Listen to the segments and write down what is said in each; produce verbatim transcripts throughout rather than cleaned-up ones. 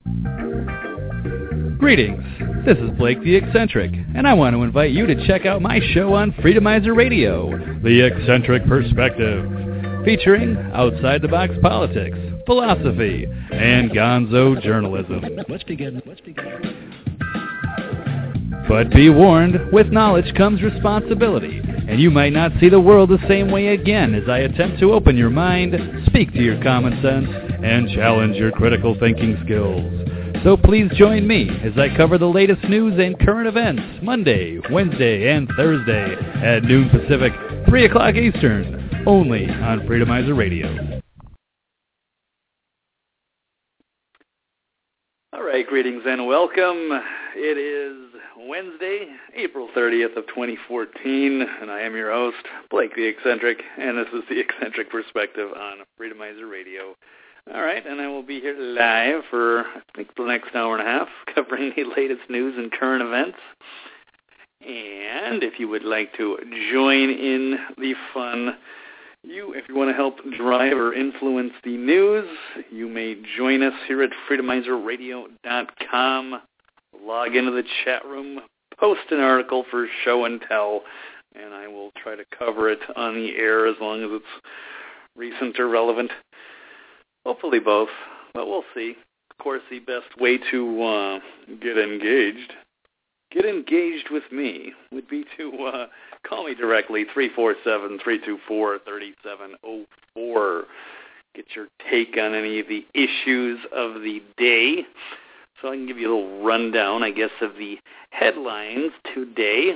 Greetings, this is Blake the Eccentric, and I want to invite you to check out my show on Freedomizer Radio, The Eccentric Perspective, featuring outside-the-box politics, philosophy, and gonzo journalism. Let's begin. Let's begin. But be warned, with knowledge comes responsibility, and you might not see the world the same way again as I attempt to open your mind, speak to your common sense, and challenge your critical thinking skills. So please join me as I cover the latest news and current events Monday, Wednesday, and Thursday at noon Pacific, three o'clock Eastern, only on Freedomizer Radio. All right, greetings and welcome. It is Wednesday, April thirtieth of twenty fourteen, and I am your host, Blake the Eccentric, and this is the Eccentric Perspective on Freedomizer Radio. All right, and I will be here live for, I think, the next hour and a half, covering the latest news and current events. And if you would like to join in the fun, you, if you want to help drive or influence the news, you may join us here at freedomizer radio dot com. Log into the chat room, post an article for show and tell, and I will try to cover it on the air as long as it's recent or relevant. Hopefully both, but we'll see. Of course, the best way to uh, get engaged, get engaged with me, would be to uh, call me directly, three four seven, three two four, three seven zero four. Get your take on any of the issues of the day. So I can give you a little rundown, I guess, of the headlines today.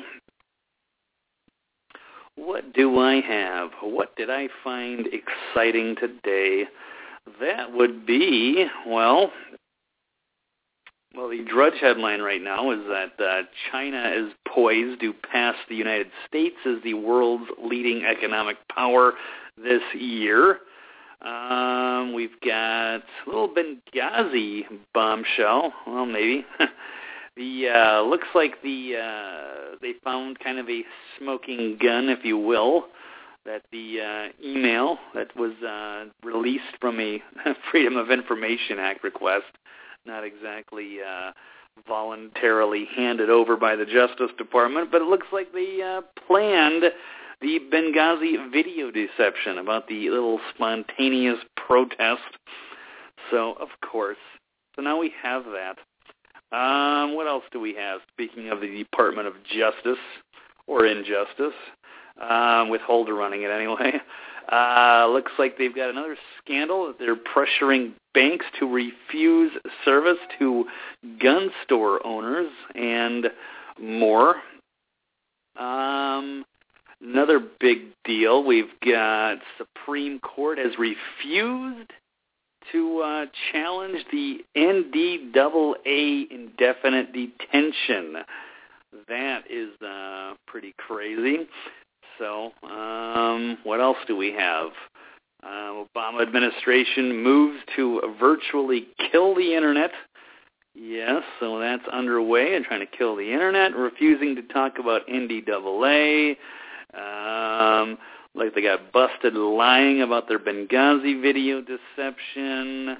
What do I have? What did I find exciting today? That would be, well, well, the Drudge headline right now is that uh, China is poised to pass the United States as the world's leading economic power this year. Um, we've got a little Benghazi bombshell. Well, maybe. the uh, looks like the uh, they found kind of a smoking gun, if you will. That the uh, email that was uh, released from a Freedom of Information Act request, not exactly uh, voluntarily handed over by the Justice Department, but it looks like they uh, planned the Benghazi video deception about the little spontaneous protest. So, of course, so now we have that. Um, what else do we have? Speaking of the Department of Justice, or Injustice, uh, with Holder running it anyway, uh, looks like they've got another scandal that they're pressuring banks to refuse service to gun store owners and more. Um... Another big deal, we've got Supreme Court has refused to uh, challenge the N D A A indefinite detention. That is uh, pretty crazy. So um, what else do we have? Uh, Obama administration moves to virtually kill the Internet. Yes, so that's underway. They're trying to kill the Internet, refusing to talk about N D A A. Um, like they got busted lying about their Benghazi video deception.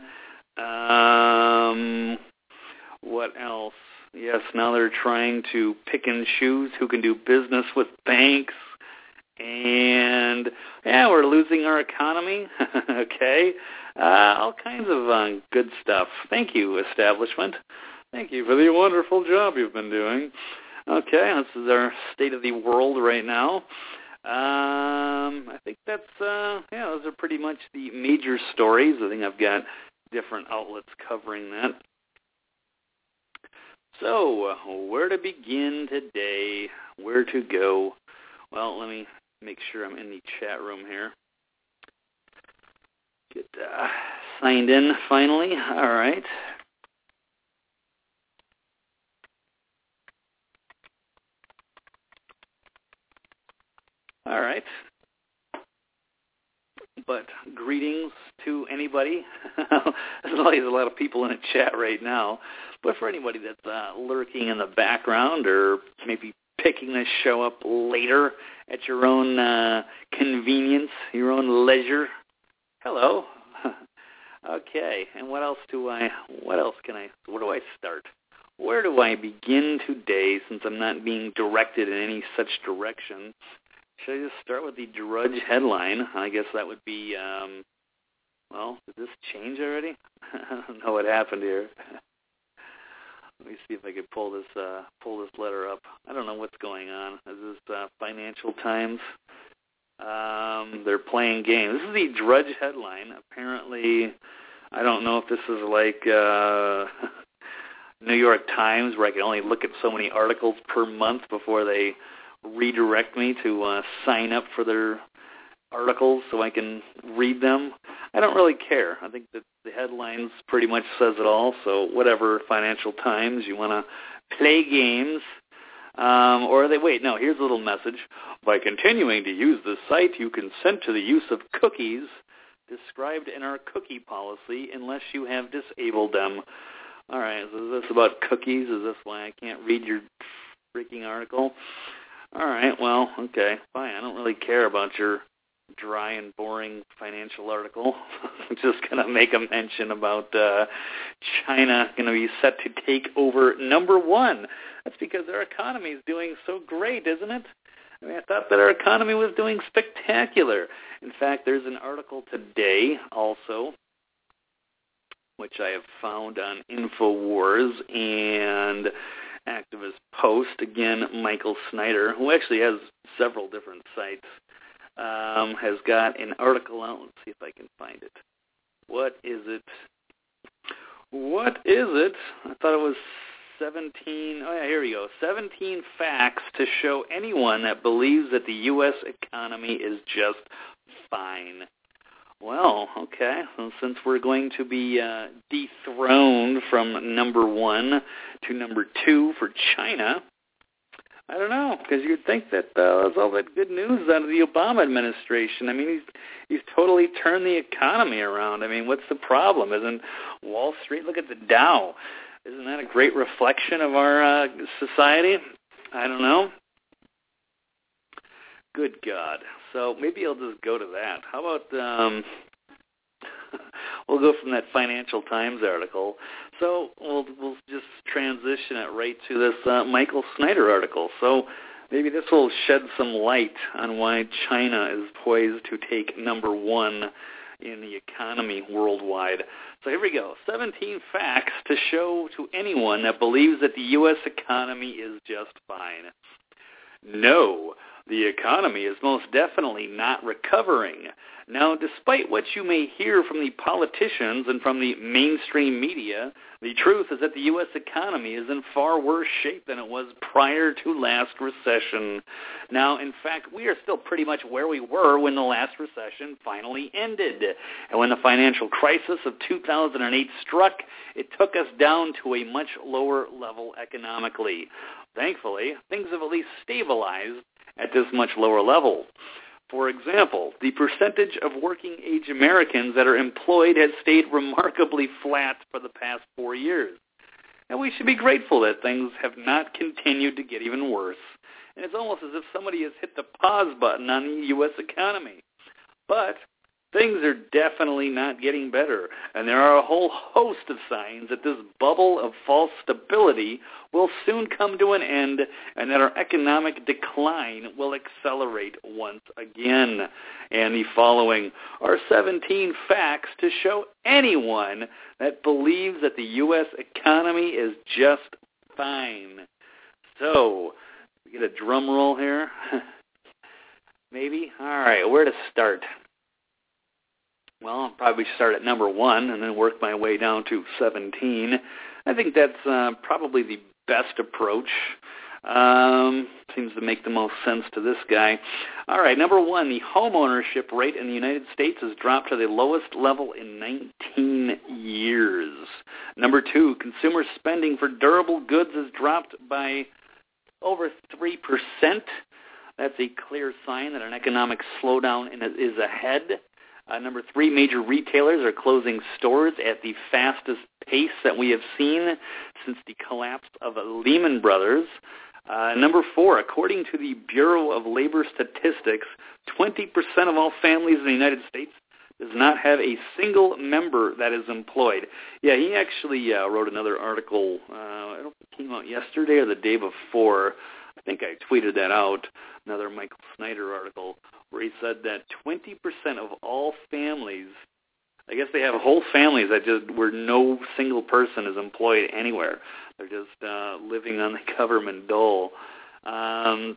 Um, what else? Yes, now they're trying to pick and choose who can do business with banks. And, yeah, we're losing our economy. Okay. Uh, all kinds of uh, good stuff. Thank you, establishment. Thank you for the wonderful job you've been doing. Okay, this is our state of the world right now. Um, I think that's, uh, yeah, those are pretty much the major stories. I think I've got different outlets covering that. So, where to begin today? Where to go? Well, let me make sure I'm in the chat room here. Get uh, signed in finally. All right. All right. But greetings to anybody. There's always a lot of people in the chat right now. But for anybody that's uh, lurking in the background or maybe picking this show up later at your own uh, convenience, your own leisure, hello. Okay, and what else do I, what else can I, where do I start? Where do I begin today, since I'm not being directed in any such direction? Should I just start with the Drudge headline? I guess that would be, um, well, did this change already? I don't know what happened here. Let me see if I could pull this uh, pull this letter up. I don't know what's going on. Is this uh, Financial Times? Um, they're playing games. This is the Drudge headline. Apparently, I don't know if this is like uh, New York Times, where I can only look at so many articles per month before they redirect me to uh, sign up for their articles so I can read them. I don't really care. I think that the headlines pretty much says it all. So whatever, Financial Times, you want to play games. Um, or they, wait, no, here's a little message. By continuing to use this site, you consent to the use of cookies described in our cookie policy unless you have disabled them. All right, so is this about cookies? Is this why I can't read your freaking article? All right, well, okay, fine. I don't really care about your dry and boring financial article. I'm just going to make a mention about uh, China going to be set to take over number one. That's because our economy is doing so great, isn't it? I mean, I thought that our economy was doing spectacular. In fact, there's an article today also, which I have found on InfoWars and Activist Post. Again, Michael Snyder, who actually has several different sites, um, has got an article out. Let's see if I can find it. What is it? What is it? I thought it was seventeen. Oh, yeah, here we go. seventeen facts to show anyone that believes that the U S economy is just fine. Well, okay. Well, since we're going to be uh, dethroned from number one to number two for China, I don't know, because you'd think that uh, there's all that good news out of the Obama administration. I mean, he's he's totally turned the economy around. I mean, what's the problem? Isn't Wall Street? Look at the Dow. Isn't that a great reflection of our uh, society? I don't know. Good God. So maybe I'll just go to that. How about um, we'll go from that Financial Times article. So we'll we'll just transition it right to this uh, Michael Snyder article. So maybe this will shed some light on why China is poised to take number one in the economy worldwide. So here we go. seventeen facts to show to anyone that believes that the U S economy is just fine. No, the economy is most definitely not recovering. Now, despite what you may hear from the politicians and from the mainstream media, the truth is that the U S economy is in far worse shape than it was prior to last recession. Now, in fact, we are still pretty much where we were when the last recession finally ended. And when the financial crisis of two thousand eight struck, it took us down to a much lower level economically. Thankfully, things have at least stabilized at this much lower level. For example, the percentage of working-age Americans that are employed has stayed remarkably flat for the past four years. And we should be grateful that things have not continued to get even worse. And it's almost as if somebody has hit the pause button on the U S economy. But things are definitely not getting better, and there are a whole host of signs that this bubble of false stability will soon come to an end and that our economic decline will accelerate once again. And the following are seventeen facts to show anyone that believes that the U S economy is just fine. So, we get a drum roll here? Maybe? All right, where to start? Well, I'll probably start at number one and then work my way down to seventeen. I think that's uh, probably the best approach. Um, seems to make the most sense to this guy. All right, number one, the home ownership rate in the United States has dropped to the lowest level in nineteen years. Number two, consumer spending for durable goods has dropped by over three percent. That's a clear sign that an economic slowdown is ahead. Uh, number three, major retailers are closing stores at the fastest pace that we have seen since the collapse of Lehman Brothers. Uh, number four, according to the Bureau of Labor Statistics, twenty percent of all families in the United States does not have a single member that is employed. Yeah, he actually uh, wrote another article, uh, I don't think it came out yesterday or the day before. I think I tweeted that out, another Michael Snyder article, where he said that twenty percent of all families, I guess they have whole families that just where no single person is employed anywhere. They're just uh, living on the government dole. Um,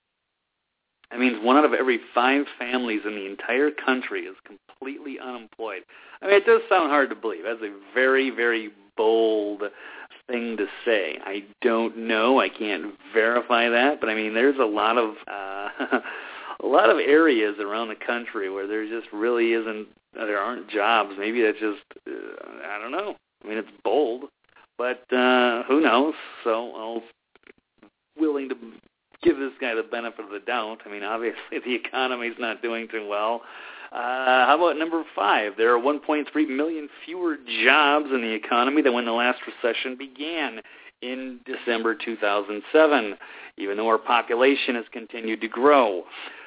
that means one out of every five families in the entire country is completely unemployed. I mean, it does sound hard to believe. That's a very, very bold thing to say. I don't know. I can't verify that, but I mean, there's a lot of uh, a lot of areas around the country where there just really isn't, there aren't jobs. Maybe that's just, uh, I don't know. I mean, it's bold, but uh, who knows? So I'll willing to give this guy the benefit of the doubt. I mean, obviously the economy's not doing too well. Uh, how about number five? There are one point three million fewer jobs in the economy than when the last recession began in December two thousand seven, even though our population has continued to grow.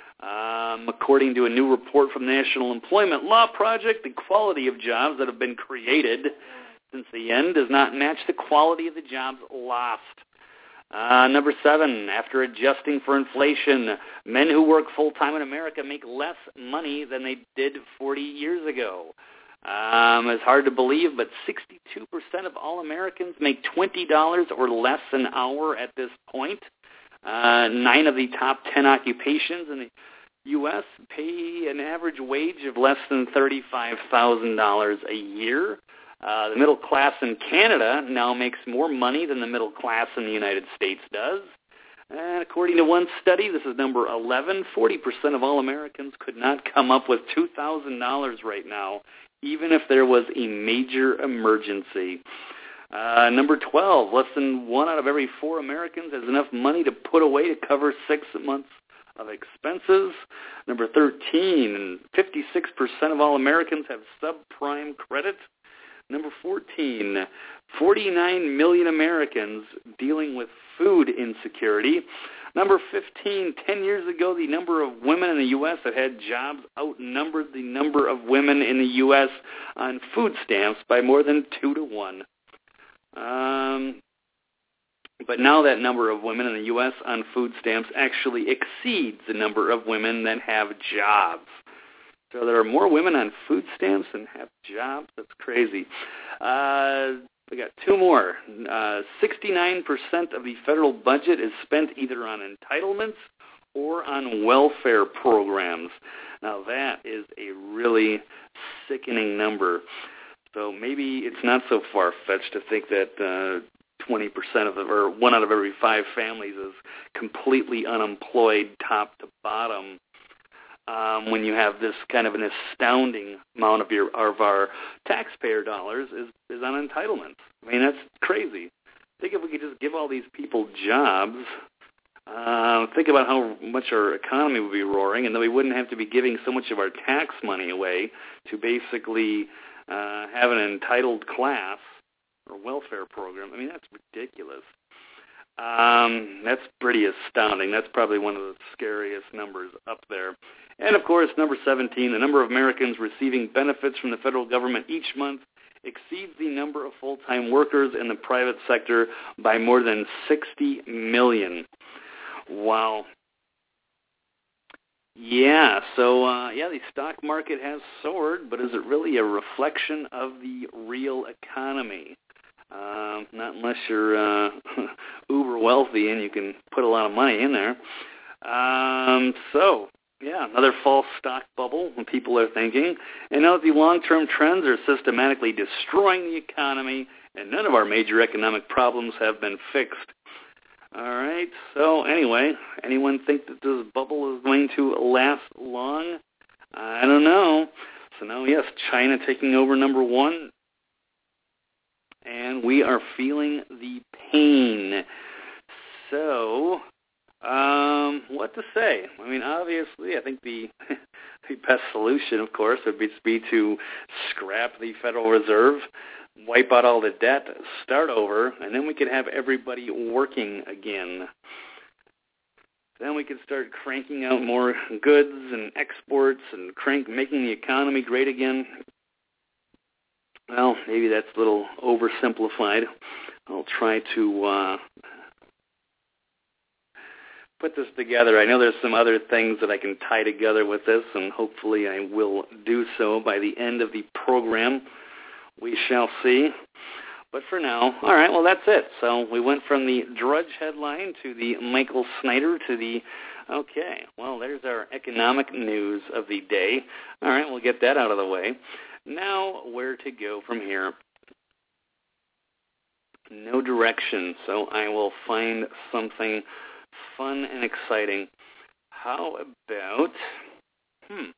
Um, according to a new report from the National Employment Law Project, the quality of jobs that have been created since the end does not match the quality of the jobs lost. Uh, number seven, after adjusting for inflation, men who work full-time in America make less money than they did forty years ago. Um, it's hard to believe, but sixty-two percent of all Americans make twenty dollars or less an hour at this point. Uh, nine of the top ten occupations in the U S pay an average wage of less than thirty-five thousand dollars a year. Uh, the middle class in Canada now makes more money than the middle class in the United States does. And according to one study, this is number eleven, forty percent of all Americans could not come up with two thousand dollars right now, even if there was a major emergency. Uh, number twelve, less than one out of every four Americans has enough money to put away to cover six months of expenses. Number thirteen, fifty-six percent of all Americans have subprime credit. Number fourteen, forty-nine million Americans dealing with food insecurity. Number fifteen, ten years ago, the number of women in the U S that had jobs outnumbered the number of women in the U S on food stamps by more than two to one. Um, but now that number of women in the U S on food stamps actually exceeds the number of women that have jobs. So there are more women on food stamps than have jobs. That's crazy. Uh, we got two more. Uh, sixty-nine percent of the federal budget is spent either on entitlements or on welfare programs. Now that is a really sickening number. So maybe it's not so far-fetched to think that uh, twenty percent of the, or one out of every five families is completely unemployed top to bottom. Um, when you have this kind of an astounding amount of your of our taxpayer dollars is, is on entitlements. I mean, that's crazy. Think if we could just give all these people jobs, uh, think about how much our economy would be roaring, and then we wouldn't have to be giving so much of our tax money away to basically uh, have an entitled class or welfare program. I mean, that's ridiculous. Um, that's pretty astounding. That's probably one of the scariest numbers up there. And, of course, number seventeen, the number of Americans receiving benefits from the federal government each month exceeds the number of full-time workers in the private sector by more than sixty million. Wow. Yeah, so, uh, yeah, the stock market has soared, but is it really a reflection of the real economy? Um, not unless you're uh, uber wealthy and you can put a lot of money in there. Um, so, yeah, another false stock bubble, when people are thinking. And now the long-term trends are systematically destroying the economy, and none of our major economic problems have been fixed. All right, so anyway, anyone think that this bubble is going to last long? I don't know. So now, yes, China taking over number one. And we are feeling the pain. So, um, what to say? I mean, obviously, I think the the best solution, of course, would be, be to scrap the Federal Reserve, wipe out all the debt, start over, and then we could have everybody working again. then we could start cranking out more goods and exports and crank making the economy great again. Well, maybe that's a little oversimplified. I'll try to uh, put this together. I know there's some other things that I can tie together with this, and hopefully I will do so by the end of the program. We shall see. But for now, all right, well, that's it. So we went from the Drudge headline to the Michael Snyder to the, okay, well, there's our economic news of the day. All right, we'll get that out of the way. Now, where to go from here? No direction, so I will find something fun and exciting. How about, hmm,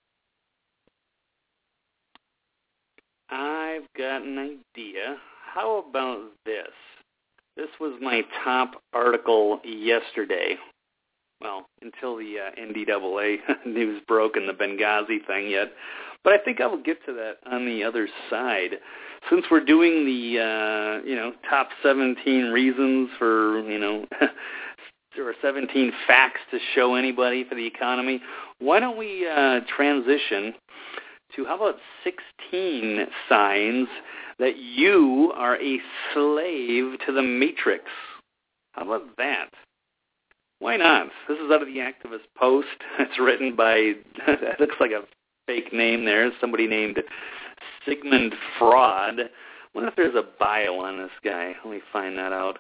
I've got an idea. How about this? This was my top article yesterday. Well, until the uh, N D double A news broke and the Benghazi thing yet. But I think I will get to that on the other side. Since we're doing the, uh, you know, top seventeen reasons for, you know, or seventeen facts to show anybody for the economy, why don't we uh, transition to how about sixteen signs that you are a slave to the Matrix? How about that? Why not? This is out of the Activist Post. It's written by, it looks like a fake name there, somebody named Sigmund Freud. I wonder if there's a bio on this guy. Let me find that out.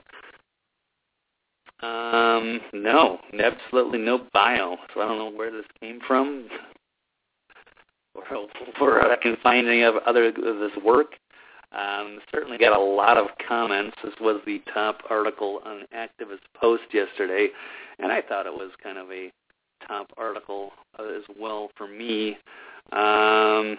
Um, no, absolutely no bio. So I don't know where this came from, or where I can find any of other of this work. Um, certainly got a lot of comments. This was the top article on Activist Post yesterday, and I thought it was kind of a top article as well for me. Um,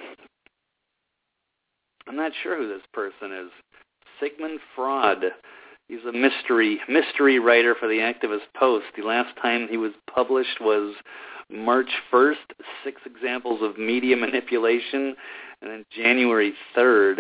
I'm not sure who this person is. Sigmund Freud. He's a mystery mystery writer for the Activist Post. The last time he was published was March first, Six Examples of Media Manipulation, and then January third.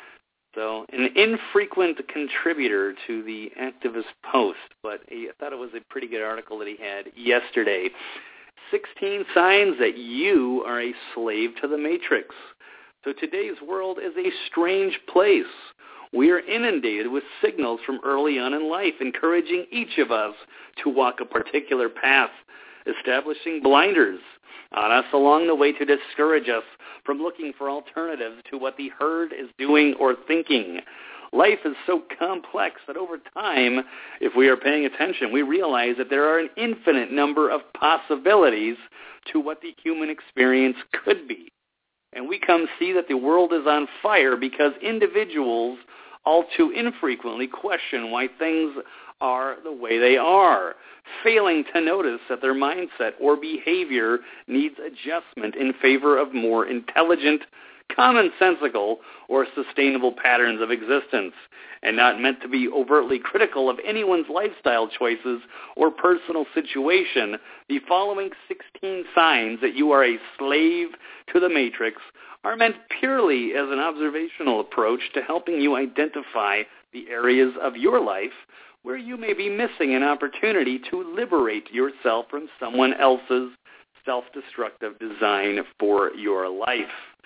So an infrequent contributor to the Activist Post, but I thought it was a pretty good article that he had yesterday. sixteen signs that you are a slave to the Matrix. So today's world is a strange place. We are inundated with signals from early on in life, encouraging each of us to walk a particular path, establishing blinders on us along the way to discourage us from looking for alternatives to what the herd is doing or thinking. Life is so complex that over time, if we are paying attention, we realize that there are an infinite number of possibilities to what the human experience could be. And we come see that the world is on fire because individuals all too infrequently question why things are the way they are, failing to notice that their mindset or behavior needs adjustment in favor of more intelligent, commonsensical, or sustainable patterns of existence, and not meant to be overtly critical of anyone's lifestyle choices or personal situation. The following sixteen signs that you are a slave to the Matrix are meant purely as an observational approach to helping you identify the areas of your life where you may be missing an opportunity to liberate yourself from someone else's self-destructive design for your life.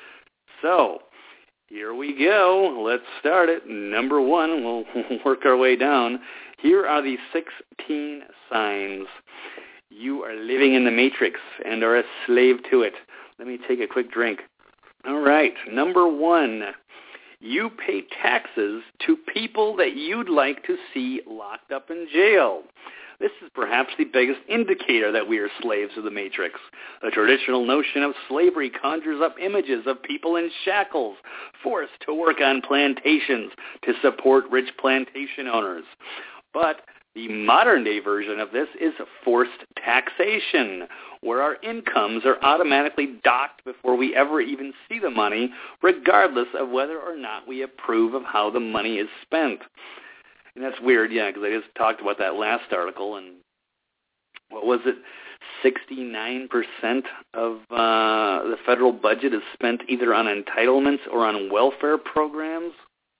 So, here we go. Let's start it. Number one, we'll work our way down. Here are the sixteen signs you are living in the Matrix and are a slave to it. Let me take a quick drink. All right, number one, you pay taxes to people that you'd like to see locked up in jail. This is perhaps the biggest indicator that we are slaves of the Matrix. The traditional notion of slavery conjures up images of people in shackles, forced to work on plantations to support rich plantation owners. But the modern-day version of this is forced taxation, where our incomes are automatically docked before we ever even see the money, regardless of whether or not we approve of how the money is spent. And that's weird, yeah, because I just talked about that last article, and what was it? sixty-nine percent of uh, the federal budget is spent either on entitlements or on welfare programs.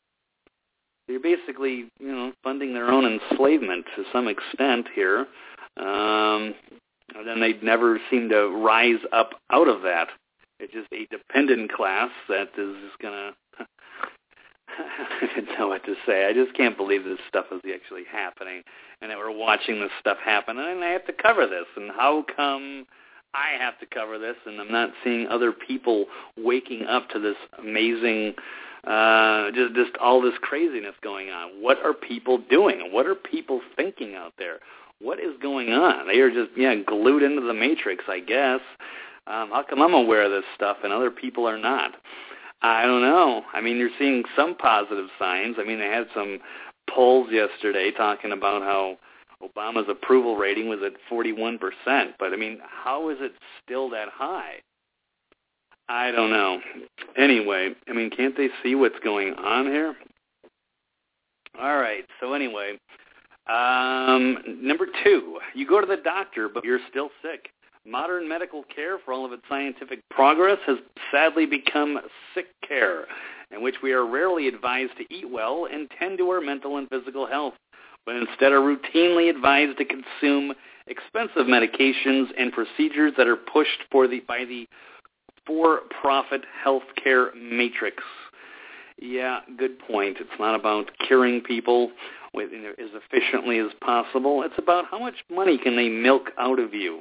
They're basically, you know, funding their own enslavement to some extent here. Um, and then they never seem to rise up out of that. It's just a dependent class that is going to, I didn't know what to say. I just can't believe this stuff is actually happening and that we're watching this stuff happen. And I have to cover this. And how come I have to cover this and I'm not seeing other people waking up to this amazing, uh, just, just all this craziness going on? What are people doing? What are people thinking out there? What is going on? They are just, yeah, glued into the matrix, I guess. Um, how come I'm aware of this stuff and other people are not? I don't know. I mean, you're seeing some positive signs. I mean, they had some polls yesterday talking about how Obama's approval rating was at forty-one percent. But, I mean, how is it still that high? I don't know. Anyway, I mean, can't they see what's going on here? All right. So, anyway, um, number two, you go to the doctor, but you're still sick. Modern medical care, for all of its scientific progress, has sadly become sick care, in which we are rarely advised to eat well and tend to our mental and physical health, but instead are routinely advised to consume expensive medications and procedures that are pushed for the, by the for-profit healthcare matrix. Yeah, good point. It's not about curing people with, you know, as efficiently as possible. It's about how much money can they milk out of you.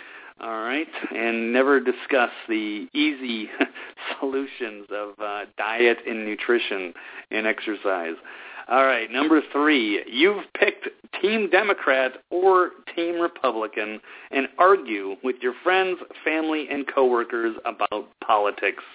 All right, and never discuss the easy solutions of uh, diet and nutrition and exercise. All right, number three, you've picked Team Democrat or Team Republican and argue with your friends, family, and coworkers about politics.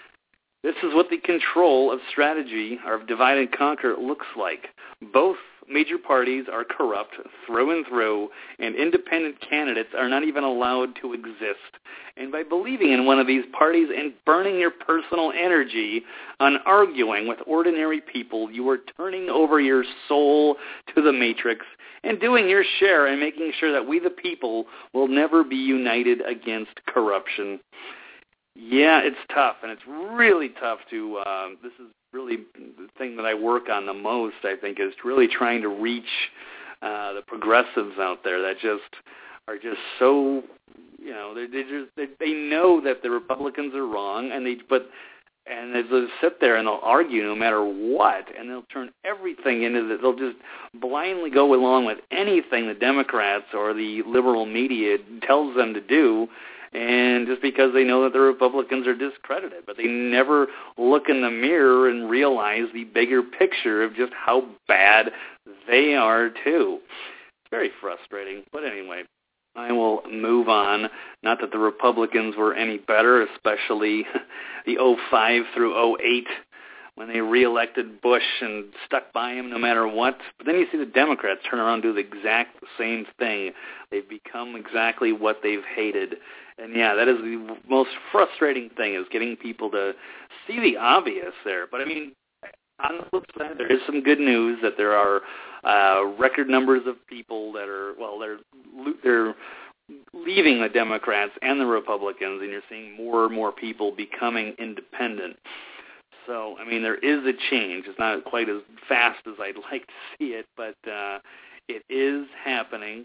This is what the control of strategy or of divide and conquer looks like. Both major parties are corrupt through and through, and independent candidates are not even allowed to exist. And by believing in one of these parties and burning your personal energy on arguing with ordinary people, you are turning over your soul to the matrix and doing your share in making sure that we the people will never be united against corruption. Yeah, it's tough, and it's really tough to, uh, this is really the thing that I work on the most, I think, is really trying to reach uh, the progressives out there that just are just so, you know, they they just they, they know that the Republicans are wrong, and they but and they just sit there and they'll argue no matter what, and they'll turn everything into the, they'll just blindly go along with anything the Democrats or the liberal media tells them to do. And just because they know that the Republicans are discredited, but they never look in the mirror and realize the bigger picture of just how bad they are, too. It's very frustrating. But anyway, I will move on. Not that the Republicans were any better, especially the oh five through oh eight when they reelected Bush and stuck by him no matter what. But then you see the Democrats turn around and do the exact same thing. They've become exactly what they've hated. And, yeah, that is the most frustrating thing, is getting people to see the obvious there. But, I mean, on the flip side, there is some good news that there are uh, record numbers of people that are, well, they're they're leaving the Democrats and the Republicans, and you're seeing more and more people becoming independent. So, I mean, there is a change. It's not quite as fast as I'd like to see it, but uh, it is happening.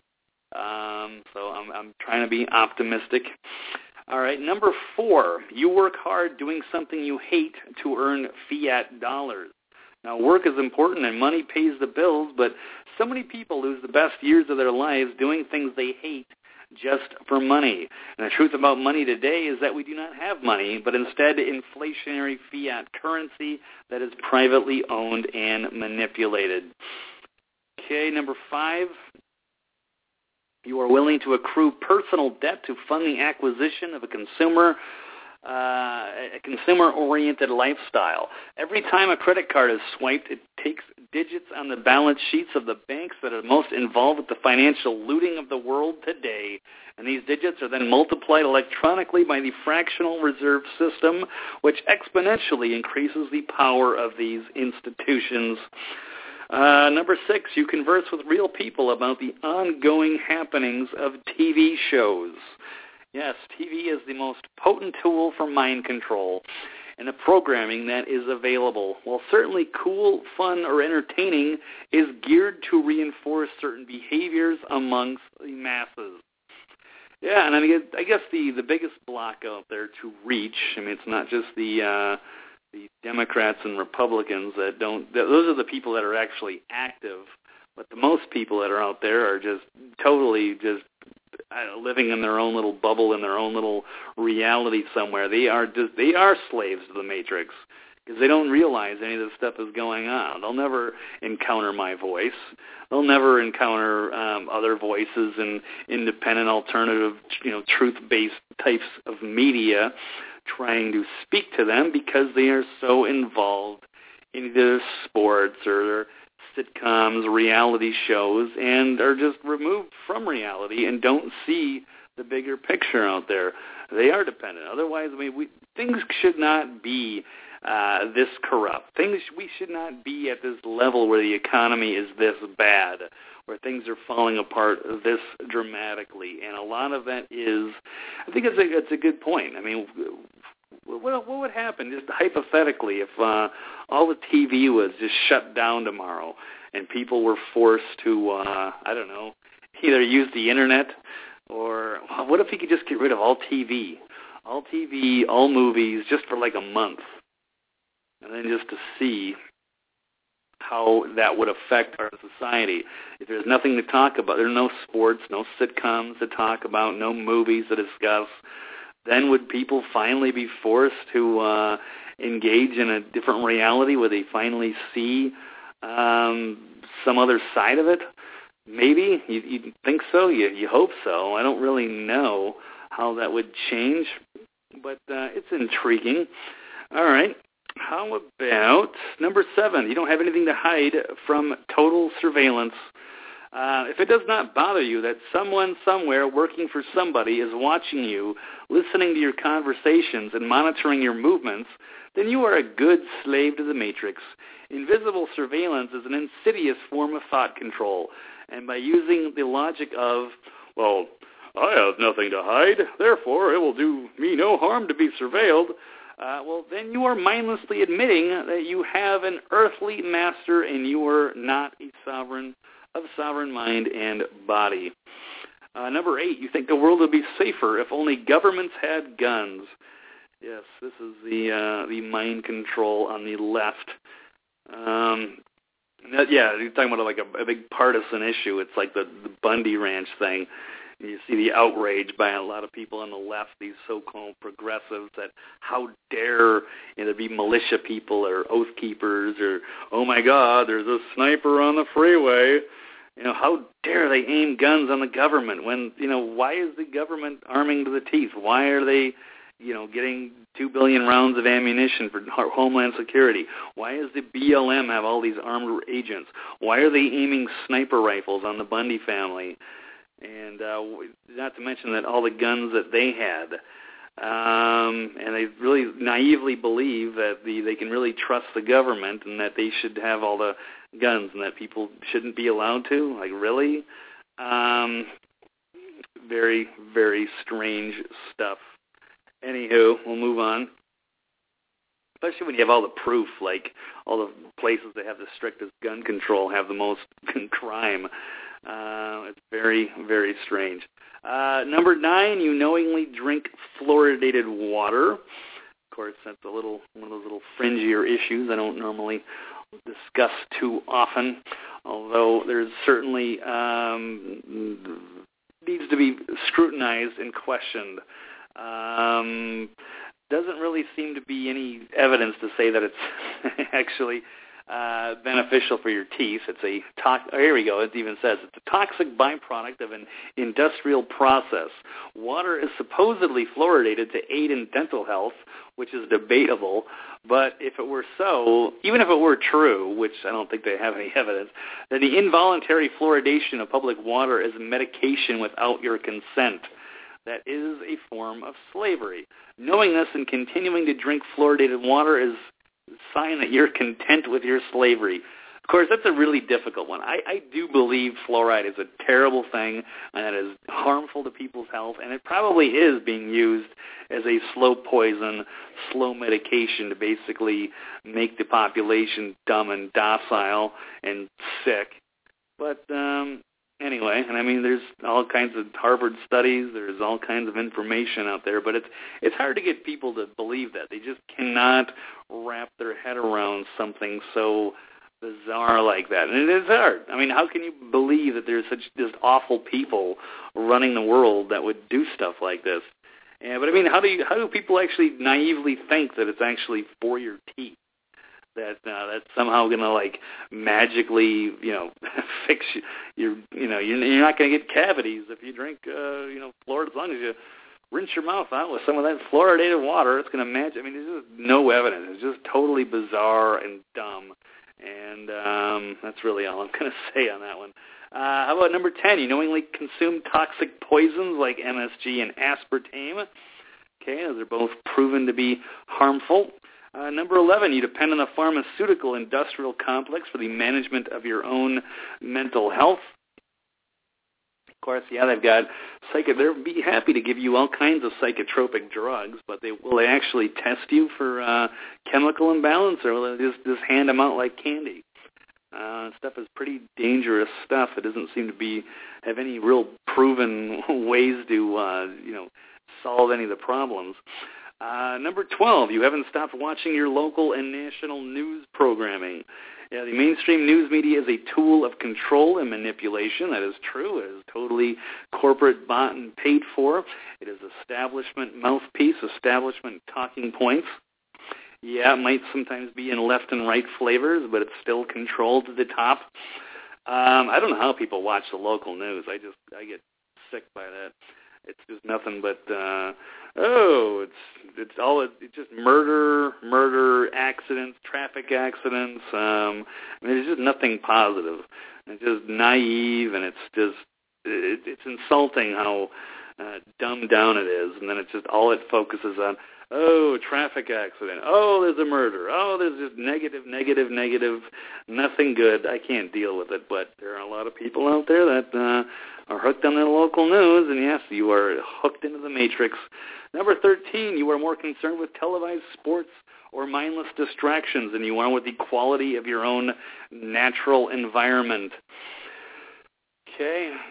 Um, so I'm, I'm trying to be optimistic. All right, number four, you work hard doing something you hate to earn fiat dollars. Now, work is important and money pays the bills, but so many people lose the best years of their lives doing things they hate just for money. And the truth about money today is that we do not have money, but instead inflationary fiat currency that is privately owned and manipulated. Okay, number five, you are willing to accrue personal debt to fund the acquisition of a consumer Uh, a consumer-oriented lifestyle. Every time a credit card is swiped, it takes digits on the balance sheets of the banks that are most involved with the financial looting of the world today. And these digits are then multiplied electronically by the fractional reserve system, which exponentially increases the power of these institutions. Uh, number six, you converse with real people about the ongoing happenings of T V shows. Yes, T V is the most potent tool for mind control. and the programming that is available. While certainly cool, fun, or entertaining, is geared to reinforce certain behaviors amongst the masses. Yeah, and I mean, I guess the, the biggest block out there to reach, I mean, it's not just the uh, the Democrats and Republicans that don't, those are the people that are actually active, but the most people that are out there are just totally just uh, living in their own little bubble, in their own little reality somewhere. They are just, they are slaves to the Matrix because they don't realize any of this stuff is going on. They'll never encounter my voice. They'll never encounter um, other voices and independent, alternative, you know, truth-based types of media trying to speak to them because they are so involved in either sports or sitcoms, reality shows, and are just removed from reality and don't see the bigger picture out there. They are dependent. Otherwise, I mean, we, things should not be uh, this corrupt. Things we should not be at this level where the economy is this bad, where things are falling apart this dramatically. And a lot of that is, I think it's a, it's a good point. I mean, what, what would happen, just hypothetically, if uh, all the T V was just shut down tomorrow and people were forced to, uh, I don't know, either use the Internet or what if you could just get rid of all T V? All T V, all movies, just for like a month. And then just to see how that would affect our society. If there's nothing to talk about, there are no sports, no sitcoms to talk about, no movies to discuss, then would people finally be forced to uh, engage in a different reality where they finally see um, some other side of it? Maybe. You, you think so? You, you hope so. I don't really know how that would change, but uh, it's intriguing. All right. How about number seven? You don't have anything to hide from total surveillance. Uh, if it does not bother you that someone somewhere working for somebody is watching you, listening to your conversations, and monitoring your movements, then you are a good slave to the Matrix. Invisible surveillance is an insidious form of thought control, and by using the logic of, well, I have nothing to hide, therefore it will do me no harm to be surveilled, Uh, well, then you are mindlessly admitting that you have an earthly master and you are not a sovereign of sovereign mind and body. Uh, number eight, you think the world would be safer if only governments had guns. Yes, this is the uh, the mind control on the left. Um, that, yeah, you're talking about like a, a big partisan issue. It's like the, the Bundy Ranch thing. You see the outrage by a lot of people on the left, these so-called progressives, that how dare you know, there be militia people or oath keepers or, oh, my God, there's a sniper on the freeway. You know, how dare they aim guns on the government when, you know, why is the government arming to the teeth? Why are they, you know, getting two billion rounds of ammunition for Homeland Security? Why does the B L M have all these armed agents? Why are they aiming sniper rifles on the Bundy family? And uh, not to mention that all the guns that they had. Um, and they really naively believe that the, they can really trust the government and that they should have all the guns and that people shouldn't be allowed to. Like, really? Um, very, very strange stuff. Anywho, we'll move on. Especially when you have all the proof, like all the places that have the strictest gun control have the most crime. Uh, it's very, very strange. Uh, number nine, you knowingly drink fluoridated water. Of course, that's a little one of those little fringier issues I don't normally discuss too often, although there's certainly um, needs to be scrutinized and questioned. Um, doesn't really seem to be any evidence to say that it's actually Uh, beneficial for your teeth. It's a to- oh, here we go. It even says it's a toxic byproduct of an industrial process. Water is supposedly fluoridated to aid in dental health, which is debatable. But if it were so, even if it were true, which I don't think they have any evidence, then the involuntary fluoridation of public water is medication without your consent. That is a form of slavery. Knowing this and continuing to drink fluoridated water is sign that you're content with your slavery. Of course, that's a really difficult one. I, I do believe fluoride is a terrible thing and that is harmful to people's health, and it probably is being used as a slow poison, slow medication to basically make the population dumb and docile and sick. But um, anyway, and I mean, there's all kinds of Harvard studies, there's all kinds of information out there, but it's it's hard to get people to believe that. They just cannot wrap their head around something so bizarre like that. And it is hard. I mean, how can you believe that there's such just awful people running the world that would do stuff like this? Yeah, but I mean, how do you how do people actually naively think that it's actually for your teeth? That uh, that's somehow going to like magically, you know, fix you, your, you know, you're, you're not going to get cavities if you drink, uh, you know, fluoride. As long as you rinse your mouth out with some of that fluoridated water, it's going to match. I mean, there's just no evidence. It's just totally bizarre and dumb, and um, that's really all I'm going to say on that one. Uh, how about number ten? You knowingly consume toxic poisons like M S G and aspartame. Okay, those are both proven to be harmful. Uh, number eleven, you depend on the pharmaceutical industrial complex for the management of your own mental health. Of course, yeah, they've got psycho. They'll be happy to give you all kinds of psychotropic drugs, but they will they actually test you for uh, chemical imbalance, or will they just, just hand them out like candy? Uh, stuff is pretty dangerous stuff. It doesn't seem to be have any real proven ways to uh, you know solve any of the problems. Uh, number twelve, you haven't stopped watching your local and national news programming. Yeah, the mainstream news media is a tool of control and manipulation. That is true. It is totally corporate bought and paid for. It is establishment mouthpiece, establishment talking points. Yeah, it might sometimes be in left and right flavors, but it's still controlled to the top. Um, I don't know how people watch the local news. I just I get sick by that. It's just nothing but uh, oh, it's it's all it's just murder, murder, accidents, traffic accidents. Um, I mean, it's just nothing positive. It's just naive, and it's just it, it's insulting how uh, dumbed down it is. And then it's just all it focuses on. Oh, traffic accident. Oh, there's a murder. Oh, there's just negative, negative, negative. Nothing good. I can't deal with it. But there are a lot of people out there that uh, are hooked on their local news, and yes, you are hooked into the matrix. Number thirteen, you are more concerned with televised sports or mindless distractions than you are with the quality of your own natural environment. Okay.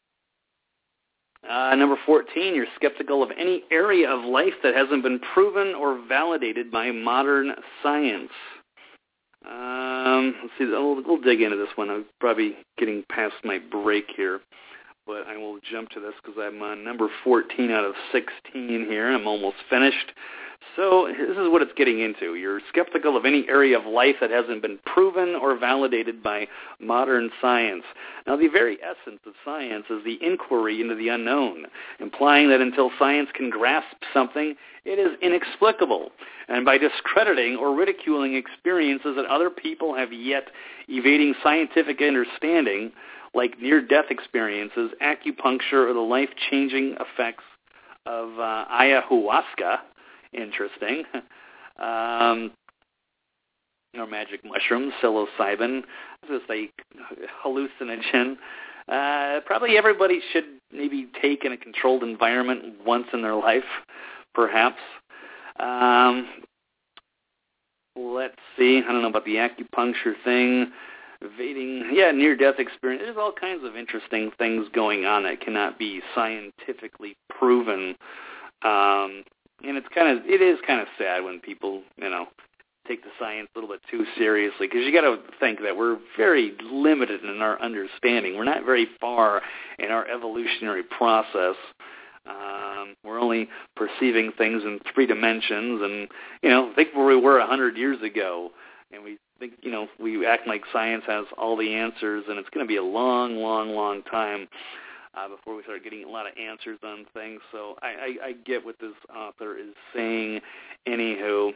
Uh, number fourteen, you're skeptical of any area of life that hasn't been proven or validated by modern science. Um, let's see, we'll, we'll dig into this one. I'm probably getting past my break here, but I will jump to this because I'm on number fourteen out of sixteen here. I'm almost finished. So this is what it's getting into. You're skeptical of any area of life that hasn't been proven or validated by modern science. Now, the very essence of science is the inquiry into the unknown, implying that until science can grasp something, it is inexplicable. And by discrediting or ridiculing experiences that other people have yet evading scientific understanding, like near-death experiences, acupuncture, or the life-changing effects of uh, ayahuasca, interesting, um, or magic mushrooms, psilocybin, this is a hallucinogen. Uh, probably everybody should maybe take in a controlled environment once in their life, perhaps. Um, let's see, I don't know about the acupuncture thing, evading, yeah, near-death experience. There's all kinds of interesting things going on that cannot be scientifically proven. Um, And it's kind of, it is kind of sad when people, you know, take the science a little bit too seriously, because you got to think that we're very limited in our understanding. We're not very far in our evolutionary process. Um, we're only perceiving things in three dimensions, and, you know, think where we were a hundred years ago, and we think, you know, we act like science has all the answers, and it's going to be a long, long, long time Uh, before we start getting a lot of answers on things. So I, I, I get what this author is saying, anywho.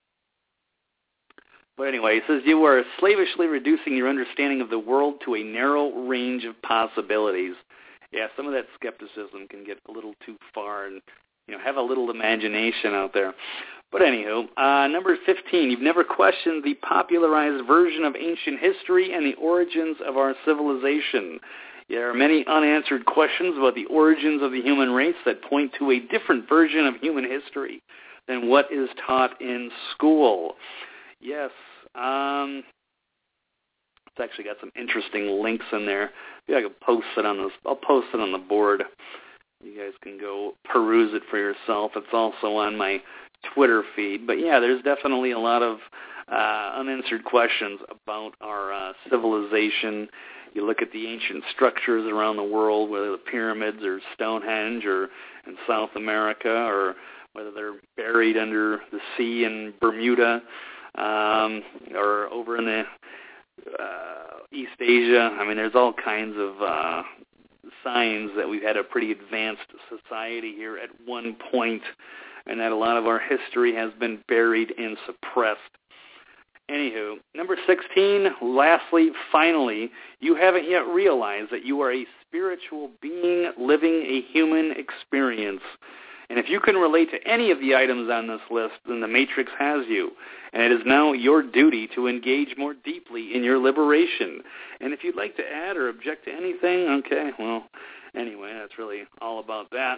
But anyway, he says, you are slavishly reducing your understanding of the world to a narrow range of possibilities. Yeah, some of that skepticism can get a little too far, and you know, have a little imagination out there. But anywho, uh, number fifteen, you've never questioned the popularized version of ancient history and the origins of our civilization. There are many unanswered questions about the origins of the human race that point to a different version of human history than what is taught in school. Yes, um, it's actually got some interesting links in there. Maybe I could post it on this. I'll post it on the board. You guys can go peruse it for yourself. It's also on my Twitter feed. But yeah, there's definitely a lot of uh, unanswered questions about our uh, civilization. You look at the ancient structures around the world, whether the pyramids or Stonehenge or in South America, or whether they're buried under the sea in Bermuda, um, or over in the uh, East Asia. I mean, there's all kinds of uh, signs that we've had a pretty advanced society here at one point, and that a lot of our history has been buried and suppressed. Anywho, number sixteen, lastly, finally, you haven't yet realized that you are a spiritual being living a human experience. And if you can relate to any of the items on this list, then the Matrix has you. And it is now your duty to engage more deeply in your liberation. And if you'd like to add or object to anything, okay, well, anyway, that's really all about that.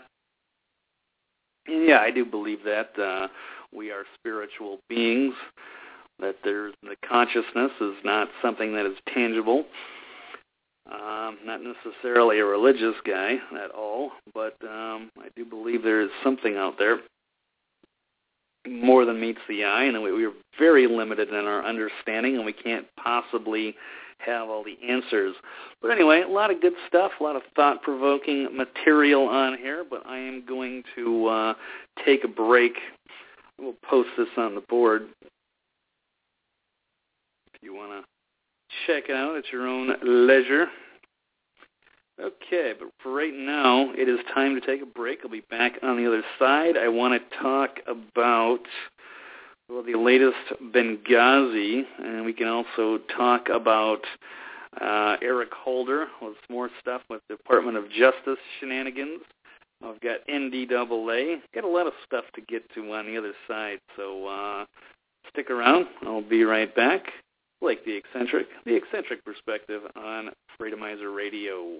And yeah, I do believe that uh, we are spiritual beings, that there's the consciousness is not something that is tangible. Um, not necessarily a religious guy at all, but um, I do believe there is something out there more than meets the eye, and we, we are very limited in our understanding, and we can't possibly have all the answers. But anyway, a lot of good stuff, a lot of thought-provoking material on here, but I am going to uh, take a break. We'll post this on the board if you want to check it out at your own leisure. Okay, but for right now, it is time to take a break. I'll be back on the other side. I want to talk about, well, the latest Benghazi, and we can also talk about uh, Eric Holder with more stuff with the Department of Justice shenanigans. I've got N D double A. Got a lot of stuff to get to on the other side, so uh, stick around. I'll be right back. Like the Eccentric, the Eccentric Perspective on Freedomizer Radio.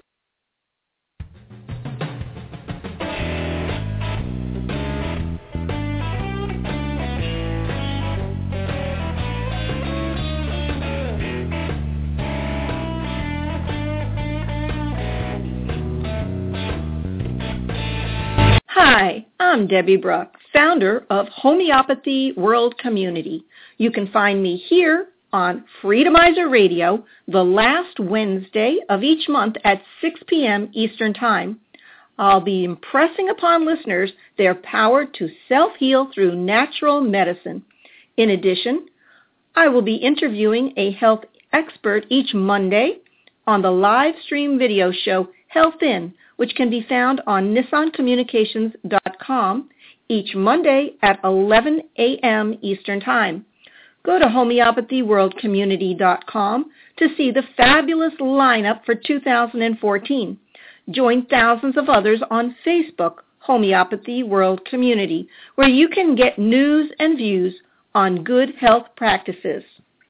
Hi, I'm Debbie Bruck, founder of Homeopathy World Community. You can find me here on Freedomizer Radio the last Wednesday of each month at six p.m. Eastern Time. I'll be impressing upon listeners their power to self-heal through natural medicine. In addition, I will be interviewing a health expert each Monday on the live stream video show Health In, which can be found on Nissan Communications dot com each Monday at eleven a.m. Eastern Time. Go to Homeopathy World Community dot com to see the fabulous lineup for two thousand fourteen. Join thousands of others on Facebook, Homeopathy World Community, where you can get news and views on good health practices.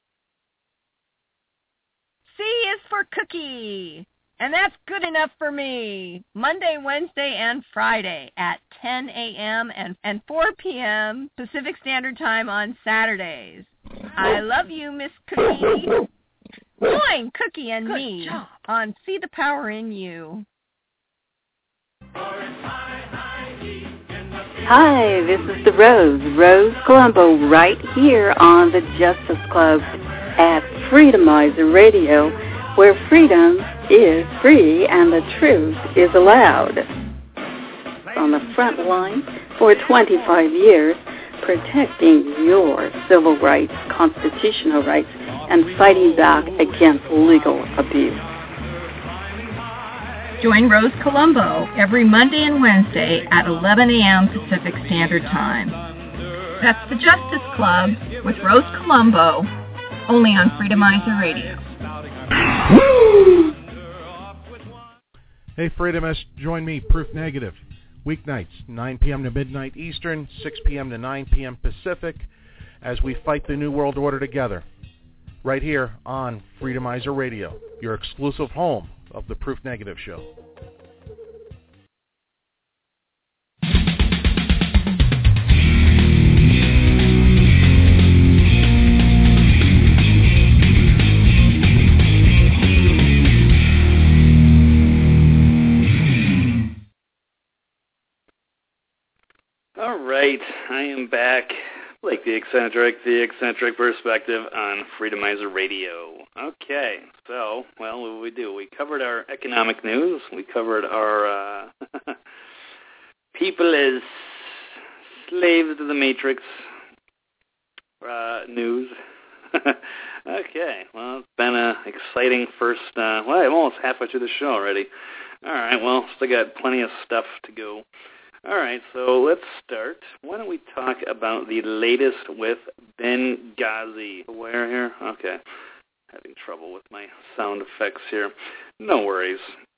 C is for cookie, and that's good enough for me. Monday, Wednesday, and Friday at ten a.m. and, and four p.m. Pacific Standard Time on Saturdays. I love you, Miss Cookie. Join Cookie and Good me job. on See the Power in You. Hi, this is the Rose, Rose Colombo, right here on the Justice Club at Freedomizer Radio, where freedom is free and the truth is allowed. On the front line for twenty-five years, protecting your civil rights, constitutional rights, and fighting back against legal abuse. Join Rose Colombo every Monday and Wednesday at eleven a.m. Pacific Standard Time. That's the Justice Club with Rose Colombo, only on Freedomizer Radio. Hey, Freedomists, join me, Proof Negative, weeknights, nine p.m. to midnight Eastern, six p.m. to nine p.m. Pacific, as we fight the New World Order together, right here on Freedomizer Radio, your exclusive home of the Proof Negative Show. All right, I am back, like the eccentric, the eccentric perspective on Freedomizer Radio. Okay, so, well, what did we do? We covered our economic news. We covered our uh, people as slaves to the Matrix uh, news. Okay, well, it's been an exciting first, uh, well, I'm almost halfway through the show already. All right, well, still got plenty of stuff to go. All right, so let's start. Why don't we talk about the latest with Benghazi? Where here? Okay. Having trouble with my sound effects here. No worries.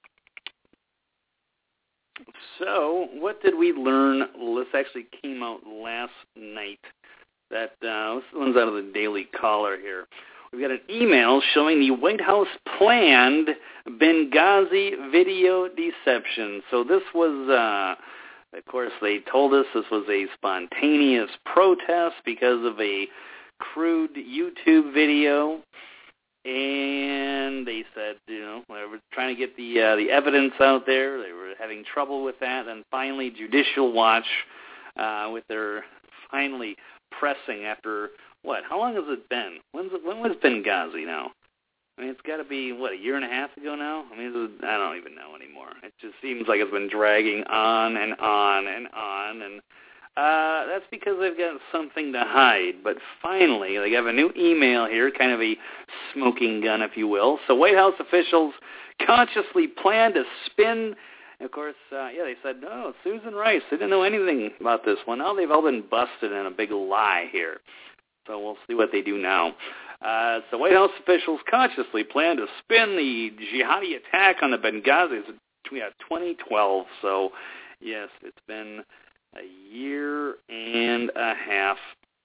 So what did we learn? This actually came out last night. That uh, this one's out of the Daily Caller here. We've got an email showing the White House planned Benghazi video deception. So this was... Uh, Of course, they told us this was a spontaneous protest because of a crude YouTube video, and they said, you know, they were trying to get the uh, the evidence out there. They were having trouble with that, and finally, Judicial Watch, uh, with their finally pressing after what? How long has it been? When's it, when was Benghazi now? I mean, it's got to be, what, a year and a half ago now? I mean, is, I don't even know anymore. It just seems like it's been dragging on and on and on, and uh, that's because they've got something to hide. But finally, they have a new email here, kind of a smoking gun, if you will. So White House officials consciously planned to spin, of course, uh, yeah, they said, no, Susan Rice, they didn't know anything about this one. Now they've all been busted in a big lie here. So we'll see what they do now. Uh, so White House officials consciously plan to spin the jihadi attack on the Benghazi in twenty twelve. So, yes, it's been a year and a half.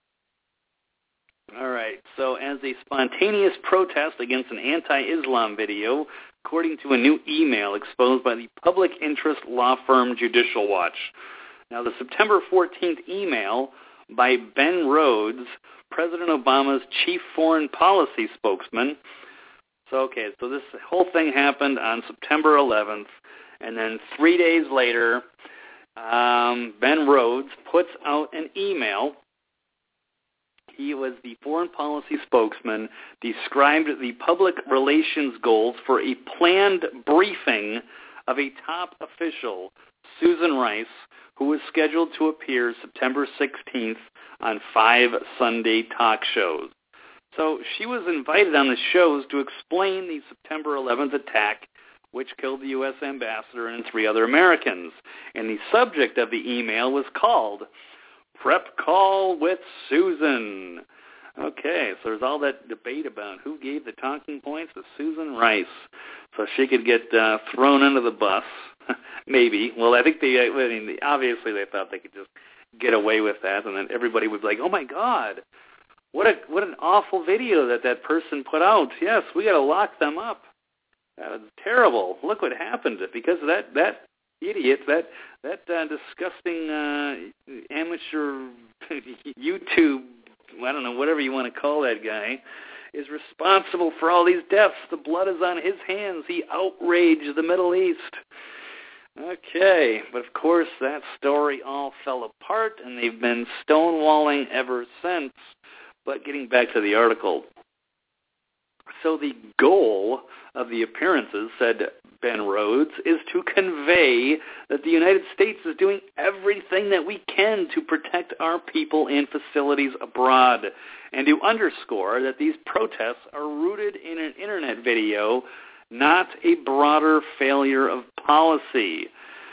All right. So as a spontaneous protest against an anti-Islam video, according to a new email exposed by the public interest law firm Judicial Watch. Now, the September fourteenth email by Ben Rhodes, President Obama's chief foreign policy spokesman. So, okay, so this whole thing happened on September eleventh, and then three days later, um, Ben Rhodes puts out an email. He was the foreign policy spokesman, described the public relations goals for a planned briefing of a top official, Susan Rice, who was scheduled to appear September sixteenth on five Sunday talk shows. So she was invited on the shows to explain the September eleventh attack, which killed the U S ambassador and three other Americans. And the subject of the email was called Prep Call with Susan. Okay, so there's all that debate about who gave the talking points to Susan Rice so she could get uh, thrown under the bus. Maybe. Well, I think they, I mean, obviously they thought they could just get away with that, and then everybody would be like, oh, my God, what a what an awful video that that person put out. Yes, we got to lock them up. That was terrible. Look what happened because of that, that idiot, that, that uh, disgusting uh, amateur YouTube, I don't know, whatever you want to call that guy, is responsible for all these deaths. The blood is on his hands. He outraged the Middle East. Okay, but of course that story all fell apart, and they've been stonewalling ever since. But getting back to the article. So the goal of the appearances, said Ben Rhodes, is to convey that the United States is doing everything that we can to protect our people in facilities abroad, and to underscore that these protests are rooted in an internet video, not a broader failure of policy.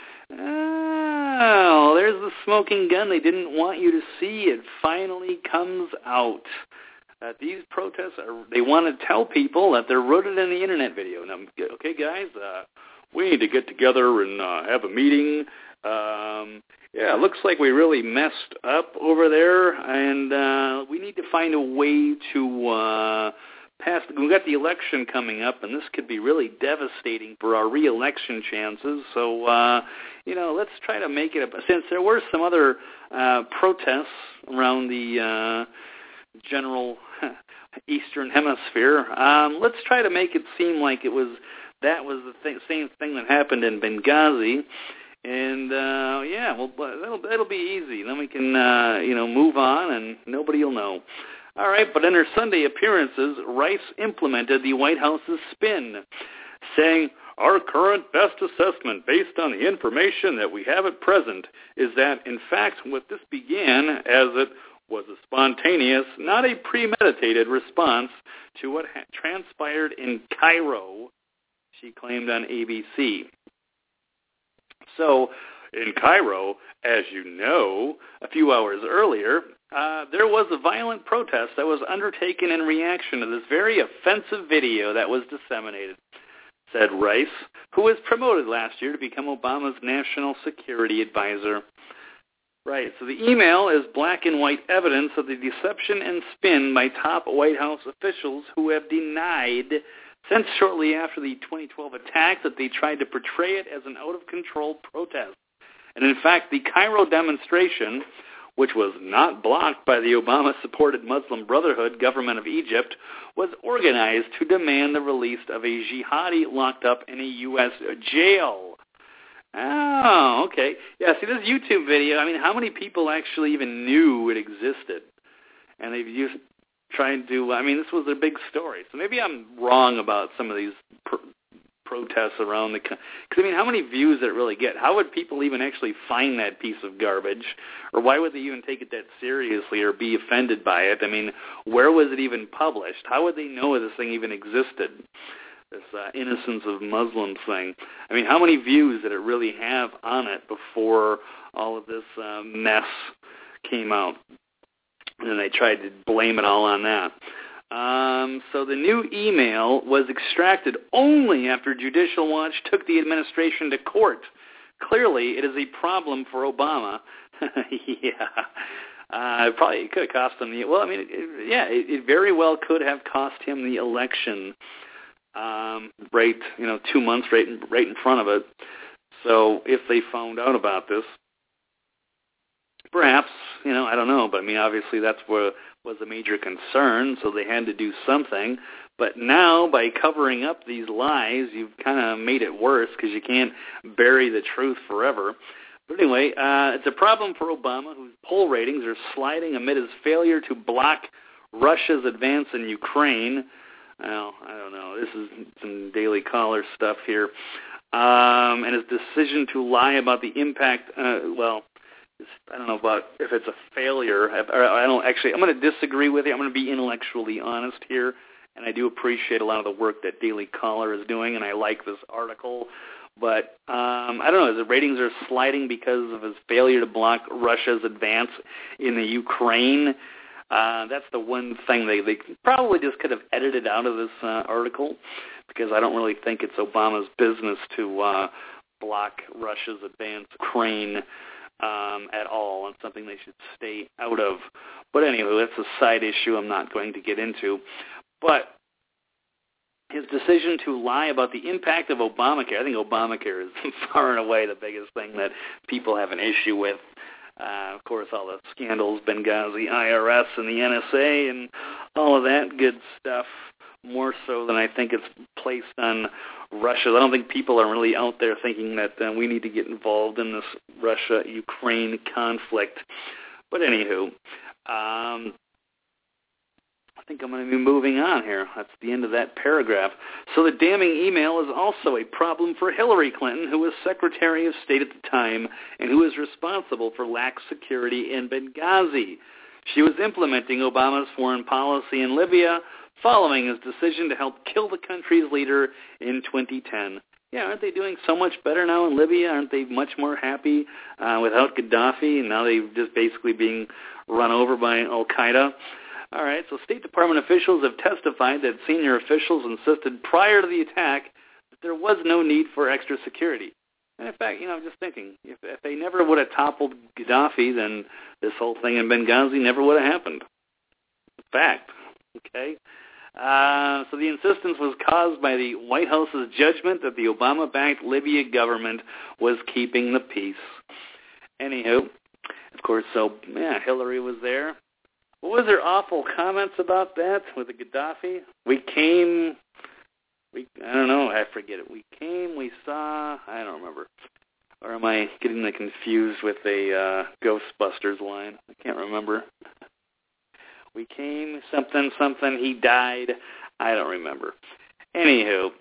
Oh, there's the smoking gun they didn't want you to see. It finally comes out. That these protests, are, they want to tell people that they're rooted in the internet video. Now, okay, guys, uh, we need to get together and uh, have a meeting Um, yeah, it looks like we really messed up over there, and uh, we need to find a way to uh, pass. We've got the election coming up, and this could be really devastating for our re-election chances. So, uh, you know, let's try to make it, a, since there were some other uh, protests around the uh, general Eastern Hemisphere, um, let's try to make it seem like it was that was the thing, same thing that happened in Benghazi. And, uh, yeah, well, that'll, that'll be easy. Then we can, uh, you know, move on, and nobody will know. All right, but in her Sunday appearances, Rice implemented the White House's spin, saying, our current best assessment based on the information that we have at present is that, in fact, what this began as it was a spontaneous, not a premeditated response to what ha- transpired in Cairo, she claimed on A B C. So, in Cairo, as you know, a few hours earlier, uh, there was a violent protest that was undertaken in reaction to this very offensive video that was disseminated, said Rice, who was promoted last year to become Obama's national security advisor. Right, so the email is black and white evidence of the deception and spin by top White House officials who have denied since shortly after the twenty twelve attack that they tried to portray it as an out-of-control protest. And in fact, the Cairo demonstration, which was not blocked by the Obama-supported Muslim Brotherhood government of Egypt, was organized to demand the release of a jihadi locked up in a U S jail. Oh, okay. Yeah, see, this YouTube video, I mean, how many people actually even knew it existed? And they've used trying to, I mean, this was a big story. So maybe I'm wrong about some of these pr- protests around the country. Because, I mean, how many views did it really get? How would people even actually find that piece of garbage? Or why would they even take it that seriously or be offended by it? I mean, where was it even published? How would they know this thing even existed? This uh, innocence of Muslims thing. I mean, how many views did it really have on it before all of this uh, mess came out? And they tried to blame it all on that. Um, so the new email was extracted only after Judicial Watch took the administration to court. Clearly, it is a problem for Obama. yeah. Uh, probably it could have cost him the, well, I mean, it, yeah, it, it very well could have cost him the election. Um, right, you know, two months right in, right in front of it. So if they found out about this, perhaps, you know, I don't know, but I mean, obviously that's what was a major concern, so they had to do something. But now, by covering up these lies, you've kind of made it worse because you can't bury the truth forever. But anyway, uh, it's a problem for Obama, whose poll ratings are sliding amid his failure to block Russia's advance in Ukraine. Well, I don't know. This is some Daily Caller stuff here. Um, and his decision to lie about the impact, uh, well, I don't know about if it's a failure. I don't actually, I'm going to disagree with you. I'm going to be intellectually honest here. And I do appreciate a lot of the work that Daily Caller is doing, and I like this article. But um, I don't know, his ratings are sliding because of his failure to block Russia's advance in the Ukraine. Uh, that's the one thing they, they probably just could have edited out of this uh, article, because I don't really think it's Obama's business to uh, block Russia's advance in Ukraine um, at all. It's something they should stay out of. But anyway, that's a side issue I'm not going to get into. But his decision to lie about the impact of Obamacare, I think Obamacare is far and away the biggest thing that people have an issue with. Uh, of course, all the scandals, Benghazi, I R S, and the N S A, and all of that good stuff, more so than I think it's placed on Russia. I don't think people are really out there thinking that uh, we need to get involved in this Russia-Ukraine conflict. But anywho, um, I think I'm going to be moving on here. That's the end of that paragraph. So the damning email is also a problem for Hillary Clinton, who was Secretary of State at the time and who is responsible for lax security in Benghazi. She was implementing Obama's foreign policy in Libya following his decision to help kill the country's leader in twenty ten. Yeah, aren't they doing so much better now in Libya? Aren't they much more happy uh, without Gaddafi? And now they're just basically being run over by Al-Qaeda. All right, so State Department officials have testified that senior officials insisted prior to the attack that there was no need for extra security. And in fact, you know, I'm just thinking, if, if they never would have toppled Gaddafi, then this whole thing in Benghazi never would have happened. Fact. Okay? Uh, so the insistence was caused by the White House's judgment that the Obama-backed Libya government was keeping the peace. Anywho, of course, so, yeah, Hillary was there. What was her awful comments about that with the Gaddafi? We came... We, I don't know, I forget it. We came, we saw, I don't remember. Or am I getting that confused with a uh, Ghostbusters line? I can't remember. We came, something, something, he died. I don't remember. Anywho,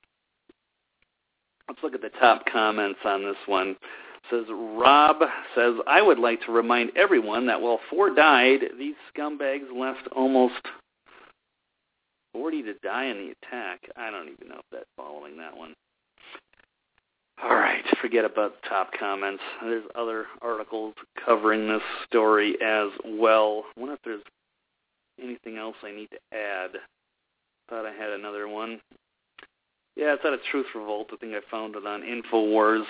let's look at the top comments on this one. It says, Rob says, I would like to remind everyone that while four died, these scumbags left almost forty to die in the attack. I don't even know if that's following that one. All right, forget about the top comments. There's other articles covering this story as well. I wonder if there's anything else I need to add. Thought I had another one. Yeah, it's out of Truth Revolt. I think I found it on InfoWars.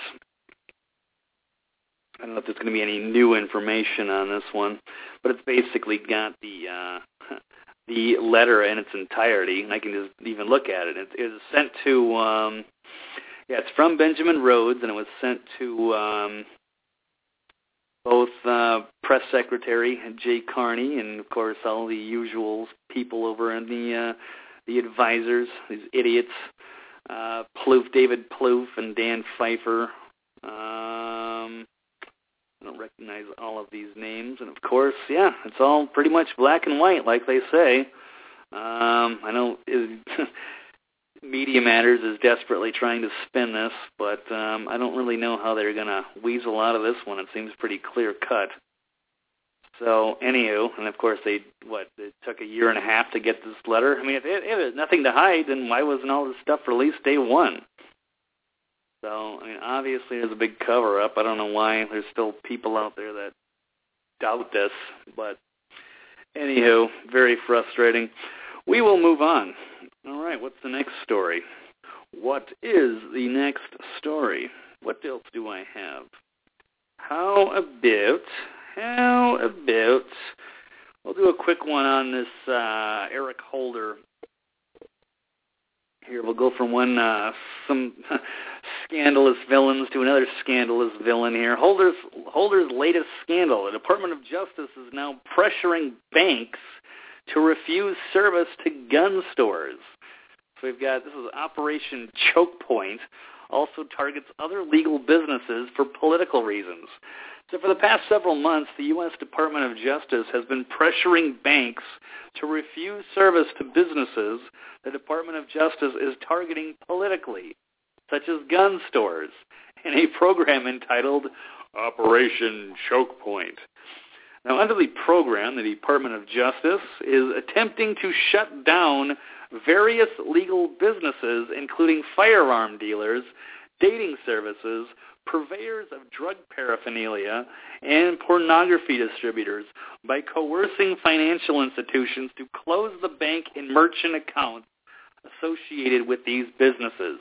I don't know if there's going to be any new information on this one, but it's basically got the uh, the letter in its entirety, and I can just even look at it. It, it was sent to, um, yeah, it's from Benjamin Rhodes, and it was sent to um, both uh, Press Secretary Jay Carney and, of course, all the usual people over in the uh, the advisors, these idiots, uh, Plouffe, David Plouffe and Dan Pfeiffer. Um, I don't recognize all of these names. And, of course, yeah, it's all pretty much black and white, like they say. Um, I know it, Media Matters is desperately trying to spin this, but um, I don't really know how they're going to weasel out of this one. It seems pretty clear-cut. So, anywho, and, of course, they, what, it took a year and a half to get this letter. I mean, if it, if it had nothing to hide, then why wasn't all this stuff released day one? So, I mean, obviously there's a big cover-up. I don't know why there's still people out there that doubt this, but anywho, very frustrating. We will move on. All right, what's the next story? What is the next story? What else do I have? How about, how about, we'll do a quick one on this uh, Eric Holder. Here, we'll go from one, uh, some scandalous villains to another scandalous villain here. Holder's, Holder's latest scandal. The Department of Justice is now pressuring banks to refuse service to gun stores. So we've got, this is Operation Choke Point, also targets other legal businesses for political reasons. So for the past several months, the U S Department of Justice has been pressuring banks to refuse service to businesses the Department of Justice is targeting politically, such as gun stores, in a program entitled Operation Choke Point. Now, under the program, the Department of Justice is attempting to shut down various legal businesses, including firearm dealers, dating services, purveyors of drug paraphernalia, and pornography distributors by coercing financial institutions to close the bank and merchant accounts associated with these businesses.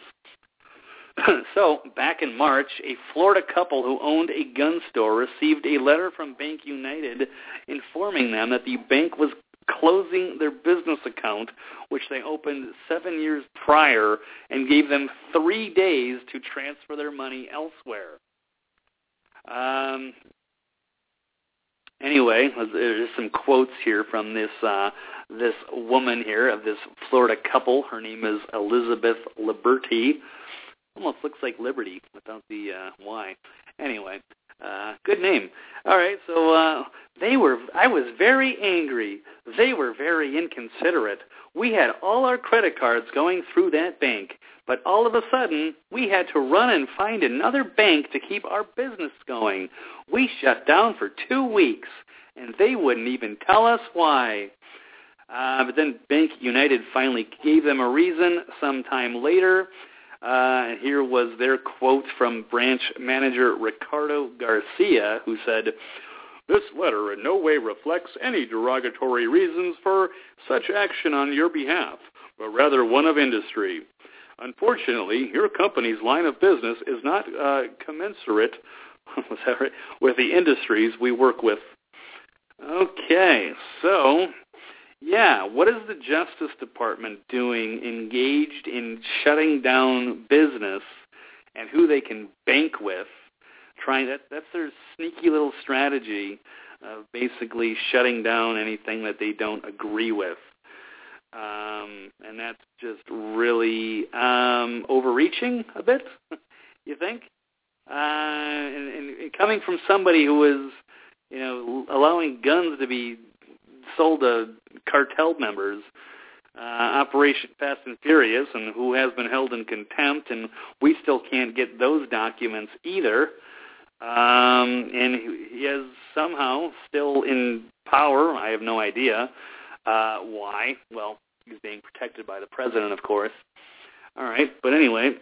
So, back in March, a Florida couple who owned a gun store received a letter from Bank United informing them that the bank was closing their business account, which they opened seven years prior, and gave them three days to transfer their money elsewhere. Um, anyway, there's some quotes here from this uh, this woman here of this Florida couple. Her name is Elizabeth Liberty. Almost looks like Liberty without the uh, Y. Anyway, uh, good name. All right, so uh, they were. I was very angry. They were very inconsiderate. We had all our credit cards going through that bank, but all of a sudden, we had to run and find another bank to keep our business going. We shut down for two weeks, and they wouldn't even tell us why. Uh, but then Bank United finally gave them a reason sometime later. Uh, here was their quote from branch manager Ricardo Garcia, who said, "This letter in no way reflects any derogatory reasons for such action on your behalf, but rather one of industry. unfortunately, your company's line of business is not uh, commensurate was that right? with the industries we work with. Okay, so, yeah, what is the Justice Department doing engaged in shutting down business and who they can bank with? Trying that, that's their sneaky little strategy of basically shutting down anything that they don't agree with. Um, and that's just really um, overreaching a bit, you think? Uh, and, and coming from somebody who was, you know, allowing guns to be sold to cartel members, uh, Operation Fast and Furious, and who has been held in contempt, and we still can't get those documents either. Um, and he is somehow still in power. I have no idea. Uh, why? Well, he's being protected by the president, of course. All right, but anyway,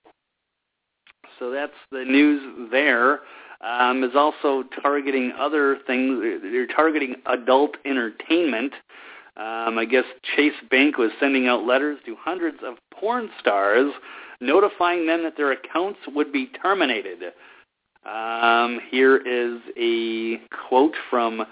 so that's the news there. Um, is also targeting other things. They're targeting adult entertainment. Um, I guess Chase Bank was sending out letters to hundreds of porn stars, notifying them that their accounts would be terminated. Um, here is a quote from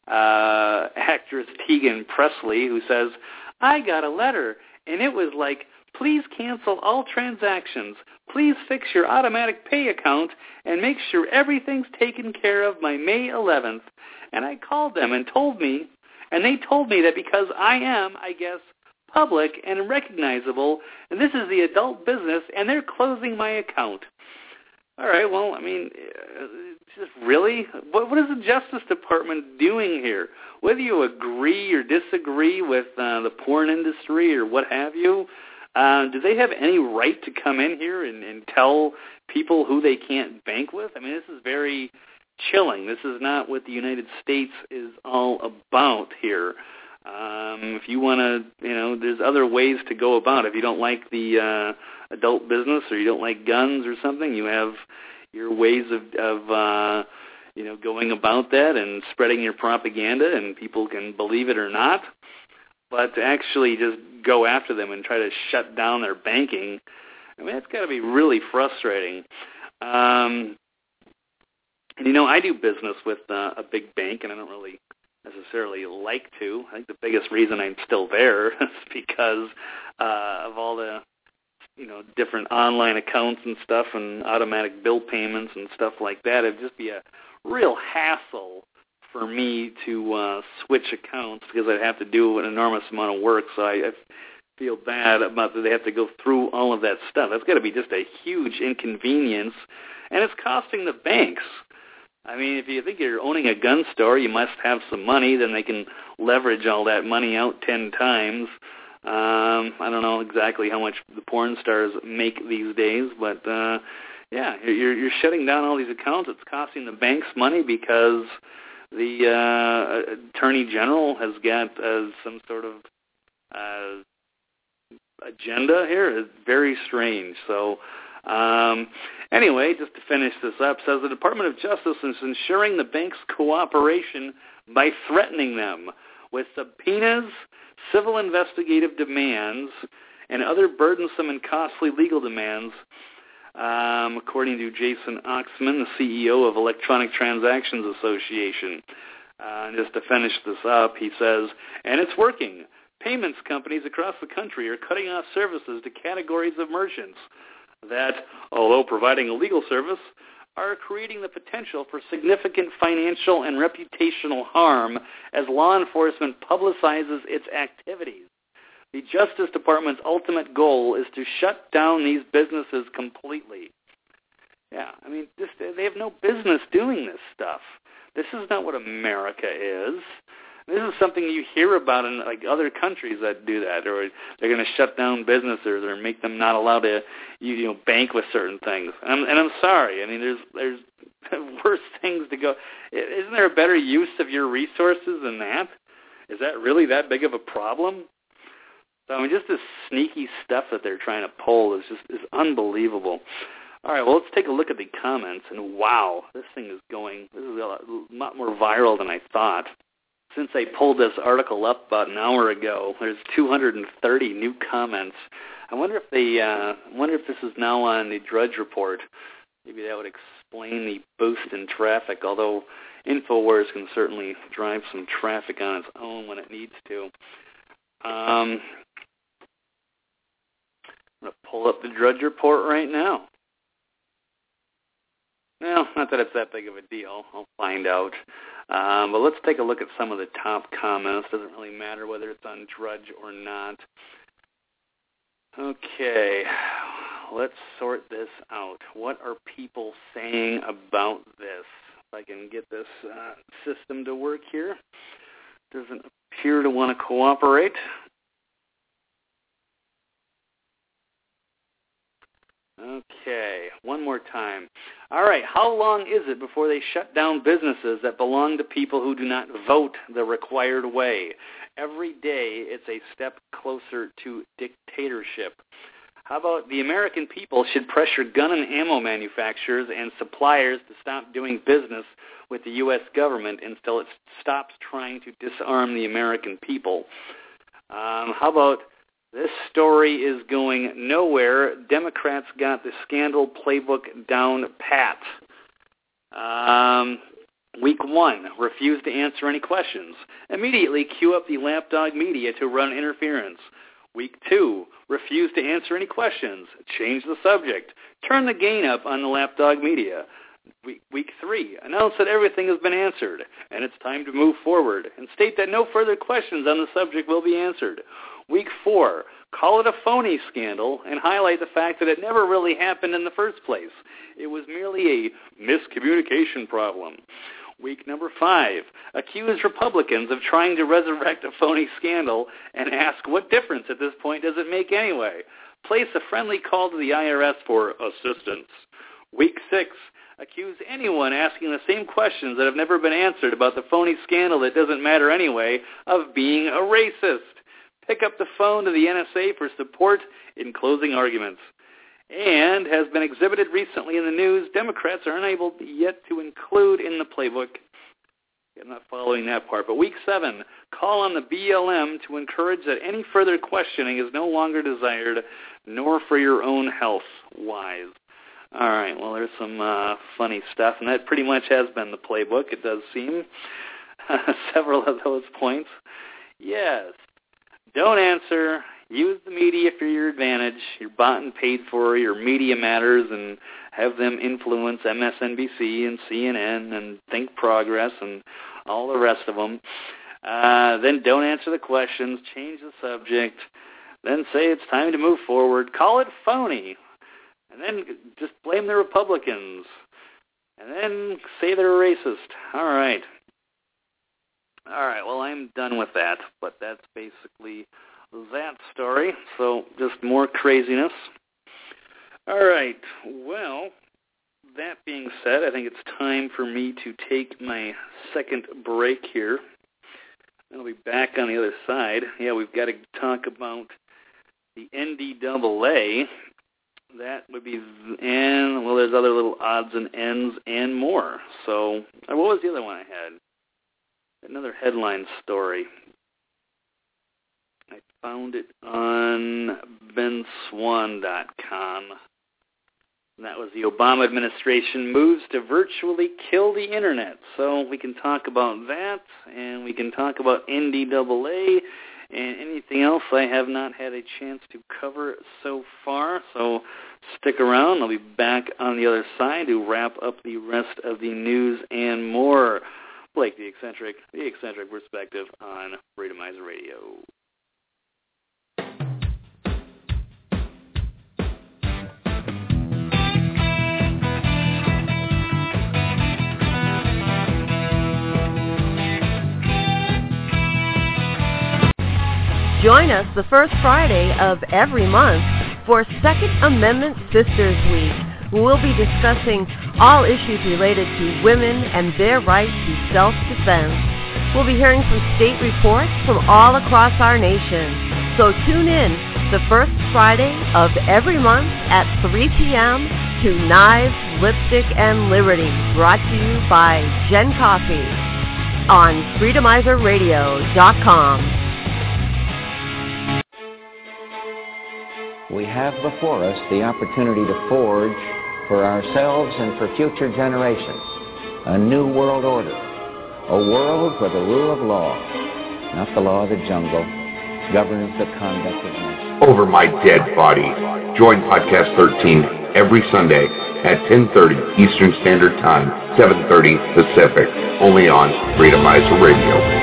uh, actress Tegan Presley, who says, "I got a letter, and it was like, please cancel all transactions. Please fix your automatic pay account and make sure everything's taken care of by May eleventh. And I called them and told me, and they told me that because I am, I guess, public and recognizable, and this is the adult business, and they're closing my account." All right, well, I mean, just really? What, what is the Justice Department doing here? Whether you agree or disagree with uh, the porn industry or what have you, uh, do they have any right to come in here and, and tell people who they can't bank with? I mean, this is very chilling. This is not what the United States is all about here. Um, if you want to, you know, there's other ways to go about it. If you don't like the uh, adult business or you don't like guns or something, you have your ways of, of uh, you know, going about that and spreading your propaganda, and people can believe it or not. But to actually just go after them and try to shut down their banking, I mean, that's got to be really frustrating. Um, and, you know, I do business with uh, a big bank, and I don't really necessarily like to. I think the biggest reason I'm still there is because uh, of all the, you know, different online accounts and stuff and automatic bill payments and stuff like that. It'd just be a real hassle for me to uh, switch accounts because I'd have to do an enormous amount of work. So I, I feel bad about that they have to go through all of that stuff. That's got to be just a huge inconvenience, and it's costing the banks. I mean, if you think you're owning a gun store, you must have some money. Then they can leverage all that money out ten times. Um, I don't know exactly how much the porn stars make these days, but uh, yeah, you're, you're shutting down all these accounts. It's costing the banks money because the uh, Attorney General has got uh, some sort of uh, agenda here. It's very strange. So um, anyway, just to finish this up, says the Department of Justice is ensuring the bank's cooperation by threatening them with subpoenas, civil investigative demands, and other burdensome and costly legal demands, um, according to Jason Oxman, the C E O of Electronic Transactions Association. Uh, and just to finish this up, he says, and it's working. Payments companies across the country are cutting off services to categories of merchants that, although providing a legal service, are creating the potential for significant financial and reputational harm as law enforcement publicizes its activities. The Justice Department's ultimate goal is to shut down these businesses completely. Yeah, I mean, this, they have no business doing this stuff. This is not what America is. This is something you hear about in like other countries that do that, or they're going to shut down businesses or make them not allowed to, you, you know, bank with certain things. And I'm, and I'm sorry. I mean, there's there's worse things to go. Isn't there a better use of your resources than that? Is that really that big of a problem? So I mean, just this sneaky stuff that they're trying to pull is just is unbelievable. All right, well, let's take a look at the comments. And wow, this thing is going. This is a lot, a lot more viral than I thought. since I pulled this article up about an hour ago, there's two hundred thirty new comments. I wonder if they, uh, wonder if this is now on the Drudge Report. Maybe that would explain the boost in traffic, although InfoWars can certainly drive some traffic on its own when it needs to. Um, I'm going to pull up the Drudge Report right now. Well, not that it's that big of a deal. I'll find out. Um, but let's take a look at some of the top comments. Doesn't really matter whether it's on Drudge or not. Okay, let's sort this out. What are people saying about this? If I can get this uh, system to work here. Doesn't appear to want to cooperate. Okay, one more time. All right, how long is it before they shut down businesses that belong to people who do not vote the required way? Every day it's a step closer to dictatorship. How about the American people should pressure gun and ammo manufacturers and suppliers to stop doing business with the U S government until it stops trying to disarm the American people? Um, how about this story is going nowhere. Democrats got the scandal playbook down pat. Um, week one, refused to answer any questions. Immediately cue up the lapdog media to run interference. Week two, refused to answer any questions. Change the subject. Turn the gain up on the lapdog media. Week, week three, announce that everything has been answered and it's time to move forward, and state that no further questions on the subject will be answered. Week four, call it a phony scandal and highlight the fact that it never really happened in the first place. It was merely a miscommunication problem. Week number five, accuse Republicans of trying to resurrect a phony scandal and ask what difference at this point does it make anyway. Place a friendly call to the I R S for assistance. Week six, accuse anyone asking the same questions that have never been answered about the phony scandal that doesn't matter anyway of being a racist. Pick up the phone to the N S A for support in closing arguments. And has been exhibited recently in the news, Democrats are unable yet to include in the playbook. I'm not following that part. But week seven, call on the B L M to encourage that any further questioning is no longer desired, nor for your own health wise. All right, well, there's some uh, funny stuff, and that pretty much has been the playbook, it does seem. Several of those points. Yes. Don't answer. Use the media for your advantage. You're bought and paid for. Your media matters, and have them influence M S N B C and C N N and Think Progress and all the rest of them. Uh, then don't answer the questions. Change the subject. Then say it's time to move forward. Call it phony. And then just blame the Republicans. And then say they're racist. All right. All right, well, I'm done with that, but that's basically that story. So just more craziness. All right, well, that being said, I think it's time for me to take my second break here. I'll be back on the other side. Yeah, we've got to talk about the N D double A. That would be, and, well, there's other little odds and ends and more. So what was the other one I had? Another headline story. I found it on ben swan dot com. And that was the Obama administration moves to virtually kill the Internet. So we can talk about that, and we can talk about N D double A, and anything else I have not had a chance to cover so far. So stick around. I'll be back on the other side to wrap up the rest of the news and more. Blake the Eccentric, the Eccentric Perspective on Freedomizer Radio. Join us the first Friday of every month for Second Amendment Sisters Week. We'll be discussing all issues related to women and their right to self-defense. We'll be hearing some state reports from all across our nation. So tune in the first Friday of every month at three p.m. to Knives, Lipstick, and Liberty, brought to you by Jen Coffee. on freedomizer radio dot com. We have before us the opportunity to forge for ourselves and for future generations a new world order, a world where the rule of law, not the law of the jungle, governs the conduct of nations. Over My Dead Body. Join Podcast thirteen every Sunday at ten thirty Eastern Standard Time, seven thirty Pacific, only on Freedomizer Radio.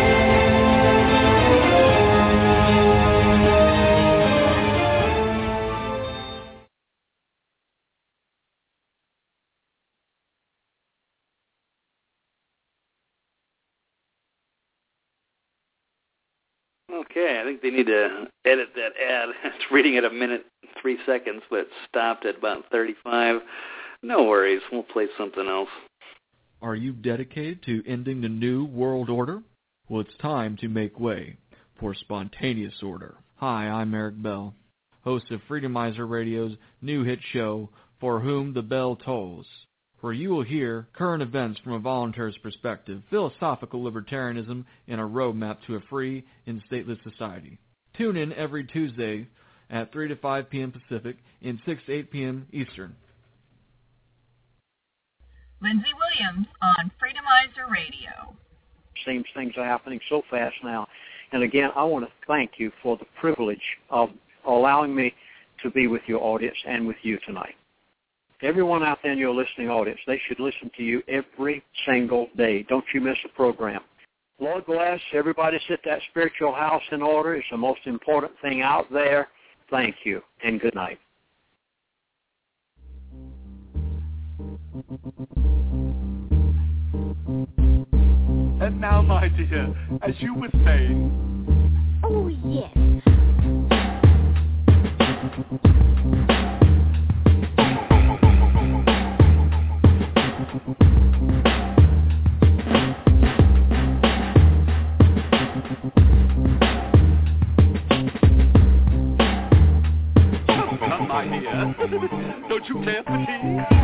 Okay, I think they need to edit that ad. It's reading at a minute, three seconds, but it stopped at about thirty-five. No worries, we'll play something else. Are you dedicated to ending the New World Order? Well, it's time to make way for Spontaneous Order. Hi, I'm Eric Bell, host of Freedomizer Radio's new hit show, For Whom the Bell Tolls, where you will hear current events from a voluntarist perspective, philosophical libertarianism, and a roadmap to a free and stateless society. Tune in every Tuesday at three to five p.m. Pacific and six to eight p.m. Eastern. Lindsay Williams on Freedomizer Radio. Seems things are happening so fast now. And again, I want to thank you for the privilege of allowing me to be with your audience and with you tonight. Everyone out there in your listening audience, they should listen to you every single day. Don't you miss a program. Lord bless. Everybody set that spiritual house in order. It's the most important thing out there. Thank you, and good night. And now, my dear, as you were saying... Oh, yes. Come, my dear. Don't you care for tea?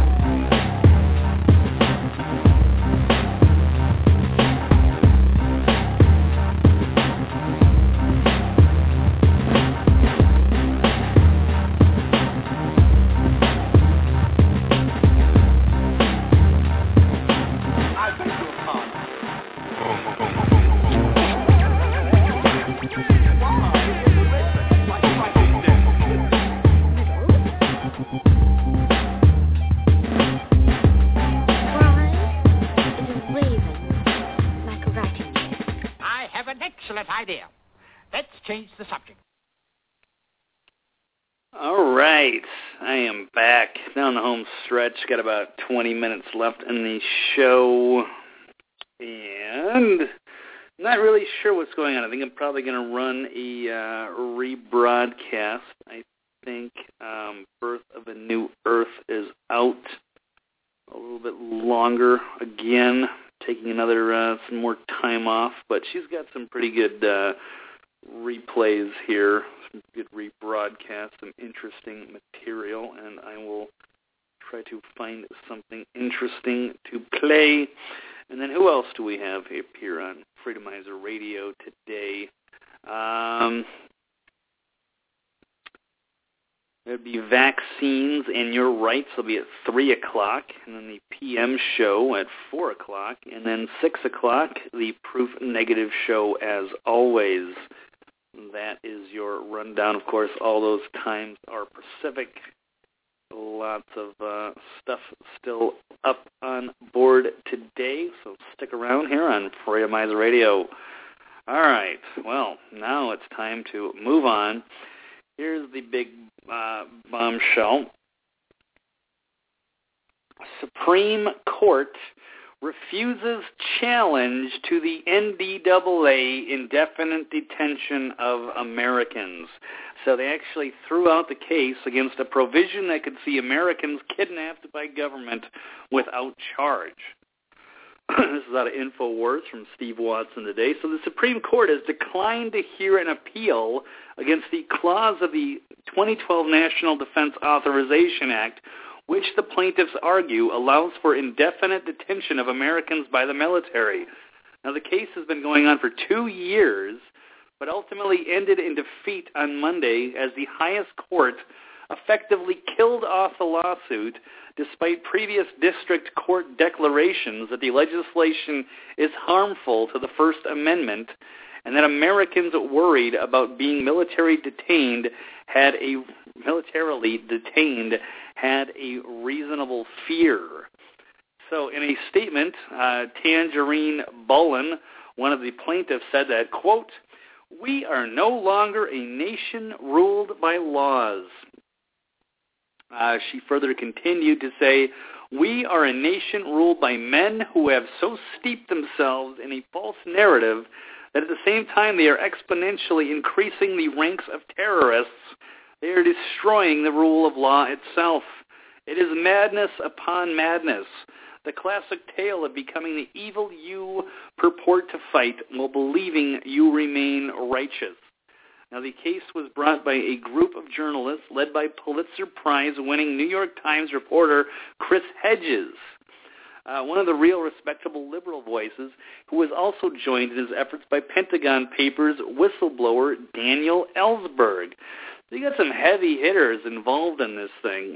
Idea. Let's change the subject. All right, I am back down the home stretch. Got about twenty minutes left in the show, and not really sure what's going on. I think I'm probably going to run a uh, rebroadcast. I think um, Birth of a New Earth is out a little bit longer again. Taking another uh, some more time off, but she's got some pretty good uh, replays here, some good rebroadcasts, some interesting material, and I will try to find something interesting to play. And then who else do we have here on Freedomizer Radio today? Um, There'd be Vaccines and Your Rights will be at three o'clock, and then the P M show at four o'clock, and then six o'clock, the Proof Negative show as always. That is your rundown. Of course, all those times are Pacific. Lots of uh, stuff still up on board today, so stick around here on Freedomizer Radio. All right, well, now it's time to move on. Here's the big uh, bombshell. Supreme Court refuses challenge to the N D A A indefinite detention of Americans. So they actually threw out the case against a provision that could see Americans kidnapped by government without charge. This is out of InfoWars from Steve Watson today. So the Supreme Court has declined to hear an appeal against the clause of the twenty twelve National Defense Authorization Act, which the plaintiffs argue allows for indefinite detention of Americans by the military. Now, the case has been going on for two years, but ultimately ended in defeat on Monday as the highest court effectively killed off the lawsuit despite previous district court declarations that the legislation is harmful to the First Amendment and that Americans worried about being military detained had a militarily detained had a reasonable fear. So in a statement, uh, Tangerine Bolin, one of the plaintiffs, said that, quote, "We are no longer a nation ruled by laws." Uh, she further continued to say, "We are a nation ruled by men who have so steeped themselves in a false narrative that at the same time they are exponentially increasing the ranks of terrorists. They are destroying the rule of law itself. It is madness upon madness, the classic tale of becoming the evil you purport to fight while believing you remain righteous." Now, the case was brought by a group of journalists led by Pulitzer Prize-winning New York Times reporter Chris Hedges, uh, one of the real respectable liberal voices, who was also joined in his efforts by Pentagon Papers whistleblower Daniel Ellsberg. So you got some heavy hitters involved in this thing.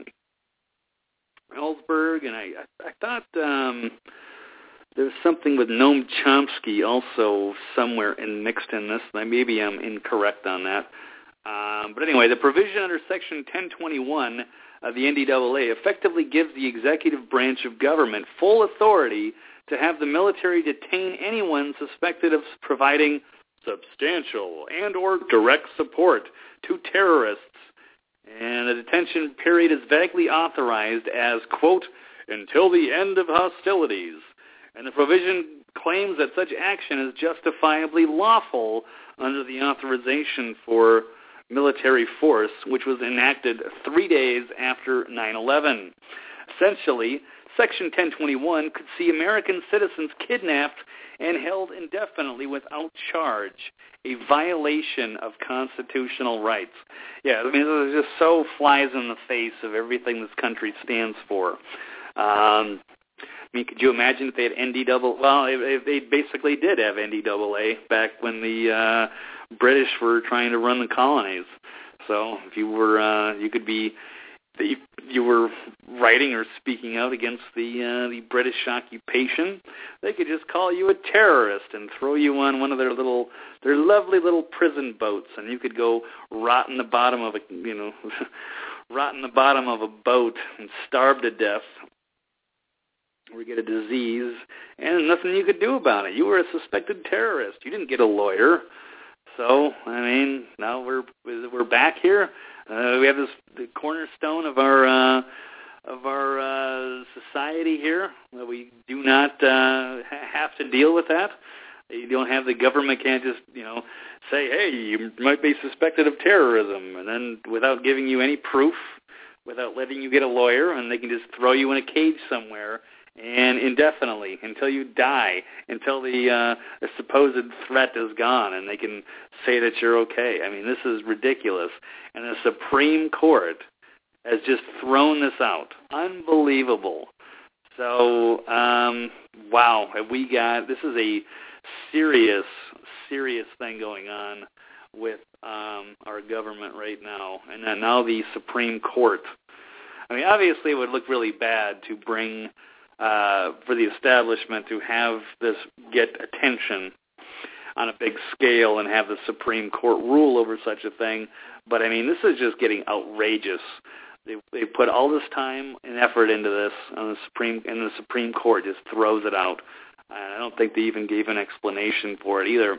Ellsberg, and I, I, I thought um, there's something with Noam Chomsky also somewhere in, mixed in this. Maybe I'm incorrect on that. Um, but anyway, the provision under Section ten twenty-one of the N D A A effectively gives the executive branch of government full authority to have the military detain anyone suspected of providing substantial and or direct support to terrorists. And the detention period is vaguely authorized as, quote, "until the end of hostilities." And the provision claims that such action is justifiably lawful under the authorization for military force, which was enacted three days after nine eleven. Essentially, Section ten twenty-one could see American citizens kidnapped and held indefinitely without charge, a violation of constitutional rights. Yeah, I mean, it just so flies in the face of everything this country stands for. Um, I mean, could you imagine if they had N D A A? Well, if they basically did have N D A A back when the uh, British were trying to run the colonies. So if you were, uh, you could be, you, you were writing or speaking out against the uh, the British occupation, they could just call you a terrorist and throw you on one of their little, their lovely little prison boats, and you could go rot in the bottom of a, you know, rot in the bottom of a boat and starve to death, or get a disease, and nothing you could do about it. You were a suspected terrorist. You didn't get a lawyer. So, I mean, now we're we're back here. Uh, we have this the cornerstone of our uh, of our uh, society here. We do not uh, have to deal with that. You don't have the government can't just, you know, say, hey, you might be suspected of terrorism, and then without giving you any proof, without letting you get a lawyer, and they can just throw you in a cage somewhere and indefinitely until you die, until the, uh, the supposed threat is gone, and they can say that you're okay. I mean, this is ridiculous. And the Supreme Court has just thrown this out. Unbelievable. So, um, wow, have we got, this is a serious, serious thing going on with um, our government right now. And then now the Supreme Court. I mean, obviously it would look really bad to bring Uh, for the establishment to have this get attention on a big scale and have the Supreme Court rule over such a thing. But, I mean, this is just getting outrageous. They they put all this time and effort into this, on the Supreme, and the Supreme Court just throws it out. And I don't think they even gave an explanation for it either.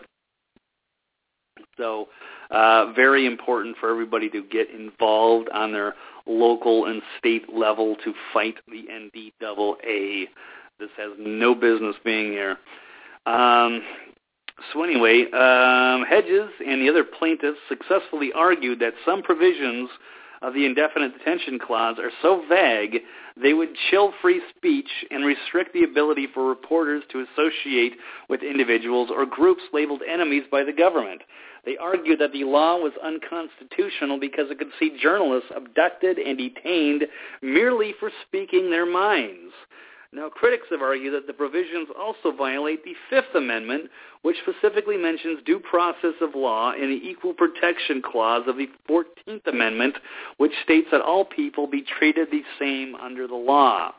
So uh, very important for everybody to get involved on their local and state level to fight the N D A A. This has no business being here. Um, so anyway, um, Hedges and the other plaintiffs successfully argued that some provisions of the indefinite detention clause are so vague they would chill free speech and restrict the ability for reporters to associate with individuals or groups labeled enemies by the government. They argued that the law was unconstitutional because it could see journalists abducted and detained merely for speaking their minds. Now, critics have argued that the provisions also violate the Fifth Amendment, which specifically mentions due process of law in the Equal Protection Clause of the fourteenth Amendment, which states that all people be treated the same under the law.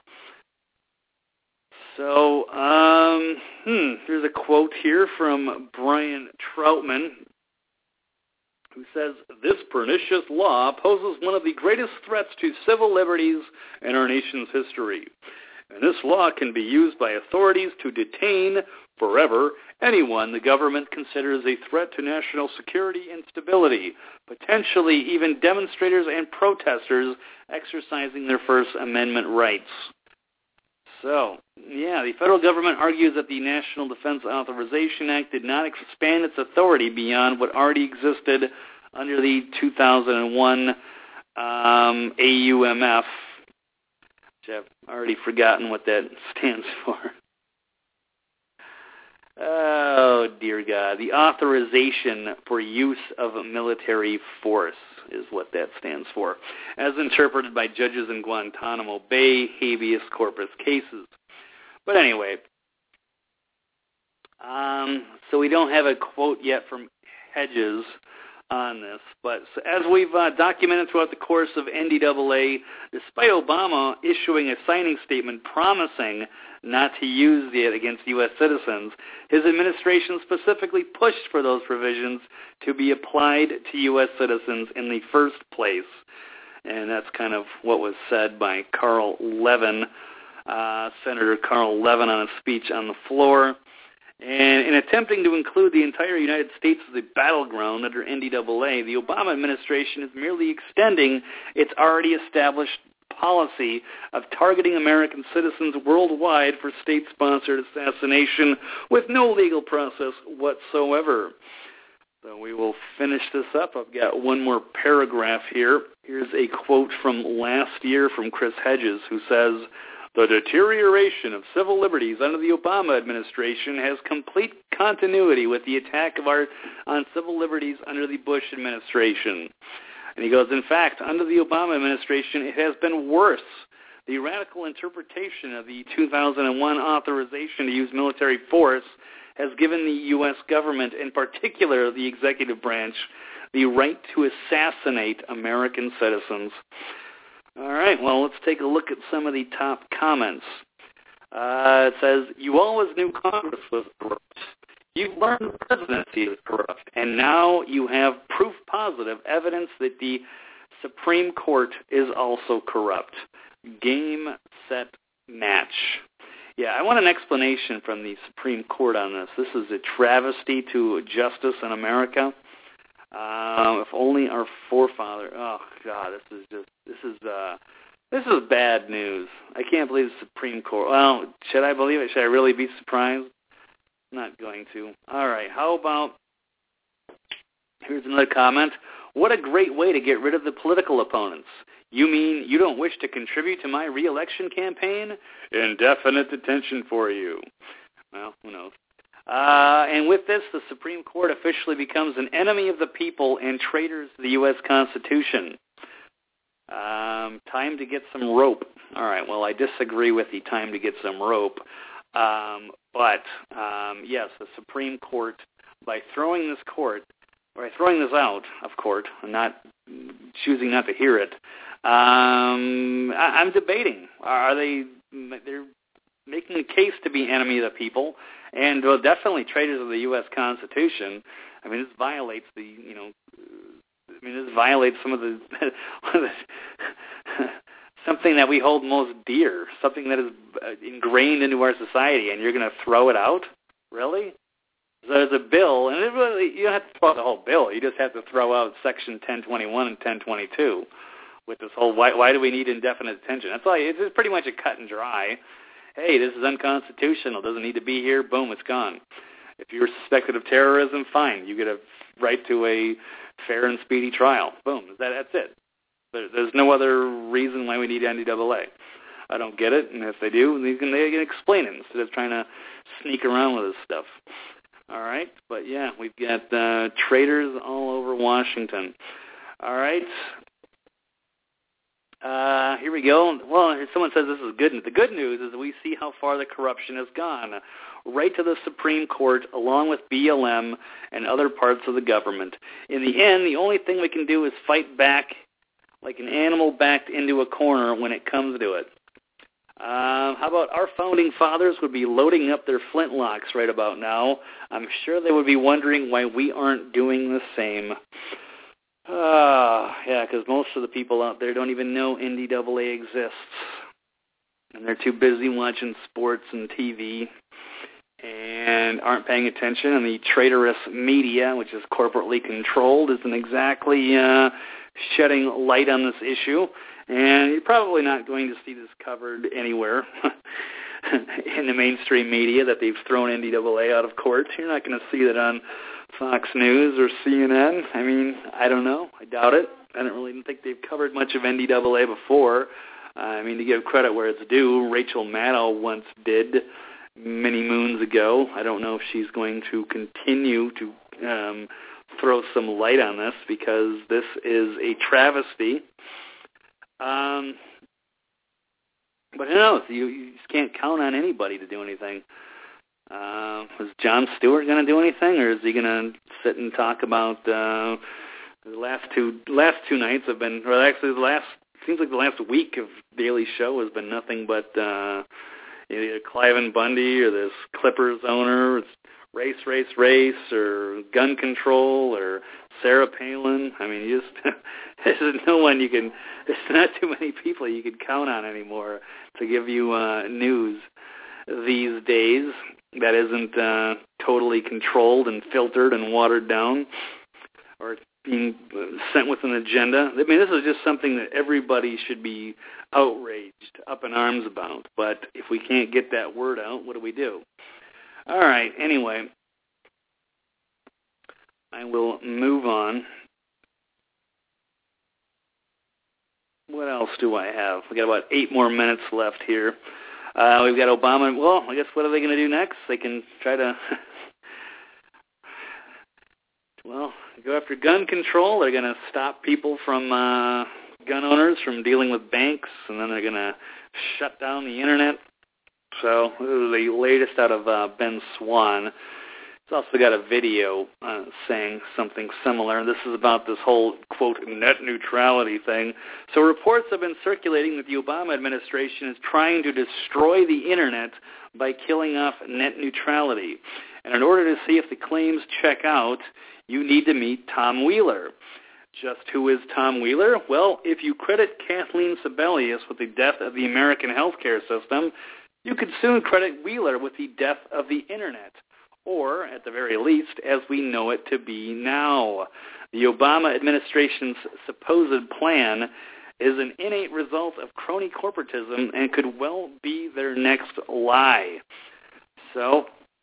So, um, hmm, here's a quote here from Brian Troutman, who says, "This pernicious law poses one of the greatest threats to civil liberties in our nation's history. And this law can be used by authorities to detain forever anyone the government considers a threat to national security and stability, potentially even demonstrators and protesters exercising their First Amendment rights." So, yeah, the federal government argues that the National Defense Authorization Act did not expand its authority beyond what already existed under the two thousand one um, A U M F, which I've already forgotten what that stands for. Oh, dear God. The Authorization for Use of Military Force is what that stands for, as interpreted by judges in Guantanamo Bay habeas corpus cases. But anyway, um, so we don't have a quote yet from Hedges on this, but as we've uh, documented throughout the course of N D A A, despite Obama issuing a signing statement promising not to use it against U S citizens, his administration specifically pushed for those provisions to be applied to U S citizens in the first place. And that's kind of what was said by Carl Levin, uh, Senator Carl Levin, on a speech on the floor. And in attempting to include the entire United States as a battleground under N D A A, the Obama administration is merely extending its already established policy of targeting American citizens worldwide for state-sponsored assassination with no legal process whatsoever. So we will finish this up. I've got one more paragraph here. Here's a quote from last year from Chris Hedges, who says, "The deterioration of civil liberties under the Obama administration has complete continuity with the attack of our, on civil liberties under the Bush administration." And he goes, "In fact, under the Obama administration, it has been worse. The radical interpretation of the two thousand one authorization to use military force has given the U S government, in particular the executive branch, the right to assassinate American citizens." All right, well, let's take a look at some of the top comments. Uh, it says, "You always knew Congress was corrupt. You learned the presidency is corrupt, and now you have proof positive evidence that the Supreme Court is also corrupt. Game, set, match." Yeah, I want an explanation from the Supreme Court on this. This is a travesty to justice in America. Uh, if only our forefather. Oh God, this is just this is uh, this is bad news. I can't believe the Supreme Court. Well, should I believe it? Should I really be surprised? I'm not going to. All right. How about? Here's another comment. "What a great way to get rid of the political opponents. You mean you don't wish to contribute to my re-election campaign? Indefinite detention for you." Well, who knows? Uh, and with this, the Supreme Court officially becomes an enemy of the people and traitors to the U S Constitution. Um, time to get some rope. All right, well, I disagree with the time to get some rope. Um, but, um, yes, the Supreme Court, by throwing this court, by throwing this out of court, and not choosing not to hear it, um, I, I'm debating. Are they, they're making a case to be enemy of the people, and well, definitely traitors of the U S Constitution. I mean, this violates the, you know, I mean, this violates some of the, something that we hold most dear, something that is ingrained into our society, and you're going to throw it out? Really? So there's a bill, and it really, you don't have to throw out the whole bill. You just have to throw out Section ten twenty-one and ten twenty-two with this whole, why, why do we need indefinite detention? That's all. It's just pretty much a cut and dry. Hey, this is unconstitutional. It doesn't need to be here. Boom, it's gone. If you're suspected of terrorism, fine. You get a right to a fair and speedy trial. Boom. That, that's it. There, there's no other reason why we need N D A A. I don't get it, and if they do, they can, they can explain it instead of trying to sneak around with this stuff. All right? But, yeah, we've got uh, traitors all over Washington. All right? Uh, here we go. Well, someone says this is good. The good news is we see how far the corruption has gone, right to the Supreme Court, along with B L M and other parts of the government. In the end, the only thing we can do is fight back like an animal backed into a corner when it comes to it. Uh, how about our founding fathers would be loading up their flintlocks right about now. I'm sure they would be wondering why we aren't doing the same. Uh, yeah, because most of the people out there don't even know N D A A exists. And they're too busy watching sports and T V and aren't paying attention. And the traitorous media, which is corporately controlled, isn't exactly uh, shedding light on this issue. And you're probably not going to see this covered anywhere in the mainstream media that they've thrown N D A A out of court. You're not going to see that on Fox News or C N N. I mean, I don't know. I doubt it. I don't really think they've covered much of N D A A before. Uh, I mean, to give credit where it's due, Rachel Maddow once did many moons ago. I don't know if she's going to continue to um, throw some light on this because this is a travesty. Um, but who knows? You, you just can't count on anybody to do anything. Uh, is Jon Stewart going to do anything, or is he going to sit and talk about uh, the last two last two nights have been, or actually the last seems like the last week of Daily Show has been nothing but uh, either Cliven Bundy or this Clippers owner. It's race, race, race, or gun control, or Sarah Palin. I mean, you just there's no one you can. There's not too many people you can count on anymore to give you uh, news these days that isn't uh, totally controlled and filtered and watered down or being sent with an agenda. I mean, this is just something that everybody should be outraged, up in arms about. But if we can't get that word out, what do we do? All right, anyway, I will move on. What else do I have? We got about eight more minutes left here. Uh, we've got Obama. Well, I guess what are they going to do next? They can try to, well, go after gun control. They're going to stop people from, uh, gun owners from dealing with banks, and then they're going to shut down the Internet. So this is the latest out of uh, Ben Swann. He's also got a video uh, saying something similar. This is about this whole, quote, net neutrality thing. So reports have been circulating that the Obama administration is trying to destroy the Internet by killing off net neutrality. And in order to see if the claims check out, you need to meet Tom Wheeler. Just who is Tom Wheeler? Well, if you credit Kathleen Sebelius with the death of the American healthcare system, you could soon credit Wheeler with the death of the Internet. Or, at the very least, as we know it to be now. The Obama administration's supposed plan is an innate result of crony corporatism and could well be their next lie. So,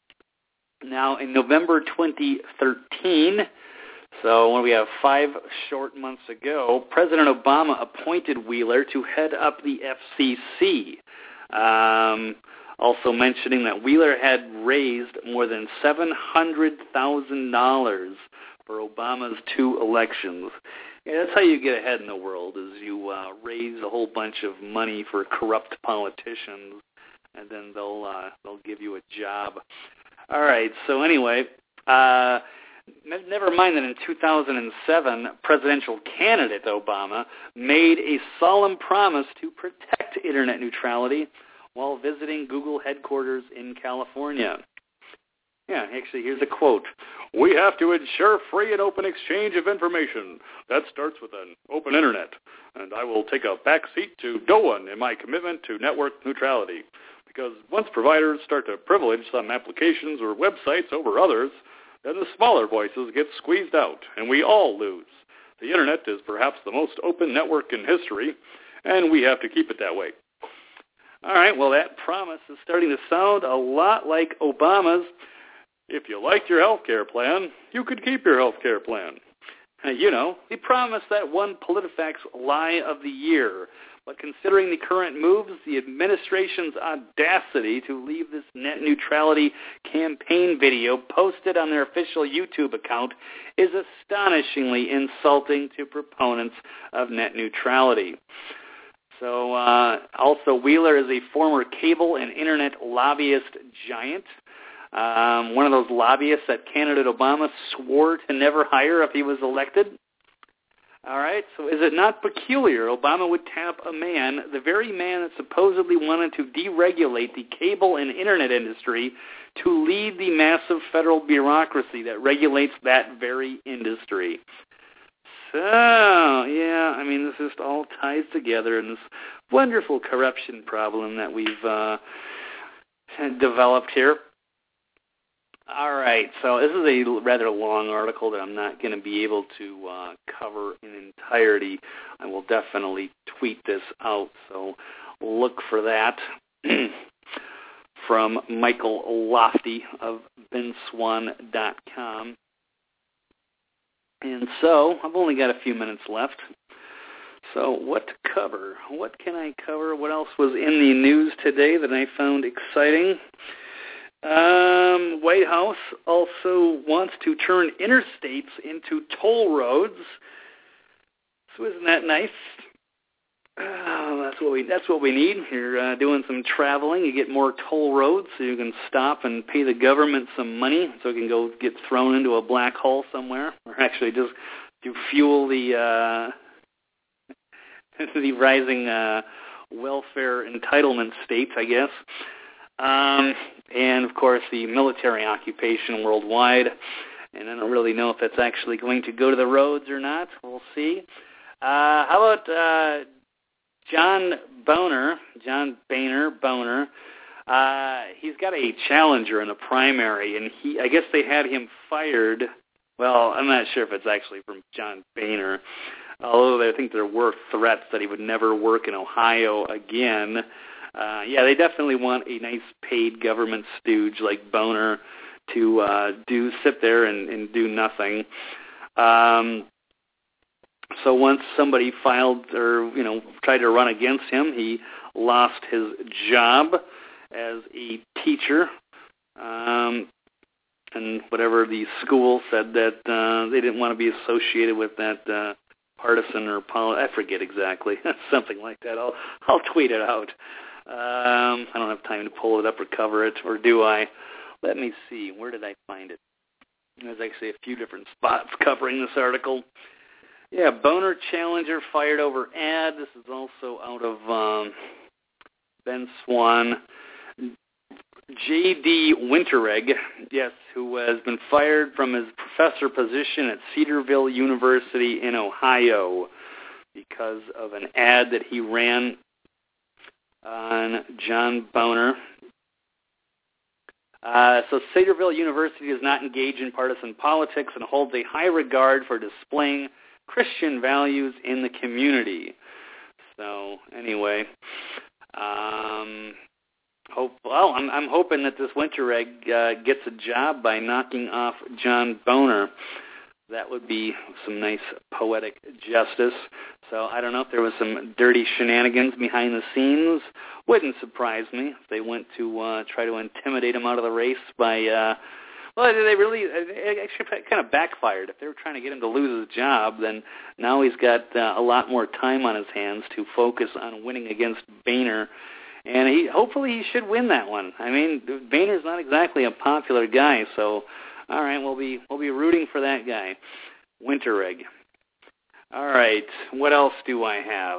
now in November twenty thirteen, so when we have five short months ago, President Obama appointed Wheeler to head up the F C C. Um... Also mentioning that Wheeler had raised more than seven hundred thousand dollars for Obama's two elections. Yeah, that's how you get ahead in the world, is you uh, raise a whole bunch of money for corrupt politicians, and then they'll uh, they'll give you a job. All right, so anyway, uh, never mind that in two thousand seven, presidential candidate Obama made a solemn promise to protect Internet neutrality while visiting Google headquarters in California. Yeah, actually, here's a quote. "We have to ensure free and open exchange of information. That starts with an open Internet. And I will take a back seat to no one in my commitment to network neutrality. Because once providers start to privilege some applications or websites over others, then the smaller voices get squeezed out, and we all lose. The Internet is perhaps the most open network in history, and we have to keep it that way." All right, well, that promise is starting to sound a lot like Obama's. If you liked your health care plan, you could keep your health care plan. You know, he promised that one PolitiFact's lie of the year. But considering the current moves, the administration's audacity to leave this net neutrality campaign video posted on their official YouTube account is astonishingly insulting to proponents of net neutrality. So uh, also Wheeler is a former cable and internet lobbyist giant. Um, one of those lobbyists that candidate Obama swore to never hire if he was elected. All right, so is it not peculiar Obama would tap a man, the very man that supposedly wanted to deregulate the cable and internet industry, to lead the massive federal bureaucracy that regulates that very industry? So, yeah, I mean, this just all ties together in this wonderful corruption problem that we've uh, developed here. All right, so this is a rather long article that I'm not going to be able to uh, cover in entirety. I will definitely tweet this out, so look for that from Michael Lofty of Ben Swan dot com. And so I've only got a few minutes left. So what to cover? What can I cover? What else was in the news today that I found exciting? Um, White House also wants to turn interstates into toll roads. So isn't that nice? Oh, that's what we that's what we need. You're uh, doing some traveling. You get more toll roads, so you can stop and pay the government some money, so it can go get thrown into a black hole somewhere, or actually just to fuel the uh, the rising uh, welfare entitlement states, I guess. Um, and, of course, the military occupation worldwide. And I don't really know if that's actually going to go to the roads or not. We'll see. Uh, how about uh, John Boehner, John Boehner, Boehner. Uh, he's got a challenger in a primary, and he I guess they had him fired. Well, I'm not sure if it's actually from John Boehner, although I think there were threats that he would never work in Ohio again. Uh, yeah, they definitely want a nice paid government stooge like Boehner to uh, do sit there and, and do nothing. Um, so once somebody filed or you know tried to run against him, he lost his job as a teacher. Um, and whatever the school said that uh, they didn't want to be associated with that uh, partisan or poli- I forget exactly something like that. I'll I'll tweet it out. Um, I don't have time to pull it up or cover it, or do I? Let me see. Where did I find it? There's actually a few different spots covering this article. Yeah, Boehner challenger fired over ad. This is also out of um, Ben Swan. J D Winteregg, yes, who has been fired from his professor position at Cedarville University in Ohio because of an ad that he ran on John Boehner. Uh, so Cedarville University does not engage in partisan politics and holds a high regard for displaying Christian values in the community. So anyway, um, hope. Well, I'm, I'm hoping that this Winteregg uh, gets a job by knocking off John Boehner. That would be some nice poetic justice. So I don't know if there was some dirty shenanigans behind the scenes. Wouldn't surprise me if they went to uh, try to intimidate him out of the race by, uh, well, they really, it actually kind of backfired. If they were trying to get him to lose his job, then now he's got uh, a lot more time on his hands to focus on winning against Boehner. And he hopefully he should win that one. I mean, Boehner's not exactly a popular guy, so all right, we'll be we'll be rooting for that guy, Winteregg. All right, what else do I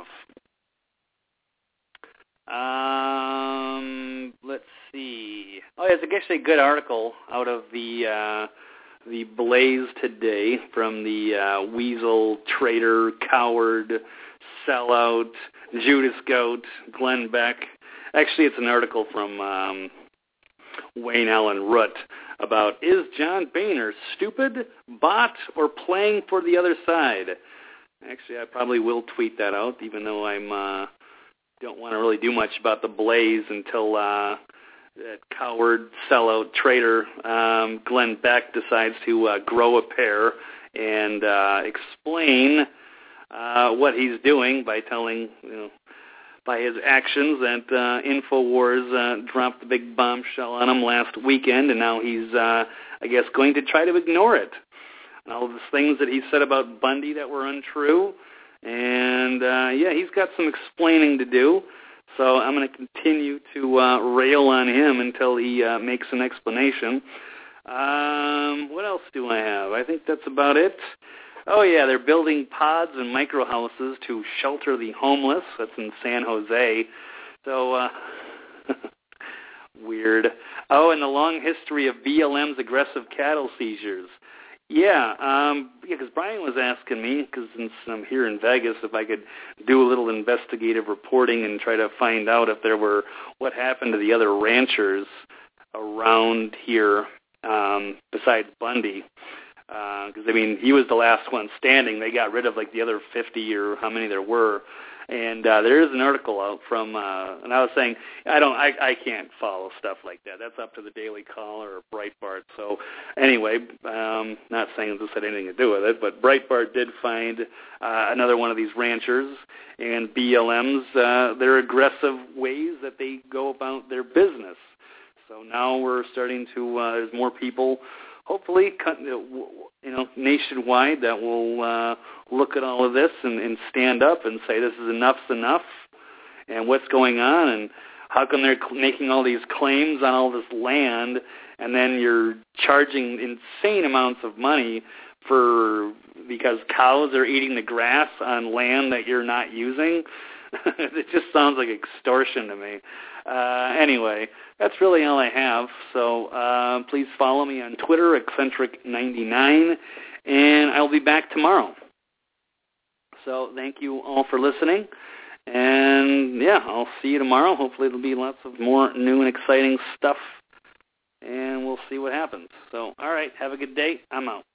have? Um, let's see. Oh, it's actually a good article out of the uh, the Blaze today from the uh, weasel, traitor, coward, sellout, Judas Goat, Glenn Beck. Actually, it's an article from um, Wayne Allen Root about, is John Boehner stupid, bot, or playing for the other side? Actually, I probably will tweet that out, even though I'm uh, don't want to really do much about the Blaze until uh, that coward, sellout, traitor um, Glenn Beck decides to uh, grow a pair and uh, explain uh, what he's doing by telling, you know, by his actions that uh, InfoWars uh, dropped the big bombshell on him last weekend, and now he's, uh, I guess, going to try to ignore it. And all of the things that he said about Bundy that were untrue, And, uh, yeah, he's got some explaining to do. So I'm going to continue to uh, rail on him until he uh, makes an explanation. Um, what else do I have? I think that's about it. Oh, yeah, they're building pods and microhouses to shelter the homeless. That's in San Jose. So, uh, weird. Oh, and the long history of B L M's aggressive cattle seizures. Yeah, um, yeah, because Brian was asking me, because since I'm here in Vegas, if I could do a little investigative reporting and try to find out if there were, what happened to the other ranchers around here um, besides Bundy. Because, uh, I mean, he was the last one standing. They got rid of, like, the other fifty or how many there were. And uh, there is an article out from, uh, and I was saying, I don't, I, I can't follow stuff like that. That's up to the Daily Caller or Breitbart. So anyway, um, not saying this had anything to do with it, but Breitbart did find uh, another one of these ranchers and B L M's, uh, their aggressive ways that they go about their business. So now we're starting to, uh, there's more people, hopefully, you know, nationwide that will uh, look at all of this and, and stand up and say this is enough's enough and what's going on and how come they're making all these claims on all this land and then you're charging insane amounts of money for because cows are eating the grass on land that you're not using. It just sounds like extortion to me. Uh, anyway, that's really all I have. So uh, please follow me on Twitter, eccentric ninety-nine, and I'll be back tomorrow. So thank you all for listening. And, yeah, I'll see you tomorrow. Hopefully there'll be lots of more new and exciting stuff, and we'll see what happens. So, all right, have a good day. I'm out.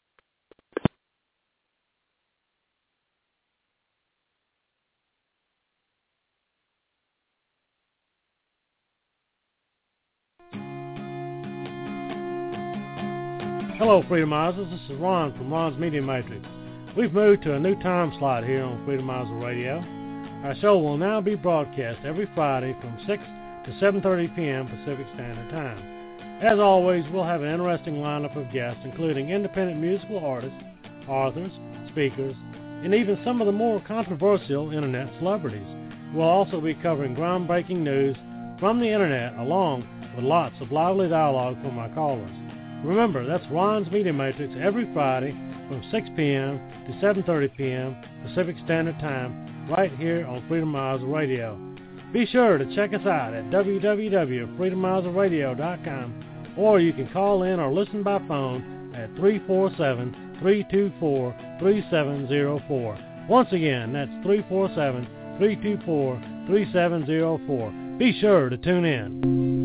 Hello, Freedomizers. This is Ron from Ron's Media Matrix. We've moved to a new time slot here on Freedomizer Radio. Our show will now be broadcast every Friday from six to seven thirty p.m. Pacific Standard Time. As always, we'll have an interesting lineup of guests, including independent musical artists, authors, speakers, and even some of the more controversial Internet celebrities. We'll also be covering groundbreaking news from the Internet, along with lots of lively dialogue from our callers. Remember, that's Ron's Media Matrix every Friday from six p.m. to seven thirty p.m. Pacific Standard Time, right here on Freedomizer Radio. Be sure to check us out at w w w dot freedomizer radio dot com, or you can call in or listen by phone at three four seven, three two four, three seven zero four. Once again, that's three four seven, three two four, three seven zero four. Be sure to tune in.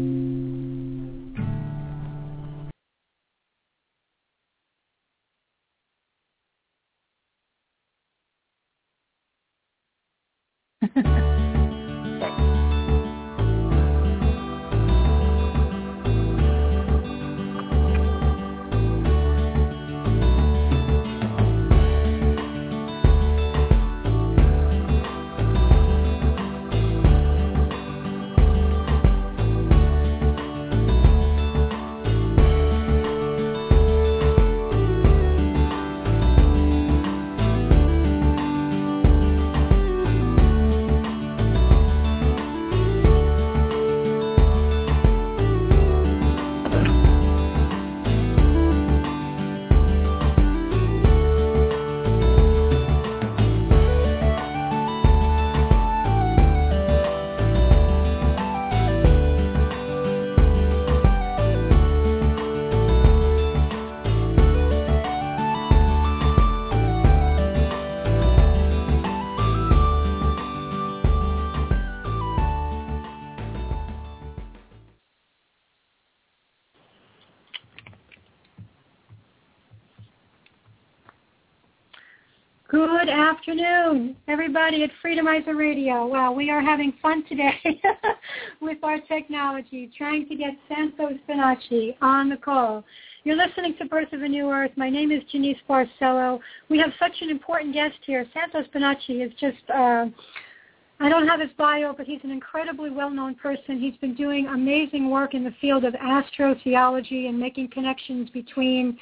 Good afternoon, everybody at Freedomizer Radio. Wow, we are having fun today with our technology, trying to get Santos Bonacci on the call. You're listening to Birth of a New Earth. My name is Janice Barcelo. We have such an important guest here. Santos Bonacci is just, uh, I don't have his bio, but he's an incredibly well-known person. He's been doing amazing work in the field of astrotheology and making connections between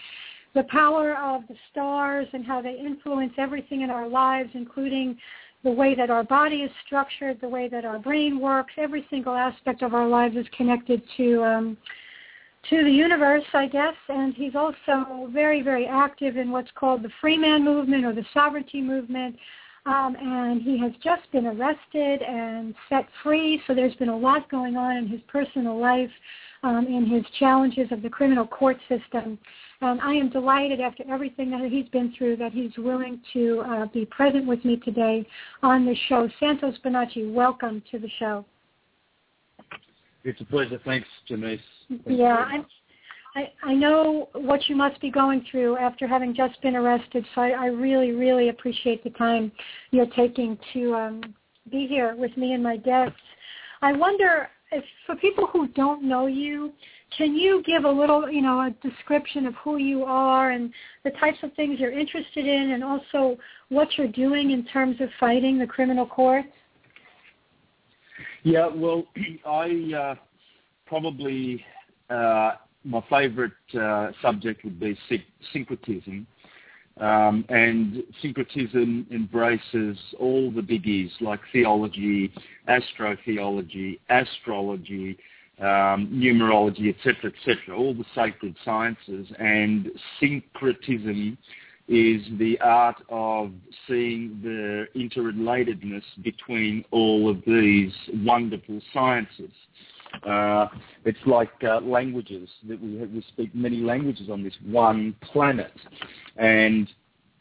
the power of the stars and how they influence everything in our lives, including the way that our body is structured, the way that our brain works. Every single aspect of our lives is connected to um, to the universe, I guess. And he's also very, very active in what's called the free man movement or the sovereignty movement. Um, and he has just been arrested and set free. So there's been a lot going on in his personal life, um, in his challenges of the criminal court system. And I am delighted after everything that he's been through that he's willing to uh, be present with me today on the show. Santos Bonacci, welcome to the show. It's a pleasure. Thanks, Janice. Thanks yeah, I, I, I know what you must be going through after having just been arrested, so I, I really, really appreciate the time you're taking to um, be here with me and my guests. I wonder if, for people who don't know you, can you give a little, you know, a description of who you are and the types of things you're interested in, and also what you're doing in terms of fighting the criminal courts? Yeah, well, I uh, probably, uh, my favorite uh, subject would be syncretism. Um, and syncretism embraces all the biggies like theology, astrotheology, astrology, um, numerology, et cetera, et cetera, all the sacred sciences. And syncretism is the art of seeing the interrelatedness between all of these wonderful sciences. Uh, it's like uh, languages, that we, have, we speak many languages on this one planet, and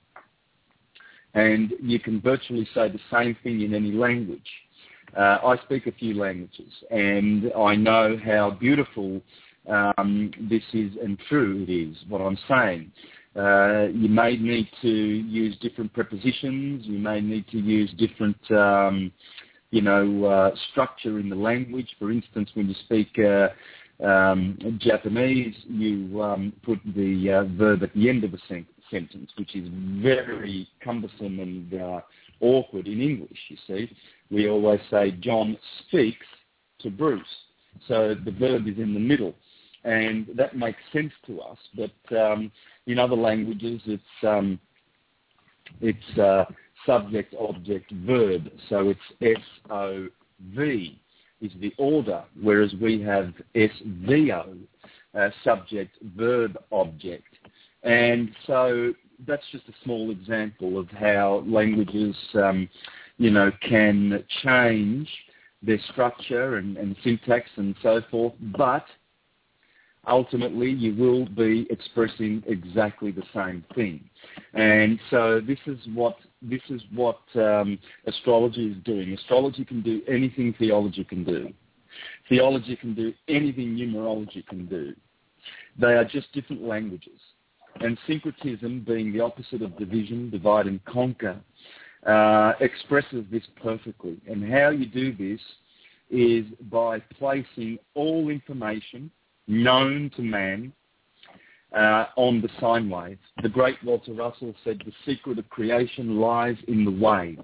and you can virtually say the same thing in any language. Uh, I speak a few languages, and I know how beautiful um, this is and true it is, what I'm saying. Uh, you may need to use different prepositions, you may need to use different um, you know, uh, structure in the language. For instance, when you speak uh, um, Japanese, you um, put the uh, verb at the end of a sen- sentence, which is very cumbersome and uh, awkward in English, you see. We always say, John speaks to Bruce. So the verb is in the middle. And that makes sense to us. But um, in other languages, it's... Um, it's uh, subject, object, verb. So it's S O V is the order, whereas we have S V O, uh, subject, verb, object. And so that's just a small example of how languages, um, you know, can change their structure and, and syntax and so forth, but ultimately you will be expressing exactly the same thing. And so this is what this is what um, astrology is doing. Astrology can do anything theology can do. Theology can do anything numerology can do. They are just different languages. And syncretism, being the opposite of division, divide and conquer, uh, expresses this perfectly. And how you do this is by placing all information known to man uh, on the sine wave. The great Walter Russell said the secret of creation lies in the wave.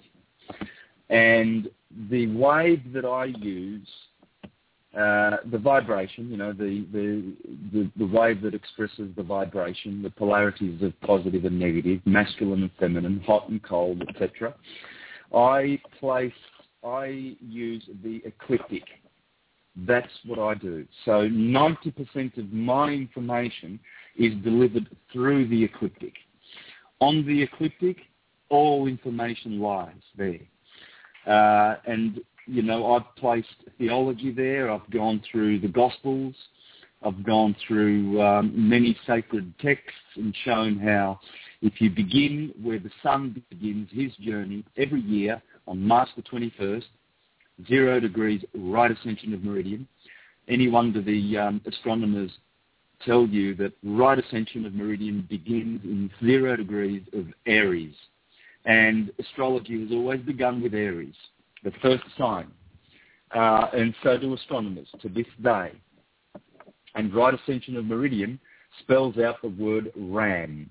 And the wave that I use, uh, the vibration, you know, the, the, the, the wave that expresses the vibration, the polarities of positive and negative, masculine and feminine, hot and cold, et cetera, I place, I use the ecliptic. That's what I do. So ninety percent of my information is delivered through the ecliptic. On the ecliptic, all information lies there. Uh, and, you know, I've placed theology there. I've gone through the Gospels. I've gone through um, many sacred texts and shown how if you begin where the sun begins his journey every year on March the twenty-first, zero degrees, right ascension of meridian. Any wonder the um, astronomers tell you that right ascension of meridian begins in zero degrees of Aries. And astrology has always begun with Aries, the first sign. Uh, and so do astronomers to this day. And right ascension of meridian spells out the word ram.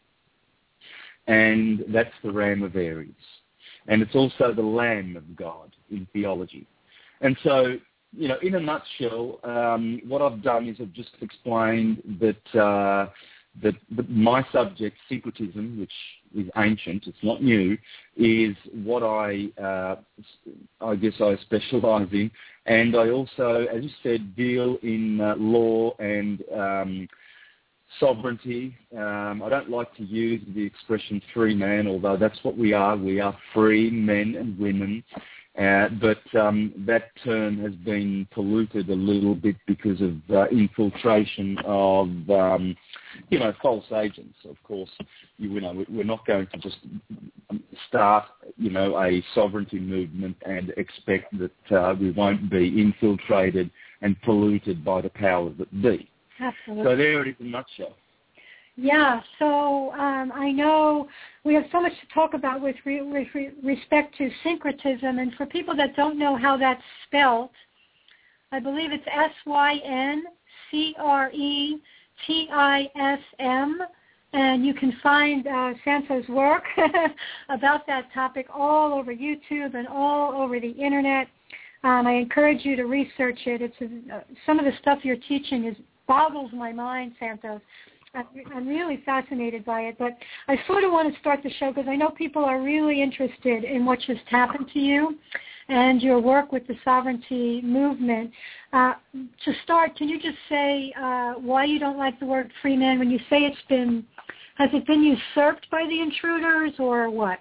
And that's the ram of Aries. And it's also the Lamb of God in theology. And so, you know, in a nutshell, um, what I've done is I've just explained that uh, But, but my subject, syncretism, which is ancient, it's not new, is what I, uh, I guess I specialise in. And I also, as you said, deal in uh, law and um, sovereignty. Um, I don't like to use the expression free man, although that's what we are. We are free men and women. Uh, but um, that term has been polluted a little bit because of uh, infiltration of, um, you know, false agents. Of course, you know, we're not going to just start, you know, a sovereignty movement and expect that uh, we won't be infiltrated and polluted by the powers that be. Absolutely. So there it is in a nutshell. Yeah, so um, I know we have so much to talk about with, re- with re- respect to syncretism, and for people that don't know how that's spelled, I believe it's S Y N C R E T I S M, and you can find uh, Santo's work about that topic all over YouTube and all over the Internet. Um, I encourage you to research it. It's a, uh, some of the stuff you're teaching is boggles my mind, Santos. I'm really fascinated by it, but I sort of want to start the show because I know people are really interested in what just happened to you and your work with the sovereignty movement. Uh, to start, can you just say uh, why you don't like the word free man when you say it's been, has it been usurped by the intruders or what?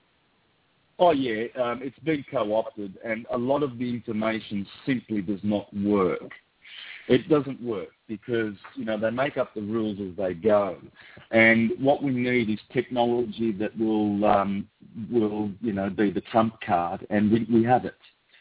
Oh, yeah, um, it's been co-opted, and a lot of the information simply does not work. It doesn't work because, you know, they make up the rules as they go. And what we need is technology that will, um, will you know, be the trump card, and we, we have it.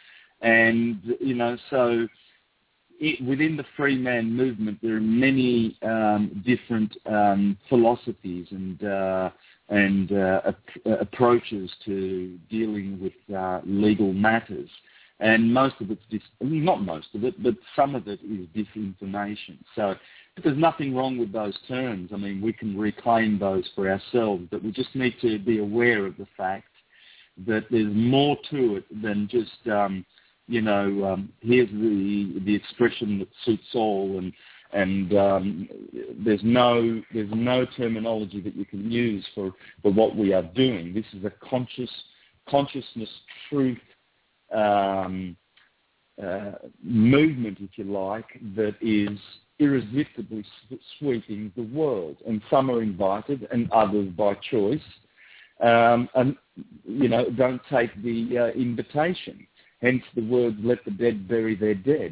And, you know, so it, within the free man movement, there are many um, different um, philosophies and uh, and uh, ap- approaches to dealing with uh, legal matters. And most of it's, dis- I mean, not most of it, but some of it is disinformation. So there's nothing wrong with those terms. I mean, we can reclaim those for ourselves, but we just need to be aware of the fact that there's more to it than just, um, you know, um, here's the the expression that suits all, and and um, there's no there's no terminology that you can use for, for what we are doing. This is a conscious consciousness truth Um, uh, movement, if you like, that is irresistibly sweeping the world. And some are invited and others by choice. Um, and, you know, don't take the uh, invitation. Hence the words, let the dead bury their dead.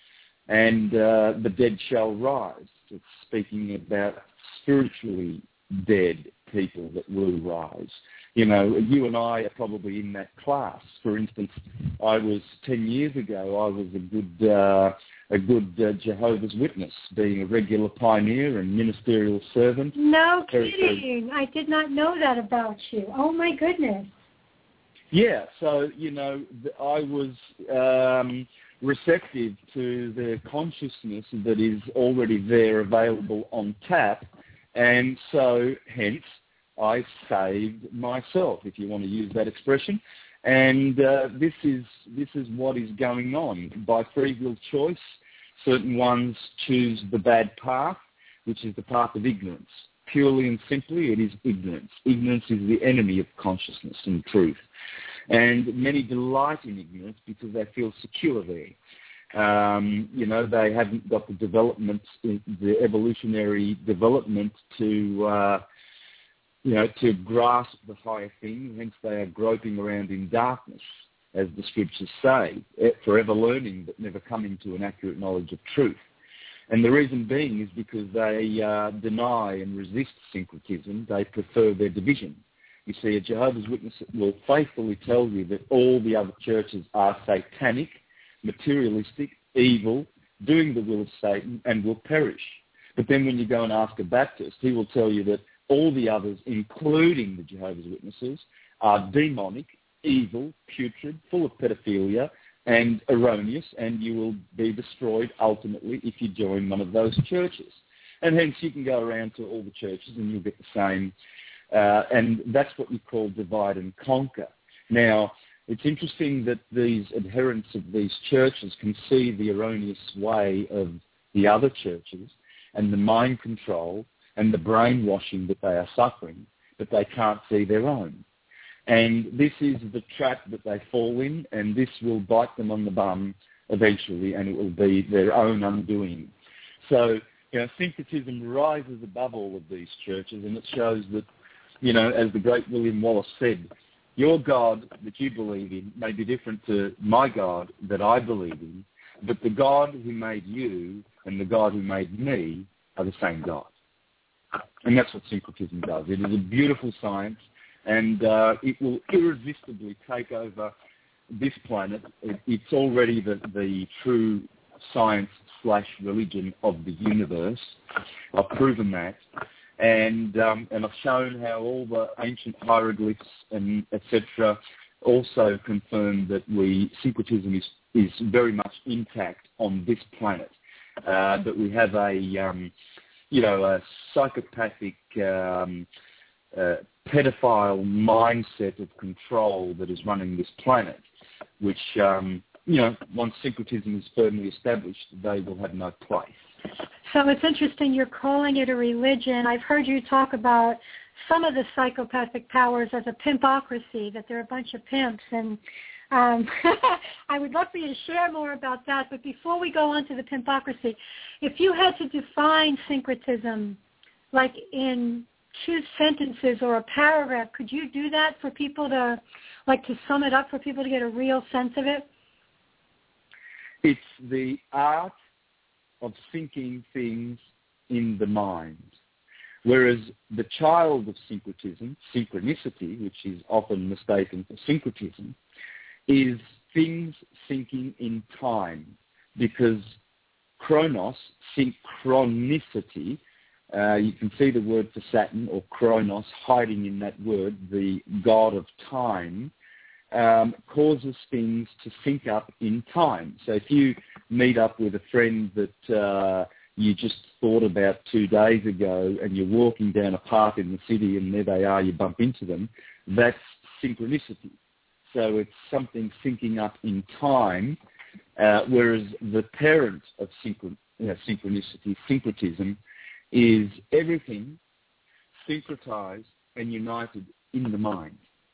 And uh, the dead shall rise. It's speaking about spiritually dead people that will rise. You know, you and I are probably in that class. For instance, I was ten years ago. I was a good, uh, a good uh, Jehovah's Witness, being a regular pioneer and ministerial servant. No kidding! I did not know that about you. Oh my goodness. Yeah. So you know, I was um, receptive to the consciousness that is already there, available on tap, and so hence, I saved myself, if you want to use that expression. And uh, this is this is what is going on. By free will choice, certain ones choose the bad path, which is the path of ignorance. Purely and simply, it is ignorance. Ignorance is the enemy of consciousness and truth. And many delight in ignorance because they feel secure there. Um, you know, they haven't got the development, the evolutionary development to... Uh, you know, to grasp the higher things, hence they are groping around in darkness, as the scriptures say, forever learning but never coming to an accurate knowledge of truth. And the reason being is because they uh, deny and resist syncretism. They prefer their division. You see, a Jehovah's Witness will faithfully tell you that all the other churches are satanic, materialistic, evil, doing the will of Satan, and will perish. But then when you go and ask a Baptist, he will tell you that all the others, including the Jehovah's Witnesses, are demonic, evil, putrid, full of pedophilia, and erroneous, and you will be destroyed ultimately if you join one of those churches. And hence you can go around to all the churches and you'll get the same, uh, and that's what you call divide and conquer. Now, it's interesting that these adherents of these churches can see the erroneous way of the other churches and the mind control and the brainwashing that they are suffering, that they can't see their own. And this is the trap that they fall in, and this will bite them on the bum eventually, and it will be their own undoing. So, you know, syncretism rises above all of these churches, and it shows that, you know, as the great William Wallace said, your God that you believe in may be different to my God that I believe in, but the God who made you and the God who made me are the same God. And that's what syncretism does. It is a beautiful science, and uh, it will irresistibly take over this planet. It, it's already the, the true science slash religion of the universe. I've proven that. And um, and I've shown how all the ancient hieroglyphs and et cetera also confirm that we syncretism is, is very much intact on this planet. Uh, that we have a um, you know a psychopathic um, uh, pedophile mindset of control that is running this planet, which um, you know once syncretism is firmly established, they will have no place. So it's interesting you're calling it a religion. I've heard you talk about some of the psychopathic powers as a pimpocracy, that they're a bunch of pimps. And um, I would love for you to share more about that. But before we go on to the pimpocracy, if you had to define syncretism, like in two sentences or a paragraph, could you do that for people to, like to sum it up for people to get a real sense of it? It's the art of syncing things in the mind. Whereas the child of syncretism, synchronicity, which is often mistaken for syncretism, is things syncing in time, because chronos, synchronicity, uh, you can see the word for Saturn, or chronos, hiding in that word, the god of time, Um, causes things to sync up in time. So if you meet up with a friend that uh, you just thought about two days ago and you're walking down a path in the city and there they are, you bump into them, that's synchronicity. So it's something syncing up in time, uh, whereas the parent of synchron- you know, synchronicity, syncretism, is everything syncretized and united in the mind.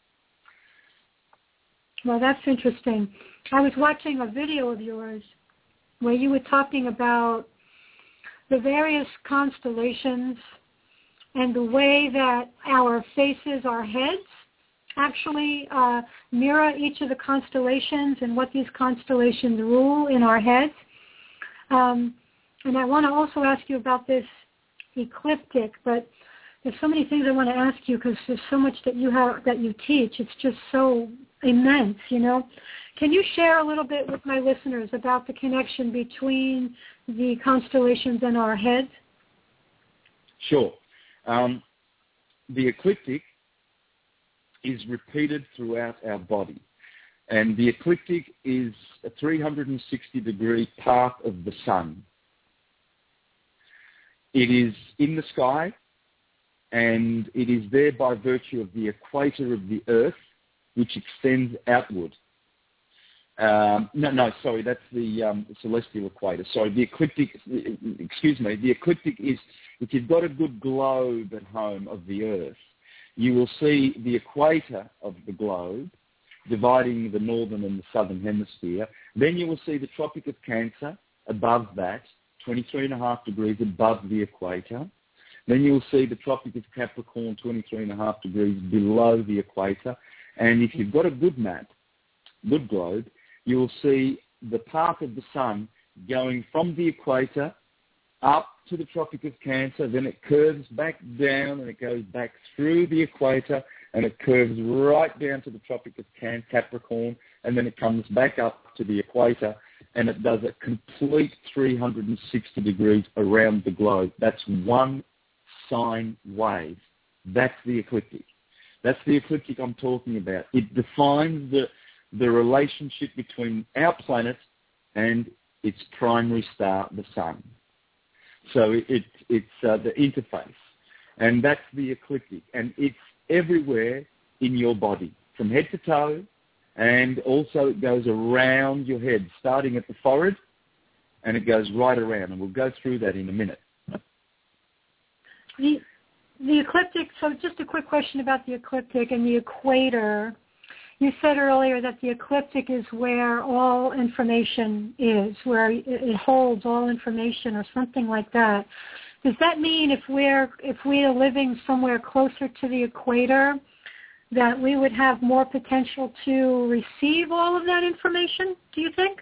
Well, that's interesting. I was watching a video of yours where you were talking about the various constellations and the way that our faces, our heads, actually uh, mirror each of the constellations and what these constellations rule in our heads. Um, and I want to also ask you about this ecliptic, but there's so many things I want to ask you because there's so much that you have that you teach. It's just so immense, you know. Can you share a little bit with my listeners about the connection between the constellations and our heads? Sure. Um, the ecliptic is repeated throughout our body, and the ecliptic is a three hundred sixty degree path of the sun. It is in the sky, and it is there by virtue of the equator of the Earth, which extends outward. Um, no, no, sorry, that's the um, celestial equator. Sorry, the ecliptic, excuse me, the ecliptic is, if you've got a good globe at home of the Earth, you will see the equator of the globe dividing the northern and the southern hemisphere. Then you will see the Tropic of Cancer above that, twenty-three and a half degrees above the equator. Then you'll see the Tropic of Capricorn, twenty-three and a half degrees below the equator. And if you've got a good map, good globe, you will see the path of the sun going from the equator up to the Tropic of Cancer, then it curves back down and it goes back through the equator and it curves right down to the Tropic of Capricorn, and then it comes back up to the equator and it does a complete three hundred sixty degrees around the globe. That's one sine wave. That's the ecliptic. That's the ecliptic I'm talking about. It defines the the relationship between our planet and its primary star, the sun. So it, it, it's uh, the interface. And that's the ecliptic. And it's everywhere in your body, from head to toe, and also it goes around your head, starting at the forehead, and it goes right around. And we'll go through that in a minute. The, the ecliptic, so just a quick question about the ecliptic and the equator. You said earlier that the ecliptic is where all information is, where it holds all information or something like that. Does that mean if we're if we are living somewhere closer to the equator, that we would have more potential to receive all of that information, do you think?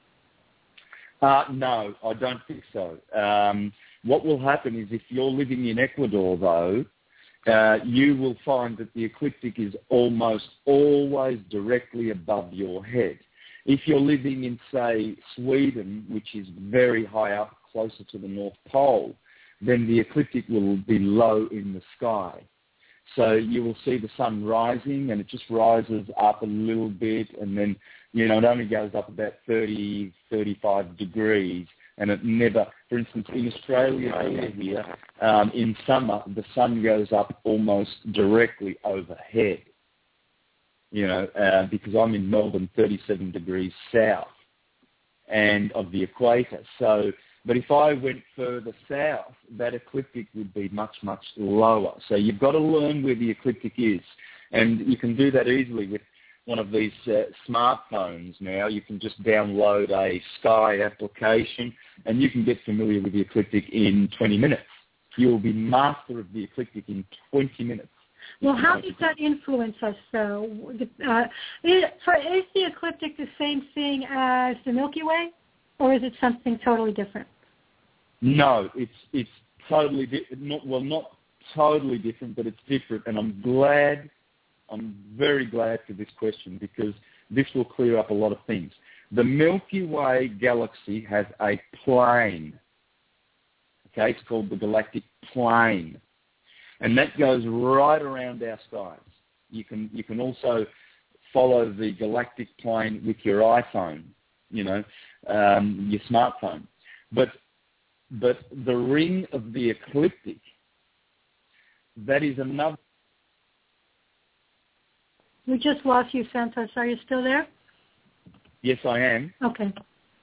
Uh, no, I don't think so. Um, what will happen is if you're living in Ecuador, though, Uh, you will find that the ecliptic is almost always directly above your head. If you're living in, say, Sweden, which is very high up, closer to the North Pole, then the ecliptic will be low in the sky. So you will see the sun rising, and it just rises up a little bit, and then, you know, it only goes up about thirty, thirty-five degrees. And it never, for instance, in Australia here, um, in summer, the sun goes up almost directly overhead, you know, uh, because I'm in Melbourne, thirty-seven degrees south and of the equator. So, but if I went further south, that ecliptic would be much, much lower. So you've got to learn where the ecliptic is. And you can do that easily with one of these uh, smartphones now. You can just download a sky application and you can get familiar with the ecliptic in twenty minutes. You will be master of the ecliptic in twenty minutes. Well, how does that influence us, though? Uh, is, for, is the ecliptic the same thing as the Milky Way, or is it something totally different? No, it's it's totally different. Not, well, not totally different, but it's different, and I'm glad I'm very glad for this question because this will clear up a lot of things. The Milky Way galaxy has a plane. Okay, it's called the galactic plane. And that goes right around our skies. You can you can also follow the galactic plane with your iPhone, you know, um, your smartphone. But but the ring of the ecliptic, that is another. We just lost you, Santos. Are you still there? Yes, I am. Okay.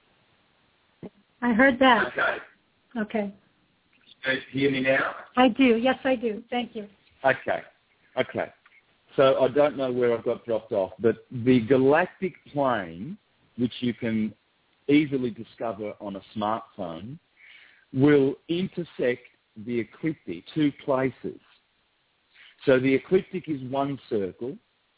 I heard that. Okay. Okay. Do you hear me now? I do. Yes, I do. Thank you. Okay. Okay. So I don't know where I got dropped off, but the galactic plane, which you can easily discover on a smartphone, will intersect the ecliptic two places. So the ecliptic is one circle,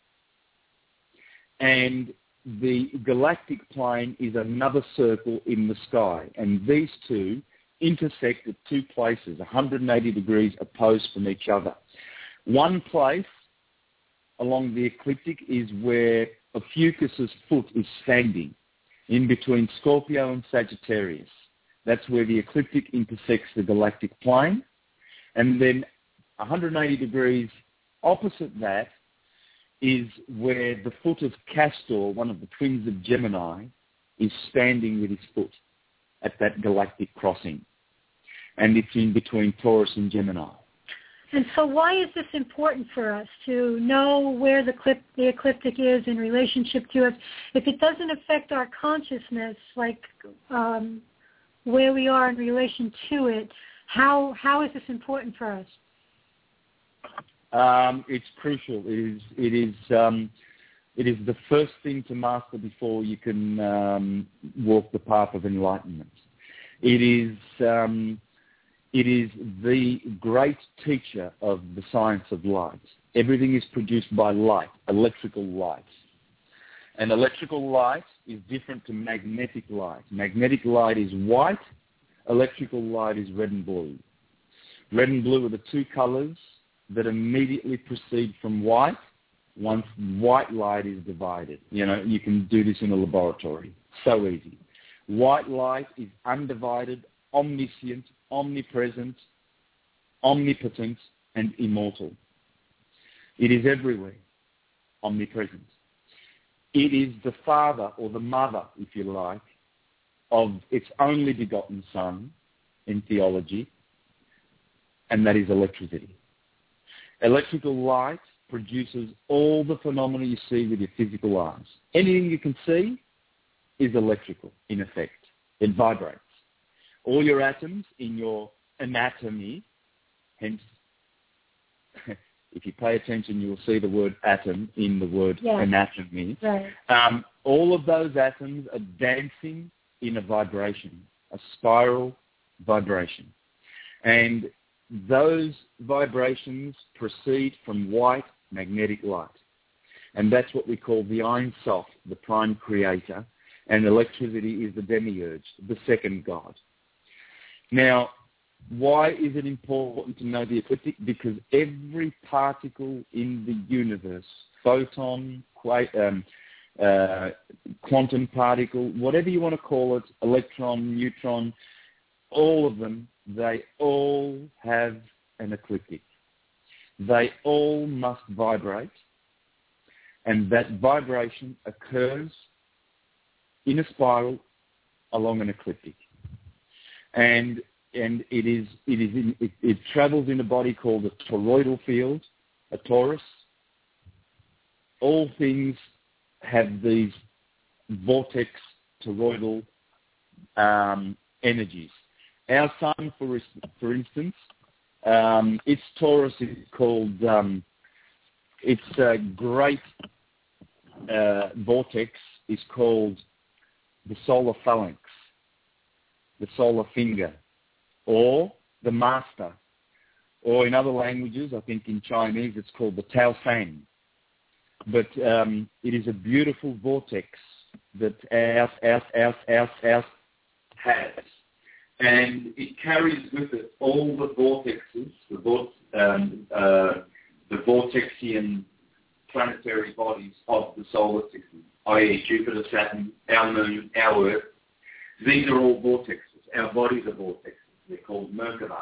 and the galactic plane is another circle in the sky. And these two intersect at two places, one hundred eighty degrees opposed from each other. One place along the ecliptic is where Ophiuchus's foot is standing, in between Scorpio and Sagittarius. That's where the ecliptic intersects the galactic plane. And then one hundred eighty degrees opposite that is where the foot of Castor, one of the twins of Gemini, is standing with his foot at that galactic crossing. And it's in between Taurus and Gemini. And so why is this important for us to know where the, clip, the ecliptic is in relationship to us? If it doesn't affect our consciousness, like um, where we are in relation to it, how how is this important for us? Um, it's crucial. It is. It is. Um, it is the first thing to master before you can um, walk the path of enlightenment. It is. Um, it is the great teacher of the science of light. Everything is produced by light, electrical light, and electrical light is different to magnetic light. Magnetic light is white. Electrical light is red and blue. Red and blue are the two colors that immediately proceed from white once white light is divided. You know, you can do this in a laboratory. So easy. White light is undivided, omniscient, omnipresent, omnipotent, and immortal. It is everywhere, omnipresent. It is the father or the mother, if you like, of its only begotten son in theology, and that is electricity. Electrical light produces all the phenomena you see with your physical eyes. Anything you can see is electrical, in effect. It vibrates. All your atoms in your anatomy hence, if you pay attention, you will see the word atom in the word yes. anatomy. Right. Um, all of those atoms are dancing in a vibration, a spiral vibration. And those vibrations proceed from white magnetic light. And that's what we call the Ein Sof, the prime creator, and electricity is the demiurge, the second God. Now, why is it important to know the ecliptic? Because every particle in the universe, photon, qu- um, uh, quantum particle, whatever you want to call it, electron, neutron, all of them, they all have an ecliptic. They all must vibrate, and that vibration occurs in a spiral along an ecliptic. And and it is it is in, it, it travels in a body called a toroidal field, a torus. All things have these vortex toroidal um, energies. Our sun, for for instance, um, its torus is called um, its uh, great uh, vortex is called the solar phalanx, the solar finger, or the master, or in other languages, I think in Chinese, it's called the Tao San. But um, it is a beautiful vortex that our, our, our, our, our has. And it carries with it all the vortexes, the, vor- um, uh, the vortexian planetary bodies of the solar system, that is. Jupiter, Saturn, our Moon, our Earth. These are all vortexes. Our bodies are vortexes. They're called Merkaba.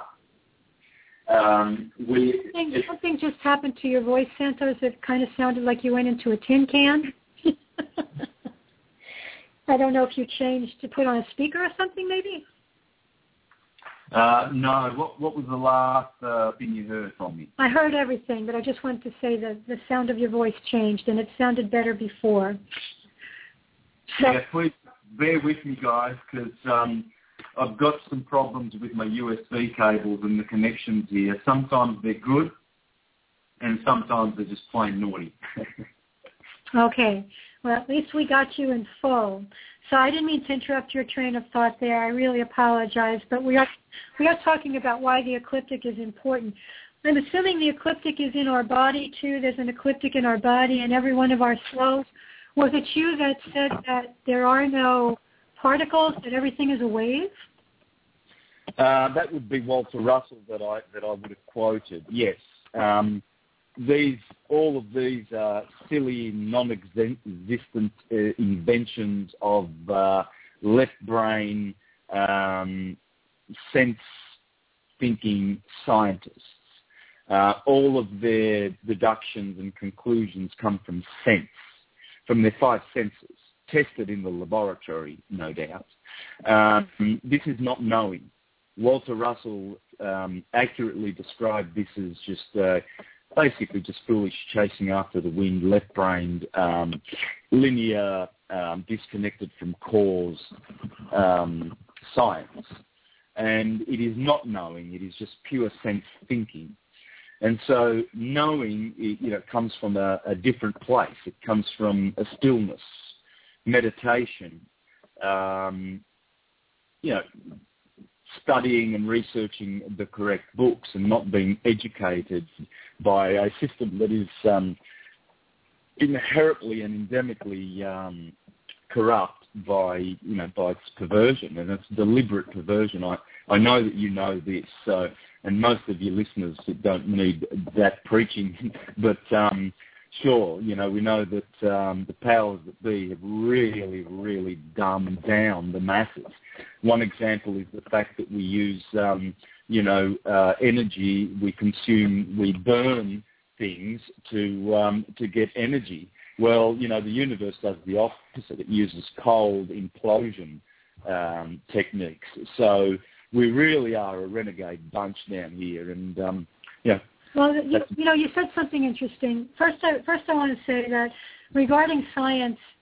Um, we, something, something just happened to your voice, Santos. It kind of sounded like you went into a tin can. I don't know if you changed to put on a speaker or something, maybe? Uh, no. What, what was the last uh, thing you heard from me? I heard everything, but I just wanted to say that the sound of your voice changed, and it sounded better before. So, yeah, please bear with me, guys, because um, I've got some problems with my U S B cables and the connections here. Sometimes they're good, and sometimes they're just plain naughty. Okay. Well, at least we got you in full. So I didn't mean to interrupt your train of thought there. I really apologize. But we are we are talking about why the ecliptic is important. I'm assuming the ecliptic is in our body, too. There's an ecliptic in our body and every one of our cells. Was it you that said that there are no particles, that everything is a wave? Uh, that would be Walter Russell that I that I would have quoted. Yes, um, these all of these uh, silly, non-existent uh, inventions of uh, left brain um, sense-thinking scientists. Uh, all of their deductions and conclusions come from sense, from their five senses, tested in the laboratory, no doubt. Um, this is not knowing. Walter Russell um, accurately described this as just uh, basically just foolish chasing after the wind, left-brained, um, linear, um, disconnected from cause um, science. And it is not knowing, it is just pure sense thinking. And so knowing, you know, comes from a, a different place. It comes from a stillness, meditation, um, you know, studying and researching the correct books and not being educated by a system that is um, inherently and endemically um, corrupt by, you know, by its perversion, and it's deliberate perversion. I, I know that you know this, so, and most of your listeners don't need that preaching, but um, sure, you know, we know that um, the powers that be have really, really dumbed down the masses. One example is the fact that we use, um, you know, uh, energy, we consume, we burn things to um, to get energy. Well, you know, the universe does the opposite. It uses cold implosion um, techniques. So we really are a renegade bunch down here, and um, yeah. Well, you, you know, you said something interesting. First, I, first I want to say that regarding science,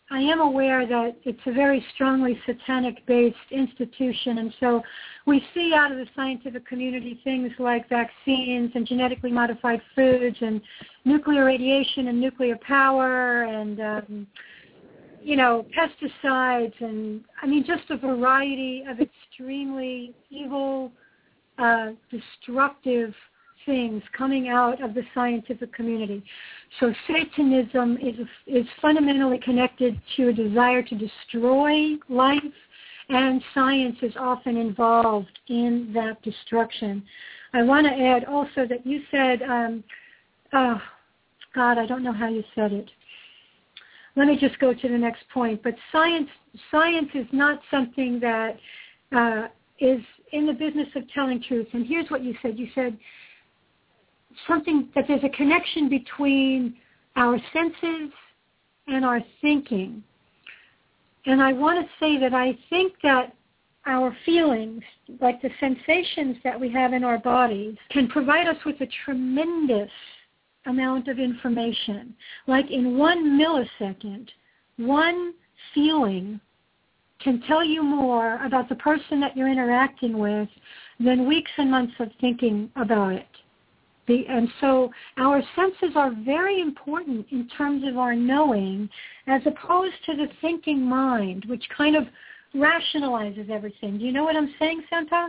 I am aware that it's a very strongly satanic-based institution, and so we see out of the scientific community things like vaccines and genetically modified foods and nuclear radiation and nuclear power and, um, you know, pesticides and, I mean, just a variety of extremely evil, uh, destructive things coming out of the scientific community. So Satanism is is fundamentally connected to a desire to destroy life, and science is often involved in that destruction. I want to add also that you said, um, oh, God, I don't know how you said it. Let me just go to the next point. But science science is not something that uh, is in the business of telling truth. And here's what you said. You said, something that there's a connection between our senses and our thinking. And I want to say that I think that our feelings, like the sensations that we have in our bodies, can provide us with a tremendous amount of information. Like in one millisecond, one feeling can tell you more about the person that you're interacting with than weeks and months of thinking about it. The, and so our senses are very important in terms of our knowing, as opposed to the thinking mind, which kind of rationalizes everything. Do you know what I'm saying, Santos?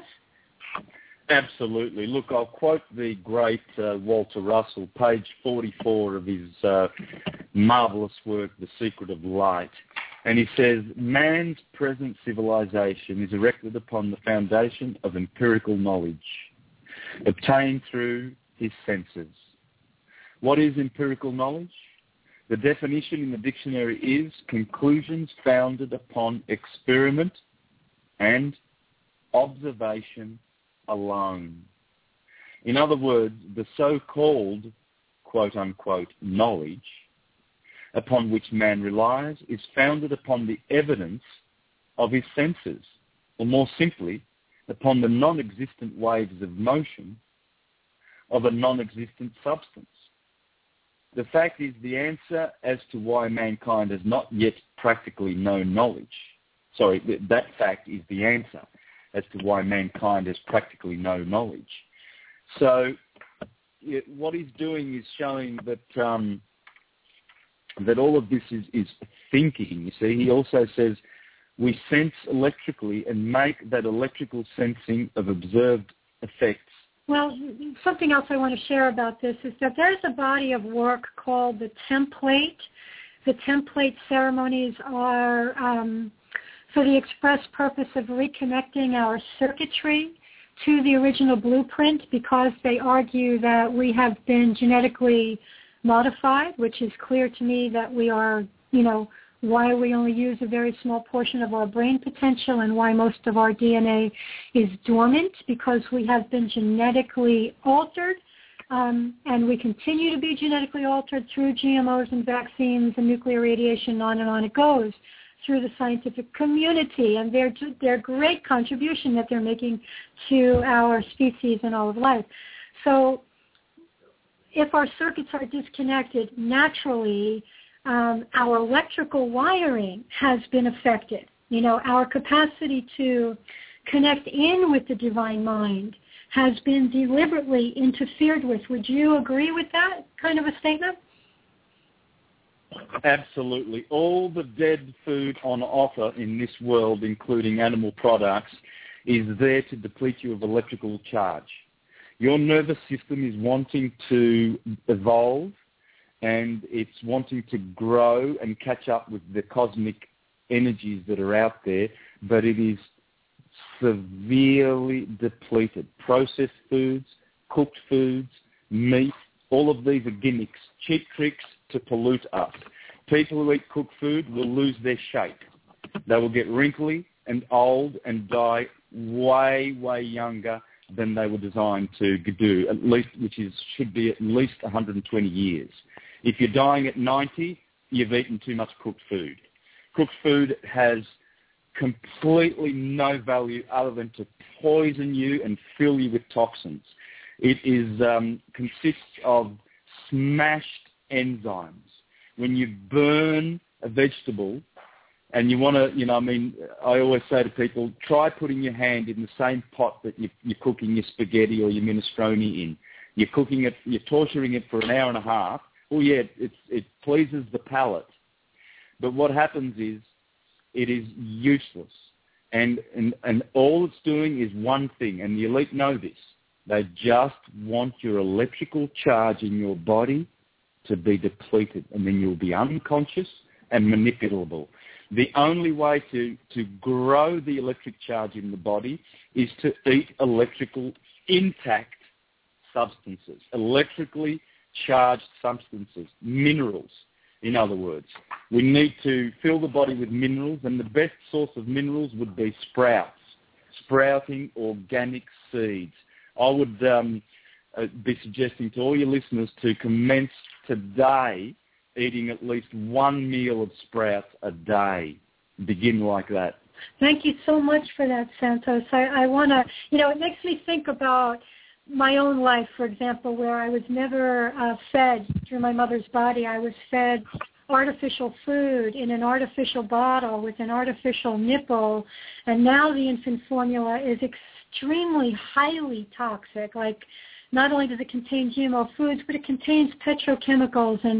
Absolutely. Look, I'll quote the great uh, Walter Russell, page forty-four of his uh, marvelous work, The Secret of Light. And he says, man's present civilization is erected upon the foundation of empirical knowledge, obtained through his senses. What is empirical knowledge? The definition in the dictionary is conclusions founded upon experiment and observation alone. In other words, the so-called, quote-unquote, knowledge upon which man relies is founded upon the evidence of his senses, or more simply, upon the non-existent waves of motion of a non-existent substance. The fact is, the answer as to why mankind has not yet practically known knowledge, sorry, that fact is the answer as to why mankind has practically no knowledge. So it, what he's doing is showing that um, that all of this is, is thinking. You see, he also says we sense electrically and make that electrical sensing of observed effects. Well, something else I want to share about this is that there's a body of work called the template. The template ceremonies are um, for the express purpose of reconnecting our circuitry to the original blueprint, because they argue that we have been genetically modified, which is clear to me that we are, you know, why we only use a very small portion of our brain potential and why most of our D N A is dormant, because we have been genetically altered, um, and we continue to be genetically altered through G M Os and vaccines and nuclear radiation, on and on it goes, through the scientific community and their, their great contribution that they're making to our species and all of life. So if our circuits are disconnected, naturally, Um, our electrical wiring has been affected. You know, our capacity to connect in with the divine mind has been deliberately interfered with. Would you agree with that kind of a statement? Absolutely. All the dead food on offer in this world, including animal products, is there to deplete you of electrical charge. Your nervous system is wanting to evolve, and it's wanting to grow and catch up with the cosmic energies that are out there, but it is severely depleted. Processed foods, cooked foods, meat, all of these are gimmicks, cheap tricks to pollute us. People who eat cooked food will lose their shape. They will get wrinkly and old and die way, way younger than they were designed to do, at least, which is should be at least one hundred twenty years. If you're dying at ninety, you've eaten too much cooked food. Cooked food has completely no value other than to poison you and fill you with toxins. It is um, consists of smashed enzymes. When you burn a vegetable, and you want to, you know, I mean, I always say to people, try putting your hand in the same pot that you, you're cooking your spaghetti or your minestrone in. You're cooking it, you're torturing it for an hour and a half. Oh, yeah, it's, it pleases the palate. But what happens is it is useless. And, and, and all it's doing is one thing, and the elite know this. They just want your electrical charge in your body to be depleted, and then you'll be unconscious and manipulable. The only way to, to grow the electric charge in the body is to eat electrical intact substances, electrically charged substances, minerals, in other words. We need to fill the body with minerals, and the best source of minerals would be sprouts, sprouting organic seeds. I would um, uh, be suggesting to all your listeners to commence today eating at least one meal of sprouts a day. Begin like that. Thank you so much for that, Santos. I, I want to, you know, it makes me think about my own life, for example, where I was never uh, fed through my mother's body. I was fed artificial food in an artificial bottle with an artificial nipple, and now the infant formula is extremely highly toxic. Like, not only does it contain G M O foods, but it contains petrochemicals and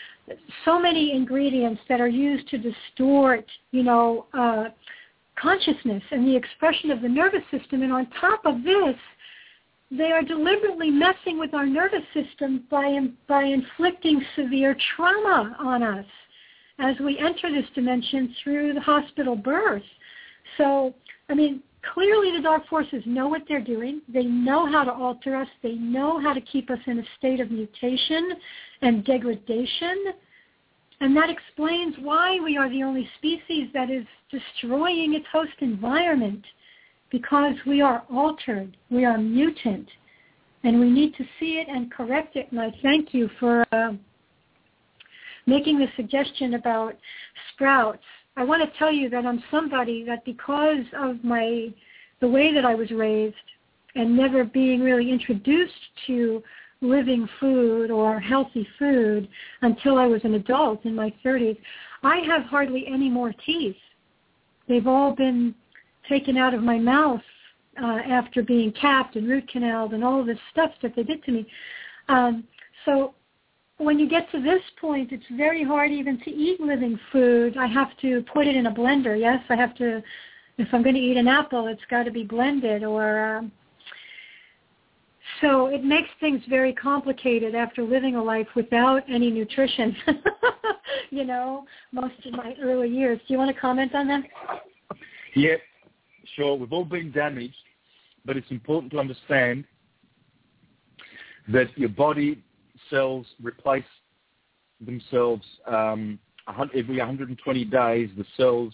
so many ingredients that are used to distort, you know, uh, consciousness and the expression of the nervous system. And on top of this, they are deliberately messing with our nervous system by by inflicting severe trauma on us as we enter this dimension through the hospital birth. So, I mean, clearly the dark forces know what they're doing. They know how to alter us. They know how to keep us in a state of mutation and degradation. And that explains why we are the only species that is destroying its host environment, because we are altered. We are mutant. And we need to see it and correct it. And I thank you for uh, making the suggestion about sprouts. I want to tell you that I'm somebody that, because of my the way that I was raised and never being really introduced to living food or healthy food until I was an adult in my thirties, I have hardly any more teeth. They've all been taken out of my mouth uh, after being capped and root canaled and all this stuff that they did to me. Um, so when you get to this point, it's very hard even to eat living food. I have to put it in a blender. Yes, I have to. If I'm going to eat an apple, it's got to be blended. Or um, so it makes things very complicated after living a life without any nutrition. You know, most of my early years. Do you want to comment on that? Yeah, sure. We've all been damaged, but it's important to understand that your body cells replace themselves um, every one hundred twenty days. The cells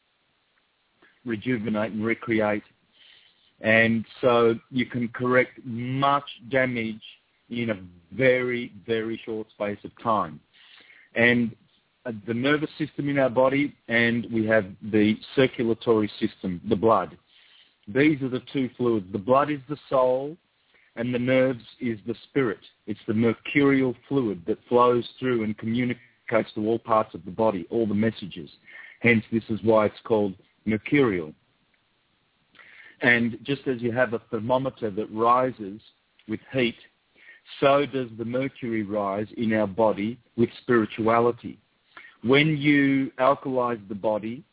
rejuvenate and recreate, and so you can correct much damage in a very, very short space of time. And uh, the nervous system in our body, and we have the circulatory system, the blood. These are the two fluids. The blood is the soul, and the nerves is the spirit. It's the mercurial fluid that flows through and communicates to all parts of the body, all the messages. Hence, this is why it's called mercurial. And just as you have a thermometer that rises with heat, so does the mercury rise in our body with spirituality. When you alkalize the body,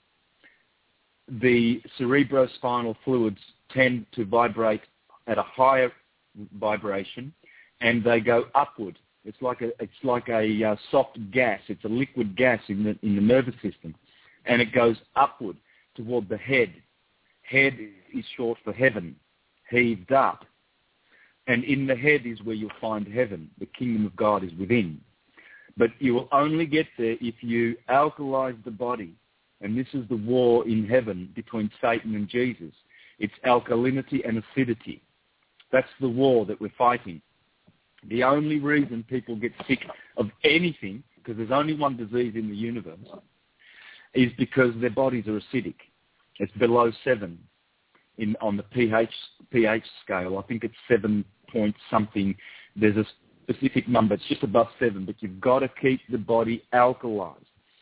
the cerebrospinal fluids tend to vibrate at a higher vibration, and they go upward. It's like a it's like a uh, soft gas. It's a liquid gas in the in the nervous system, and it goes upward toward the head. Head is short for heaven, heaved up, and in the head is where you'll find heaven. The kingdom of God is within, but you will only get there if you alkalize the body. And this is the war in heaven between Satan and Jesus. It's alkalinity and acidity. That's the war that we're fighting. The only reason people get sick of anything, because there's only one disease in the universe, is because their bodies are acidic. It's below seven in on the pH pH scale. I think it's seven point something. There's a specific number. It's just above seven, but you've got to keep the body alkalized.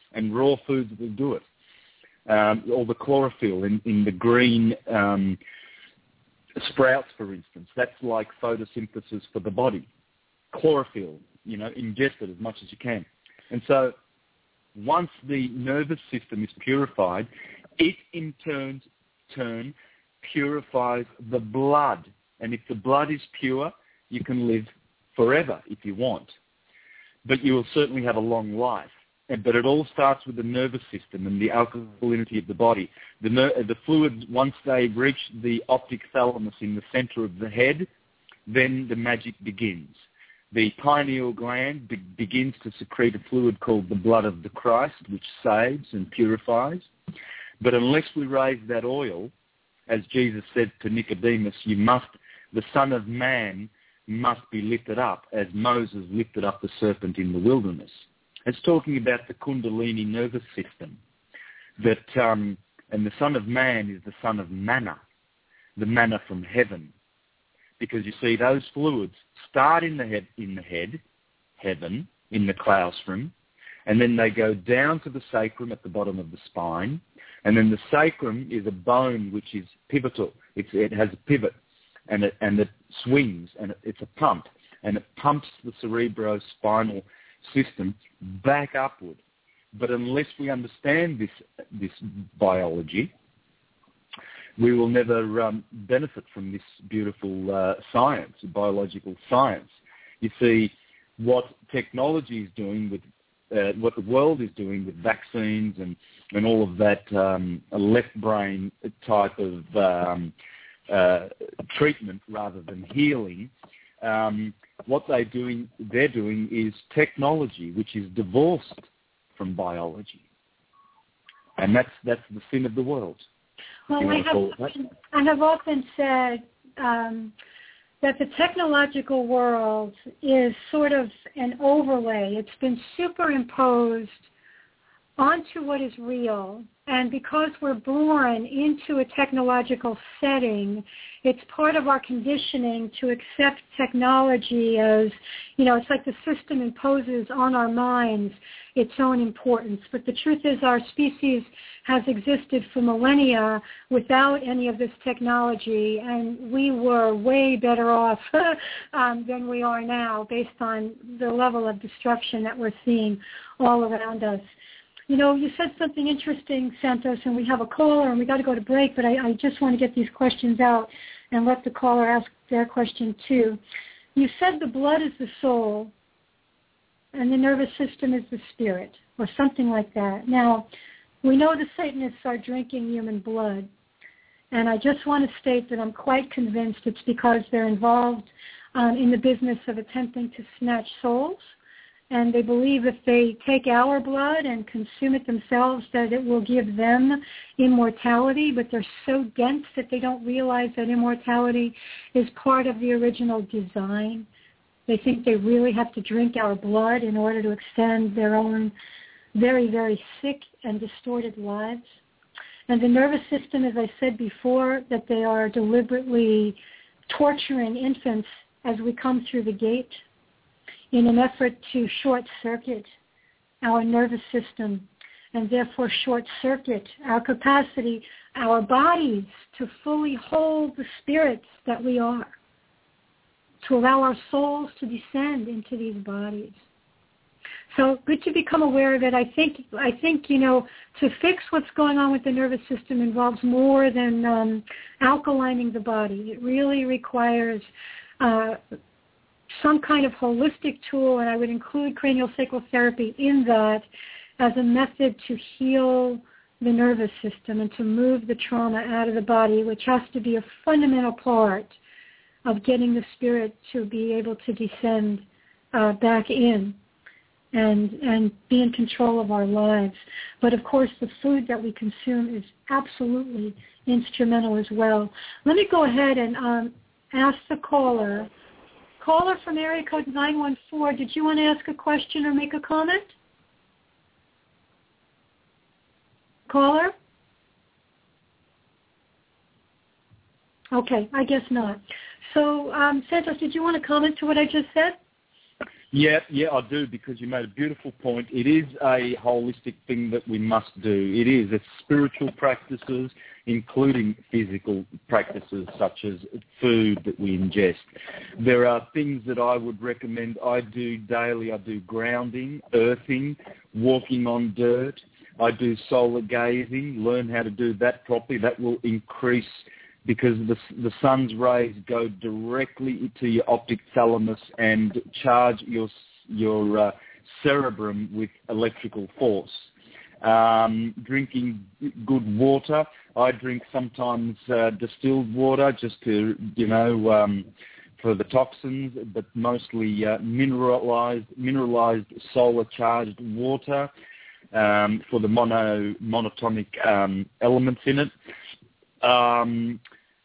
and raw foods will do it. Um, or the chlorophyll in, in the green um, sprouts, for instance. That's like photosynthesis for the body. Chlorophyll, you know, ingest it as much as you can. And so once the nervous system is purified, it in turn, turn purifies the blood. And if the blood is pure, you can live forever if you want. But you will certainly have a long life. But it all starts with the nervous system and the alkalinity of the body. The, ner- the fluids, once they reach the optic thalamus in the center of the head, then the magic begins. The pineal gland be- begins to secrete a fluid called the blood of the Christ, which saves and purifies. But unless we raise that oil, as Jesus said to Nicodemus, you must, the Son of Man must be lifted up as Moses lifted up the serpent in the wilderness. It's talking about the Kundalini nervous system. That um, and the Son of Man is the son of manna, the manna from heaven. Because you see, those fluids start in the head, in the head, heaven, in the claustrum, and then they go down to the sacrum at the bottom of the spine, and then the sacrum is a bone which is pivotal. It's, it has a pivot, and it and it swings, and it, it's a pump, and it pumps the cerebrospinal system back upward. But unless we understand this this biology, we will never um, benefit from this beautiful uh, science, biological science. You see, what technology is doing with, uh, what the world is doing with vaccines and, and all of that um, left brain type of um, uh, treatment rather than healing, um, what they're doing, they're doing is technology, which is divorced from biology. And that's that's the sin of the world. Well, I have, often, I have often said um, that the technological world is sort of an overlay. It's been superimposed onto what is real. And because we're born into a technological setting, it's part of our conditioning to accept technology as, you know, it's like the system imposes on our minds its own importance. But the truth is our species has existed for millennia without any of this technology, and we were way better off um, than we are now based on the level of destruction that we're seeing all around us. You know, you said something interesting, Santos, and we have a caller, and we got to go to break, but I, I just want to get these questions out and let the caller ask their question too. You said the blood is the soul, and the nervous system is the spirit, or something like that. Now, we know the Satanists are drinking human blood, and I just want to state that I'm quite convinced it's because they're involved um, in the business of attempting to snatch souls. And they believe if they take our blood and consume it themselves that it will give them immortality, but they're so dense that they don't realize that immortality is part of the original design. They think they really have to drink our blood in order to extend their own very, very sick and distorted lives. And the nervous system, as I said before, that they are deliberately torturing infants as we come through the gate, in an effort to short-circuit our nervous system and therefore short-circuit our capacity, our bodies to fully hold the spirits that we are, to allow our souls to descend into these bodies. So good to become aware of it. I think, I think you know, to fix what's going on with the nervous system involves more than um, alkalining the body. It really requires uh, some kind of holistic tool, and I would include craniosacral therapy in that as a method to heal the nervous system and to move the trauma out of the body, which has to be a fundamental part of getting the spirit to be able to descend uh, back in and and be in control of our lives. But of course, the food that we consume is absolutely instrumental as well. Let me go ahead and um, ask the caller. Caller from area code nine one four, did you want to ask a question or make a comment? Caller? Okay, I guess not. So, um, Santos, did you want to comment to what I just said? Yeah, yeah, I do, because you made a beautiful point. It is a holistic thing that we must do. It is. It's spiritual practices, including physical practices such as food that we ingest. There are things that I would recommend I do daily. I do grounding, earthing, walking on dirt. I do solar gazing, learn how to do that properly. That will increase, because the, the sun's rays go directly to your optic thalamus and charge your your uh, cerebrum with electrical force. Um, drinking good water. I drink sometimes uh, distilled water just to, you know, um, for the toxins, but mostly uh, mineralized, mineralized solar-charged water um, for the mono monotonic um, elements in it. Um,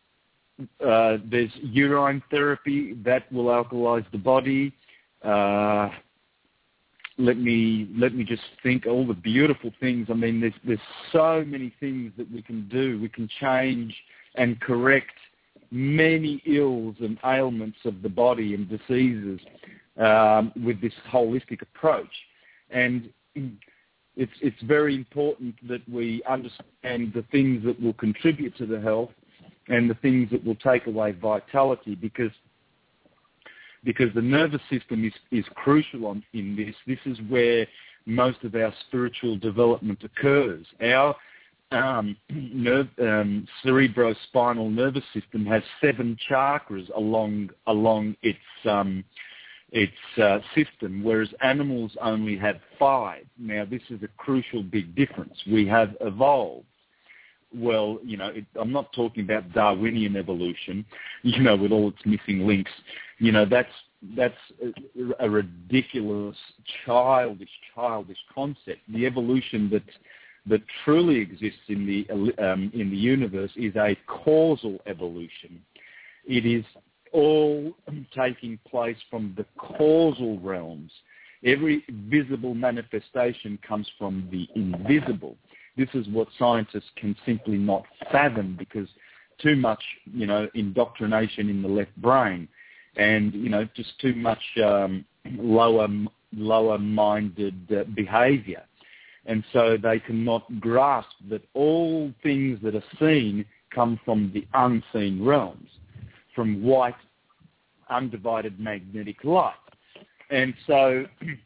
Uh, there's urine therapy that will alkalize the body. Uh, let me let me just think all the beautiful things. I mean, there's there's so many things that we can do. We can change and correct many ills and ailments of the body and diseases um, with this holistic approach. And it's it's very important that we understand the things that will contribute to the health and the things that will take away vitality, because because the nervous system is, is crucial on, in this. This is where most of our spiritual development occurs. Our um, nerve, um, cerebrospinal nervous system has seven chakras along along its um, its uh, system, whereas animals only have five. Now, this is a crucial big difference. We have evolved. Well, you know, it, I'm not talking about Darwinian evolution, you know, with all its missing links. You know, that's that's a, a ridiculous, childish, childish concept. The evolution that that truly exists in the um, in the universe is a causal evolution. It is all taking place from the causal realms. Every visible manifestation comes from the invisible. This is what scientists can simply not fathom, because too much, you know, indoctrination in the left brain, and, you know, just too much um, lower lower-minded uh, behaviour. And so they cannot grasp that all things that are seen come from the unseen realms, from white, undivided magnetic light. And so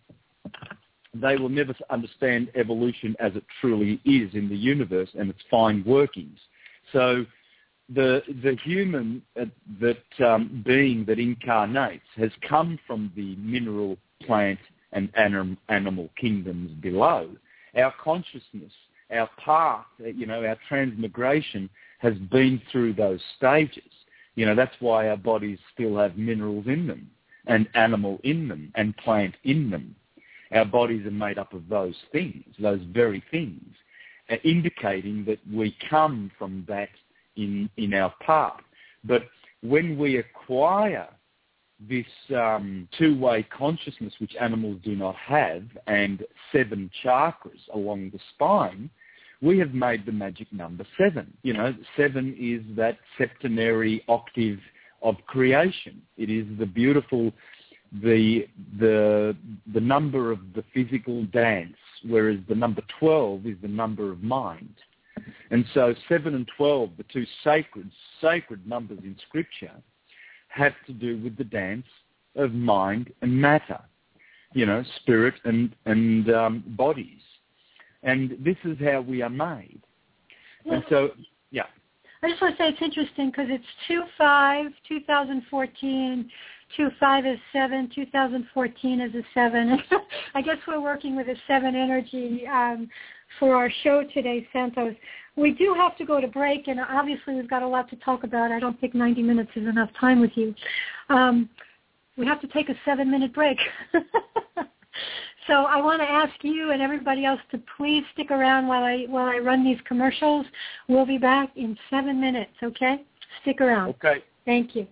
they will never understand evolution as it truly is in the universe and its fine workings. So the the human uh, that um, being that incarnates has come from the mineral, plant, and anim- animal kingdoms below. Our consciousness, our path, you know, our transmigration has been through those stages. You know, that's why our bodies still have minerals in them, and animal in them, and plant in them. Our bodies are made up of those things, those very things, uh, indicating that we come from that in, in our path. But when we acquire this um, two-way consciousness, which animals do not have, and seven chakras along the spine, we have made the magic number seven. You know, seven is that septenary octave of creation. It is the beautiful... the the the number of the physical dance, whereas the number twelve is the number of mind. And so seven and twelve, the two sacred sacred numbers in Scripture, have to do with the dance of mind and matter, you know, spirit and, and um, bodies. And this is how we are made. And so, yeah. I just want to say it's interesting because it's two five, two thousand fourteen, two five is seven, two thousand fourteen is a seven. I guess we're working with a seven energy um, for our show today, Santos. We do have to go to break, and obviously we've got a lot to talk about. I don't think ninety minutes is enough time with you. Um, we have to take a seven-minute break. So I want to ask you and everybody else to please stick around while I while I run these commercials. We'll be back in seven minutes, okay? Stick around. Okay. Thank you.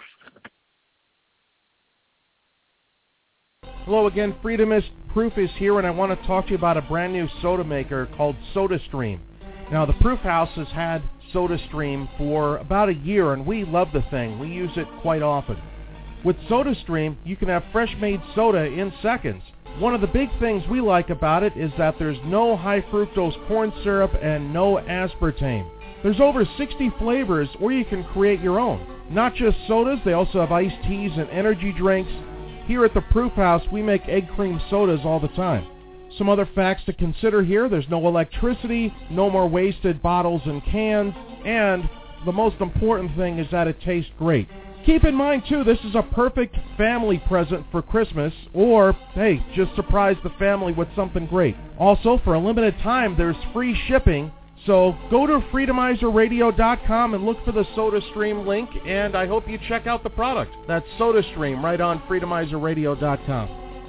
Hello again, Freedom is Proof is here, and I want to talk to you about a brand new soda maker called SodaStream. Now, the Proof House has had SodaStream for about a year, and we love the thing. We use it quite often. With SodaStream, you can have fresh-made soda in seconds. One of the big things we like about it is that there's no high-fructose corn syrup and no aspartame. There's over sixty flavors, or you can create your own. Not just sodas, they also have iced teas and energy drinks. Here at the Proof House, we make egg cream sodas all the time. Some other facts to consider here: there's no electricity, no more wasted bottles and cans, and the most important thing is that it tastes great. Keep in mind, too, this is a perfect family present for Christmas, or, hey, just surprise the family with something great. Also, for a limited time, there's free shipping, so go to freedomizer radio dot com and look for the SodaStream link, and I hope you check out the product. That's SodaStream right on freedomizer radio dot com.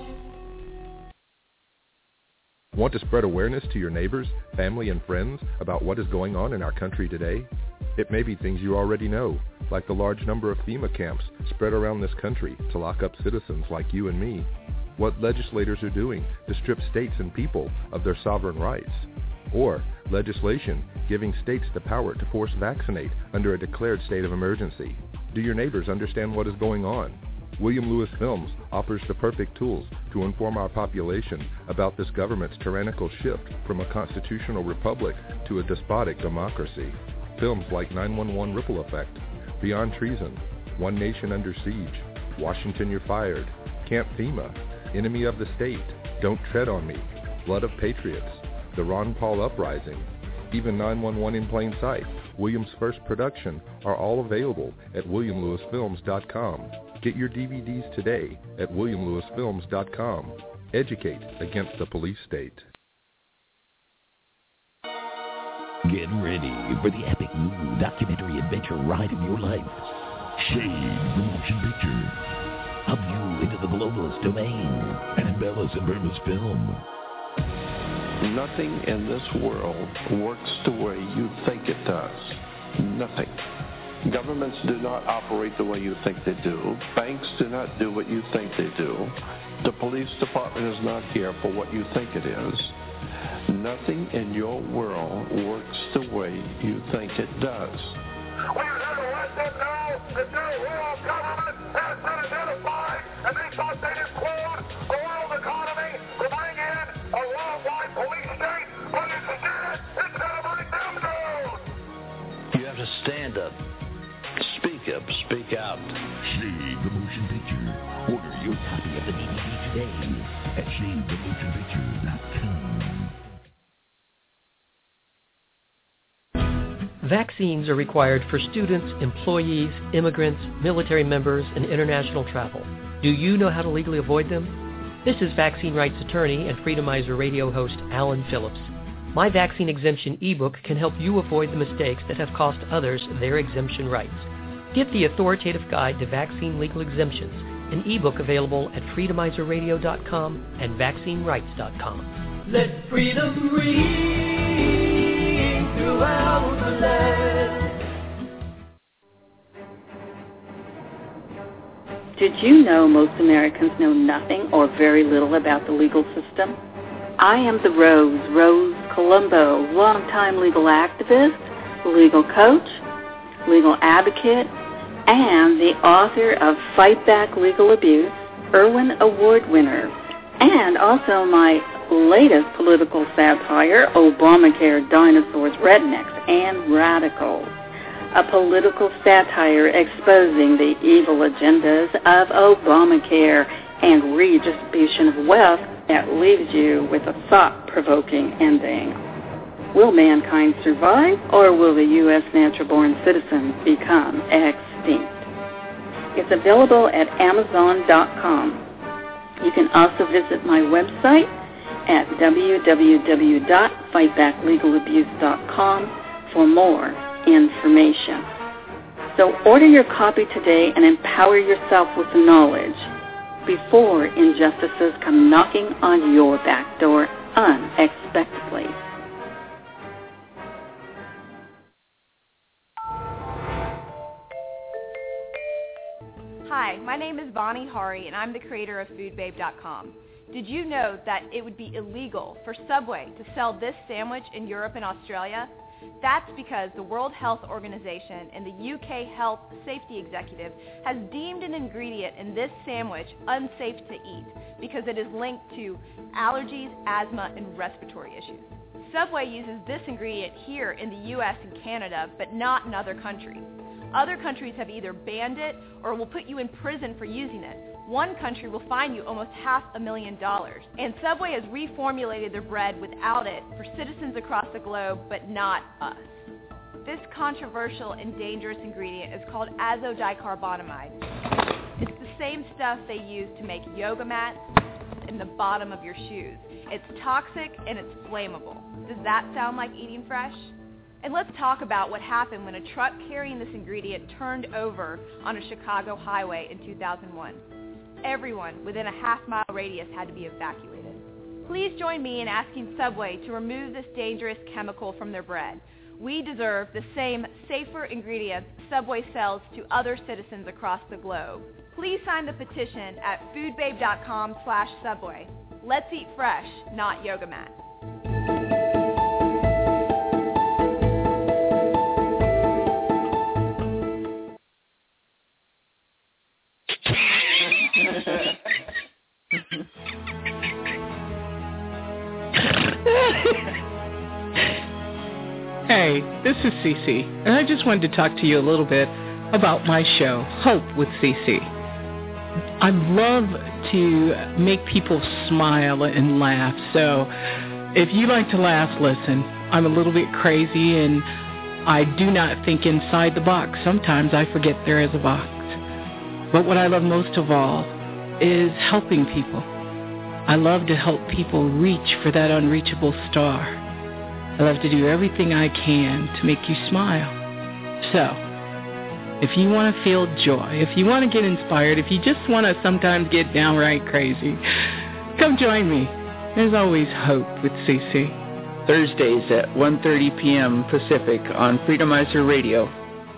Want to spread awareness to your neighbors, family, and friends about what is going on in our country today? It may be things you already know, like the large number of FEMA camps spread around this country to lock up citizens like you and me. What legislators are doing to strip states and people of their sovereign rights. Or legislation giving states the power to force vaccinate under a declared state of emergency. Do your neighbors understand what is going on? William Lewis Films offers the perfect tools to inform our population about this government's tyrannical shift from a constitutional republic to a despotic democracy. Films like nine one one Ripple Effect, Beyond Treason, One Nation Under Siege, Washington You're Fired, Camp FEMA, Enemy of the State, Don't Tread on Me, Blood of Patriots, The Ron Paul Uprising, even nine one one in Plain Sight, William's first production, are all available at william lewis films dot com. Get your D V Ds today at william lewis films dot com. Educate against the police state. Get ready for the epic new documentary adventure ride of your life. Shade, the motion picture. Hub you into the globalist domain and embellish a Burmese film. Nothing in this world works the way you think it does. Nothing. Governments do not operate the way you think they do. Banks do not do what you think they do. The police department is not here for what you think it is. Nothing in your world works the way you think it does. We are here to let them know that their world government has been identified, and they thought they'd include the world economy to bring in a worldwide police state, but instead, it's going to bring them down. You have to stand up. Speak up, speak out. Shade the Motion Picture. Order your copy of the D V D today at shade the motion picture dot com. Vaccines are required for students, employees, immigrants, military members, and international travel. Do you know how to legally avoid them? This is vaccine rights attorney and Freedomizer Radio host Alan Phillips. My vaccine exemption ebook can help you avoid the mistakes that have cost others their exemption rights. Get the authoritative guide to vaccine legal exemptions, an ebook available at freedomizer radio dot com and vaccine rights dot com. Let freedom ring throughout the land. Did you know most Americans know nothing or very little about the legal system? I am the Rose, Rose Colombo, longtime legal activist, legal coach, legal advocate, and the author of Fight Back Legal Abuse, Irwin Award winner, and also my latest political satire, Obamacare, Dinosaurs, Rednecks, and Radicals, a political satire exposing the evil agendas of Obamacare and redistribution of wealth that leaves you with a thought-provoking ending. Will mankind survive, or will the U S natural-born citizens become extinct? It's available at amazon dot com. You can also visit my website at w w w dot fight back legal abuse dot com for more information. So order your copy today and empower yourself with knowledge before injustices come knocking on your back door unexpectedly. Hi, my name is Bonnie Hari, and I'm the creator of food babe dot com. Did you know that it would be illegal for Subway to sell this sandwich in Europe and Australia? That's because the World Health Organization and the U K Health Safety Executive has deemed an ingredient in this sandwich unsafe to eat because it is linked to allergies, asthma, and respiratory issues. Subway uses this ingredient here in the U S and Canada, but not in other countries. Other countries have either banned it or will put you in prison for using it. One country will fine you almost half a million dollars. And Subway has reformulated their bread without it for citizens across the globe, but not us. This controversial and dangerous ingredient is called azodicarbonamide. It's the same stuff they use to make yoga mats and the bottom of your shoes. It's toxic and it's flammable. Does that sound like eating fresh? And let's talk about what happened when a truck carrying this ingredient turned over on a Chicago highway in two thousand one. Everyone within a half-mile radius had to be evacuated. Please join me in asking Subway to remove this dangerous chemical from their bread. We deserve the same safer ingredients Subway sells to other citizens across the globe. Please sign the petition at foodbabe.com slash Subway. Let's eat fresh, not yoga mat. Hey, this is Cece, and I just wanted to talk to you a little bit about my show, Hope with Cece. I love to make people smile and laugh, so if you like to laugh, listen. I'm a little bit crazy, and I do not think inside the box. Sometimes I forget there is a box. But what I love most of all is helping people. I love to help people reach for that unreachable star. I love to do everything I can to make you smile. So, if you want to feel joy, if you want to get inspired, if you just want to sometimes get downright crazy, come join me. There's always hope with Cece. Thursdays at one thirty p.m. Pacific on Freedomizer Radio.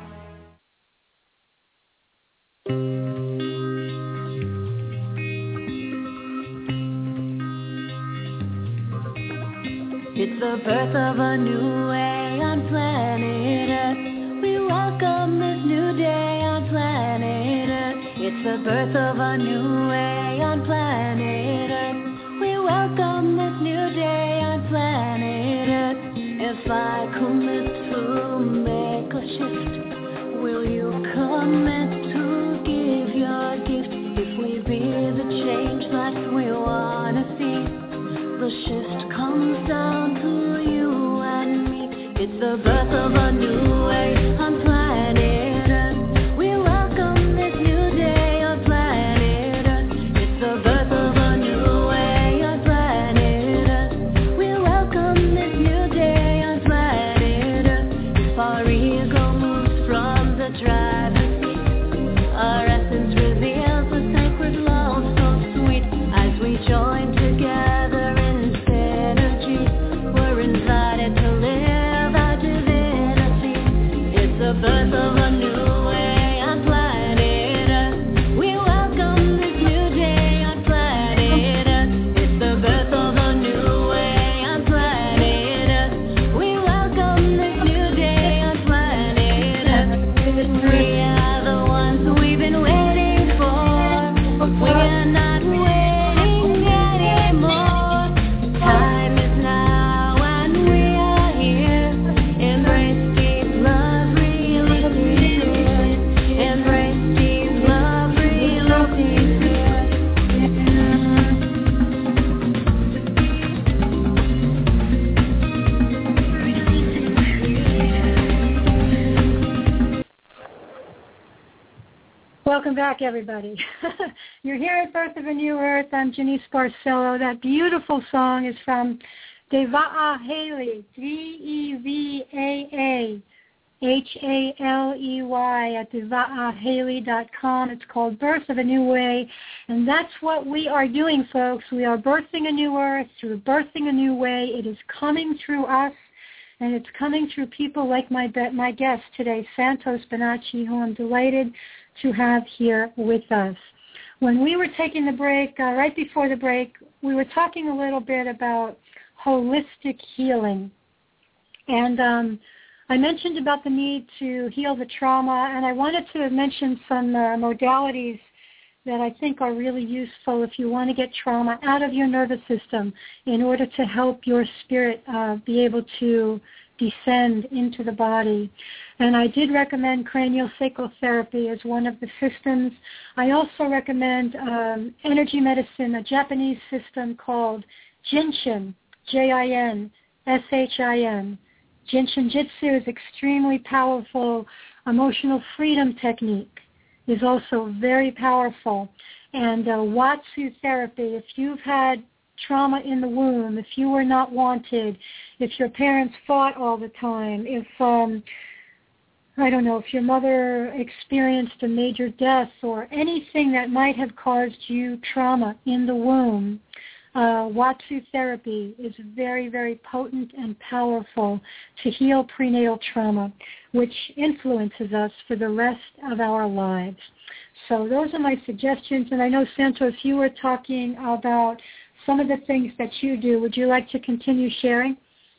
It's the birth of a new way on planet Earth. We welcome this new day on planet Earth. It's the birth of a new way on planet Earth. We welcome this new day on planet Earth. If I commit to make a shift, will you commit to give your gift? If we be the change that we wanna see, the shift comes down to you and me. It's the birth of a new way on planet Earth. We welcome this new day on planet Earth. It's the birth of a new way on planet Earth. We welcome this new day on planet Earth. If our ego moves from the driver's seat, our essence reveals the sacred love so sweet as we join together. The birth of a new way on planet Earth. We welcome this new day on planet Earth. It's the birth of a new way on planet Earth. We welcome this new day on planet Earth. We are the ones we've been waiting for. We're not waiting anymore. Time is now and we are here. Embrace deep love. Welcome back, everybody. You're here at Birth of a New Earth. I'm Janice Barcelo. That beautiful song is from Devaa Haley, D E V A A H A L E Y at devaa haley dot com. It's called Birth of a New Way, and that's what we are doing, folks. We are birthing a new earth through birthing a new way. It is coming through us, and it's coming through people like my my guest today, Santos Bonacci, who I'm delighted to have here with us. When we were taking the break, uh, right before the break, we were talking a little bit about holistic healing. And um, I mentioned about the need to heal the trauma, and I wanted to mention some uh, modalities that I think are really useful if you want to get trauma out of your nervous system in order to help your spirit uh, be able to descend into the body. And I did recommend cranial sacral therapy as one of the systems. I also recommend um, energy medicine, a Japanese system called Jinshin, J I N S H I N. Jinshin Jitsu is extremely powerful. Emotional freedom technique is also very powerful. And uh, Watsu therapy, if you've had trauma in the womb, if you were not wanted, if your parents fought all the time, if, um, I don't know, if your mother experienced a major death or anything that might have caused you trauma in the womb, uh, Watsu therapy is very, very potent and powerful to heal prenatal trauma, which influences us for the rest of our lives. So those are my suggestions. And I know, Santos, you were talking about some of the things that you do. Would you like to continue sharing?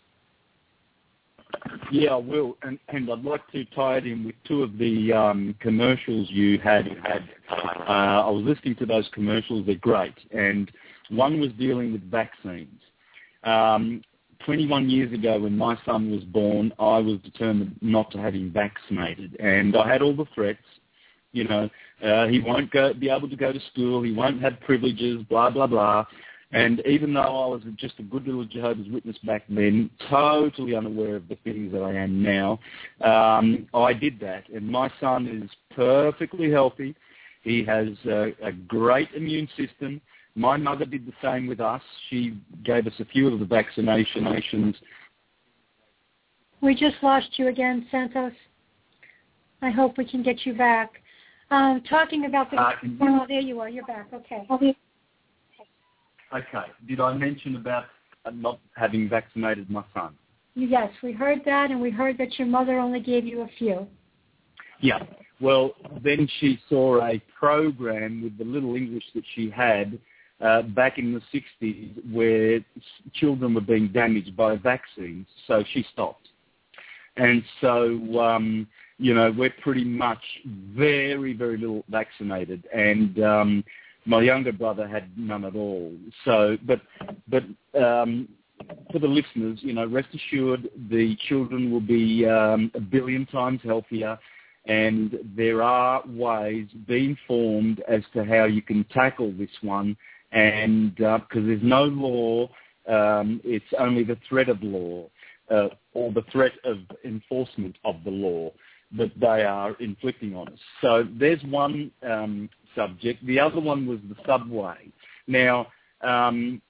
Yeah, I will. And, and I'd like to tie it in with two of the um, commercials you had. had. Uh, I was listening to those commercials. They're great. And one was dealing with vaccines. Um, twenty-one years ago when my son was born, I was determined not to have him vaccinated. And I had all the threats. You know, uh, he won't go, be able to go to school. He won't have privileges, blah, blah, blah. And even though I was just a good little Jehovah's Witness back then, totally unaware of the things that I am now, um, I did that. And my son is perfectly healthy. He has a, a great immune system. My mother did the same with us. She gave us a few of the vaccinations. We just lost you again, Santos. I hope we can get you back. Um, talking about the... Uh, oh, there you are. You're back. Okay. Okay. Did I mention about not having vaccinated my son? Yes, we heard that, and we heard that your mother only gave you a few. Yeah. Well, then she saw a program with the little English that she had uh, back in the sixties where children were being damaged by vaccines, so she stopped. And so, um, you know, we're pretty much very, very little vaccinated, and um, my younger brother had none at all. So, but, but um, for the listeners, you know, rest assured the children will be um, a billion times healthier, and there are ways being formed as to how you can tackle this one, and because uh, there's no law, um, it's only the threat of law, uh, or the threat of enforcement of the law that they are inflicting on us. So there's one um, subject. The other one was the subway. Now, um,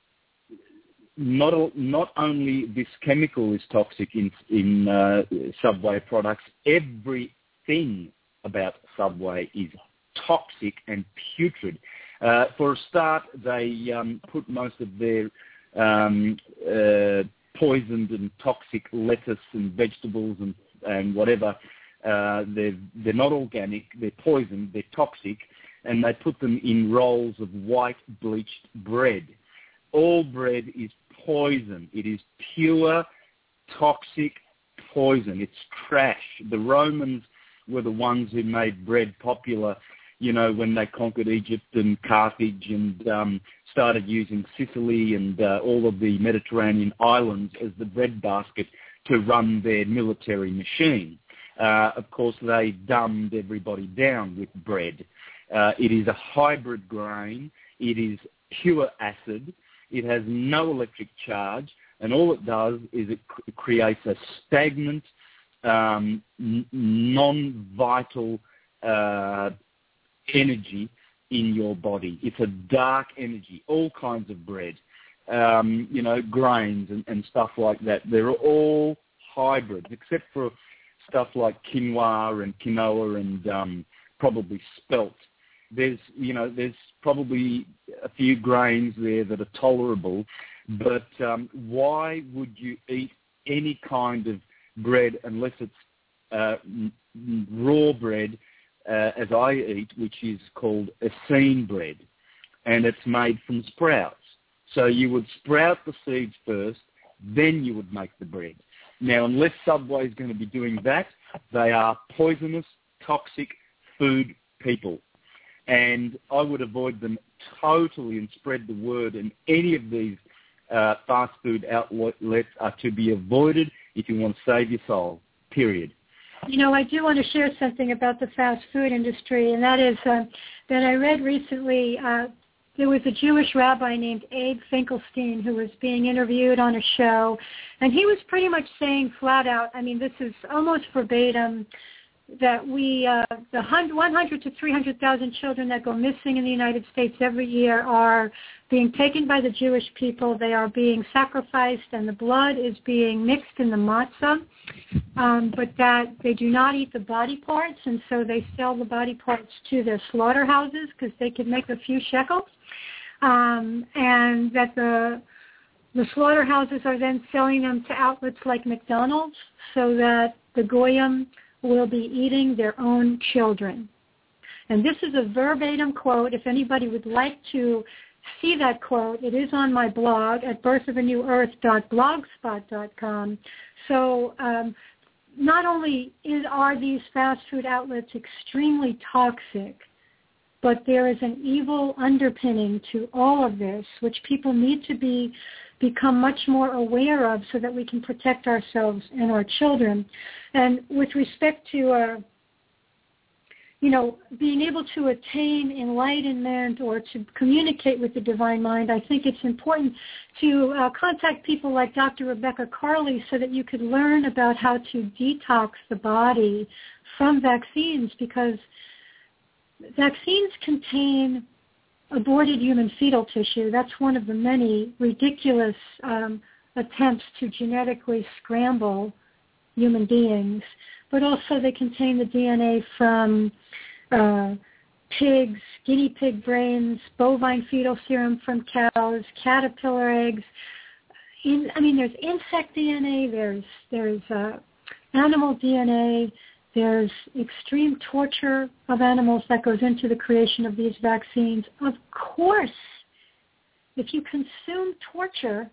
not a, not only this chemical is toxic in, in uh, subway products, everything about subway is toxic and putrid. Uh, for a start, they um, put most of their um, uh, poisoned and toxic lettuce and vegetables and, and whatever. Uh, they're, they're not organic, they're poisoned, they're toxic, and they put them in rolls of white bleached bread. All bread is poison. It is pure, toxic poison. It's trash. The Romans were the ones who made bread popular, you know, when they conquered Egypt and Carthage and um, started using Sicily and uh, all of the Mediterranean islands as the bread basket to run their military machine. Uh, of course, they dumbed everybody down with bread. Uh, it is a hybrid grain. It is pure acid. It has no electric charge, and all it does is it c- creates a stagnant, um, n- non-vital uh, energy in your body. It's a dark energy. All kinds of bread, um, you know, grains and, and stuff like that. They're all hybrids, except for stuff like quinoa and quinoa and um, probably spelt. There's, you know, there's probably a few grains there that are tolerable, but um, why would you eat any kind of bread unless it's uh, raw bread, uh, as I eat, which is called Essene bread, and it's made from sprouts. So you would sprout the seeds first, then you would make the bread. Now, unless Subway is going to be doing that, they are poisonous, toxic food people. And I would avoid them totally and spread the word. And any of these uh, fast food outlets are to be avoided if you want to save your soul, period. You know, I do want to share something about the fast food industry, and that is uh, that I read recently, uh, there was a Jewish rabbi named Abe Finkelstein who was being interviewed on a show, and he was pretty much saying flat out, I mean, this is almost verbatim, that we, uh, the one hundred to three hundred thousand children that go missing in the United States every year are being taken by the Jewish people. They are being sacrificed, and the blood is being mixed in the matzah, um, but that they do not eat the body parts, and so they sell the body parts to their slaughterhouses because they could make a few shekels, um, and that the the slaughterhouses are then selling them to outlets like McDonald's so that the goyim will be eating their own children. And this is a verbatim quote. If anybody would like to see that quote, it is on my blog at birth of a new earth dot blogspot dot com. So um, not only is, are these fast food outlets extremely toxic, but there is an evil underpinning to all of this, which people need to be become much more aware of so that we can protect ourselves and our children. And with respect to, uh, you know, being able to attain enlightenment or to communicate with the divine mind, I think it's important to uh, contact people like Doctor Rebecca Carley so that you could learn about how to detox the body from vaccines, because vaccines contain aborted human fetal tissue. That's one of the many ridiculous um, attempts to genetically scramble human beings. But also they contain the D N A from uh, pigs, guinea pig brains, bovine fetal serum from cows, caterpillar eggs. In, I mean, there's insect D N A, there's, there's uh, animal D N A, there's extreme torture of animals that goes into the creation of these vaccines. Of course, if you consume torture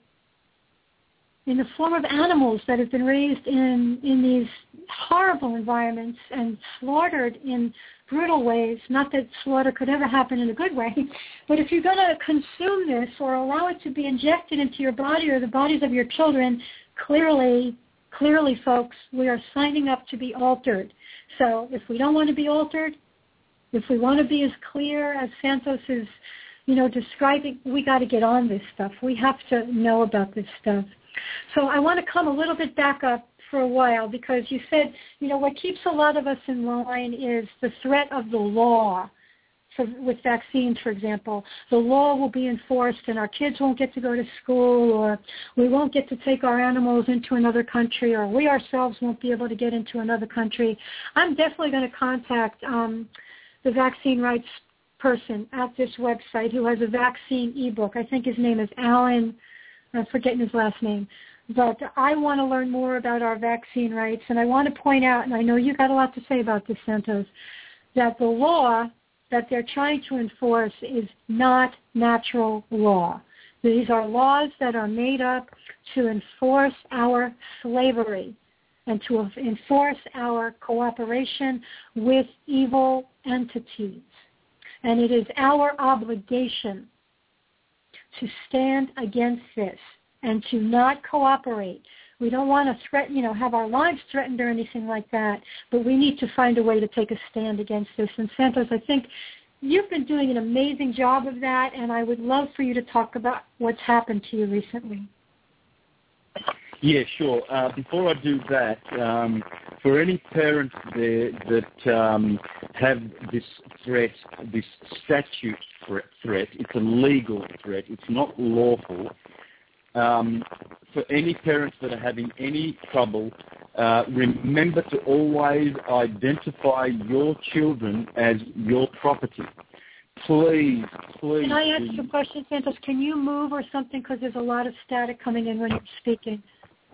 in the form of animals that have been raised in, in these horrible environments and slaughtered in brutal ways, not that slaughter could ever happen in a good way, but if you're going to consume this or allow it to be injected into your body or the bodies of your children, clearly Clearly, folks, we are signing up to be altered. So if we don't want to be altered, if we want to be as clear as Santos is, you know, describing, we got to get on this stuff. We have to know about this stuff. So I want to come a little bit back up for a while because you said, you know, what keeps a lot of us in line is the threat of the law. So with vaccines, for example, the law will be enforced and our kids won't get to go to school, or we won't get to take our animals into another country, or we ourselves won't be able to get into another country. I'm definitely going to contact um, the vaccine rights person at this website who has a vaccine ebook. I think his name is Alan, I'm forgetting his last name. But I want to learn more about our vaccine rights, and I want to point out, and I know you got a lot to say about this, Santos, that the law that they're trying to enforce is not natural law. These are laws that are made up to enforce our slavery and to enforce our cooperation with evil entities. And it is our obligation to stand against this and to not cooperate. We don't want to threaten, you know, have our lives threatened or anything like that, but we need to find a way to take a stand against this. And Santos, I think you've been doing an amazing job of that, and I would love for you to talk about what's happened to you recently. Yeah, sure. Uh, before I do that, um, for any parents there that um, have this threat, this statute threat, it's a legal threat, it's not lawful. Um, for any parents that are having any trouble, uh, remember to always identify your children as your property. Please, please. Can I ask you a question, Santos? Can you move or something, because there's a lot of static coming in when you're speaking?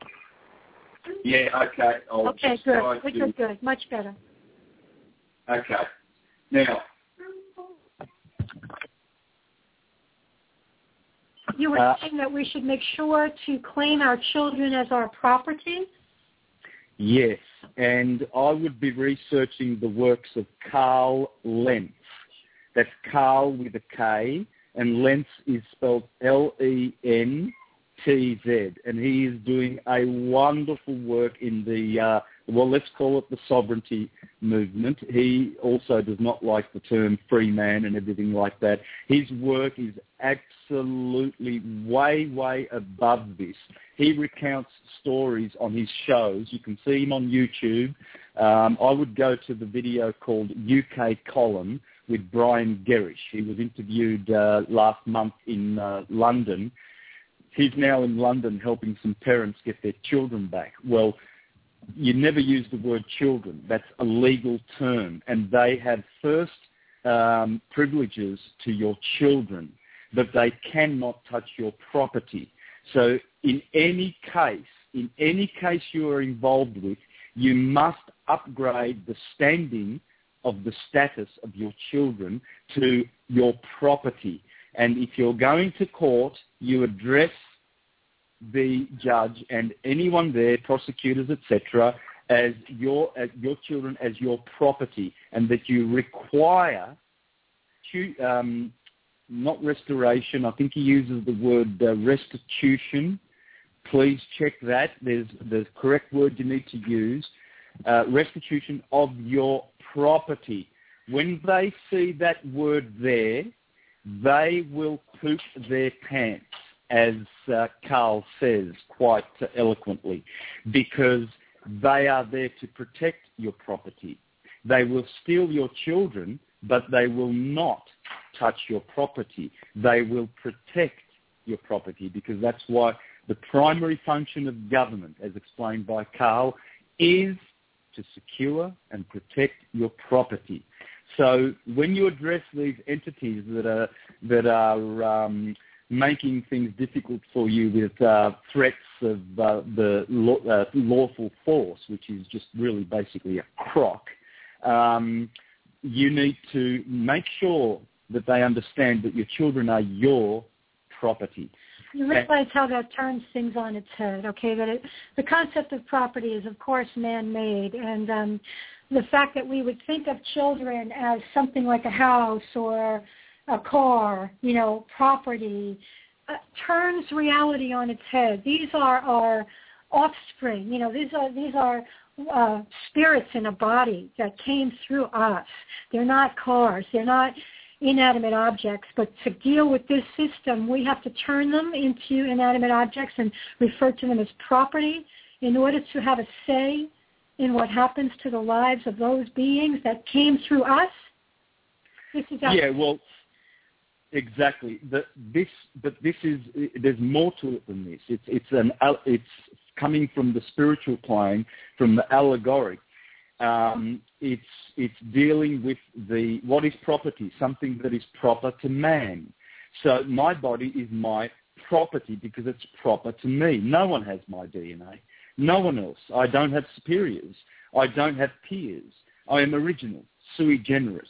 Yeah, okay. I'll okay, just good. try Good, to... good, good. Much better. Okay. Now... You were uh, saying that we should make sure to claim our children as our property? Yes, and I would be researching the works of Carl Lentz. That's Carl with a K, and Lentz is spelled L E N T Z, and he is doing a wonderful work in the, uh, well, let's call it the sovereignty movement. He also does not like the term free man and everything like that. His work is absolutely way, way above this. He recounts stories on his shows. You can see him on YouTube. Um, I would go to the video called U K Column with Brian Gerrish. He was interviewed uh, last month in uh, London. He's now in London helping some parents get their children back. Well, you never use the word children. That's a legal term, and they have first um, privileges to your children, but they cannot touch your property. So in any case, in any case you are involved with, you must upgrade the standing of the status of your children to your property. And if you're going to court, you address the judge and anyone there, prosecutors, et cetera, as your as your children as your property, and that you require, um, not restoration. I think he uses the word uh, restitution. Please check that. There's the correct word you need to use. Uh, restitution of your property. When they see that word there, they will poop their pants, as uh, Carl says quite eloquently, because they are there to protect your property. They will steal your children, but they will not touch your property. They will protect your property, because that's why the primary function of government, as explained by Carl, is to secure and protect your property. So when you address these entities that are that are um, making things difficult for you with uh, threats of uh, the law, uh, lawful force, which is just really basically a crock, um, you need to make sure that they understand that your children are your property. You realize how that turns things on its head, okay? That it, the concept of property is, of course, man-made, and um, the fact that we would think of children as something like a house or a car, you know, property, uh, turns reality on its head. These are our offspring, you know, these are these are uh, spirits in a body that came through us. They're not cars. They're not inanimate objects, but to deal with this system, we have to turn them into inanimate objects and refer to them as property in order to have a say in what happens to the lives of those beings that came through us. This is yeah, well, exactly. The, this, but this is there's more to it than this. It's it's an it's coming from the spiritual plane, from the allegoric. Um, it's it's dealing with the what is property, something that is proper to man. So my body is my property because it's proper to me. No one has my D N A. No one else. I don't have superiors. I don't have peers. I am original, sui generis.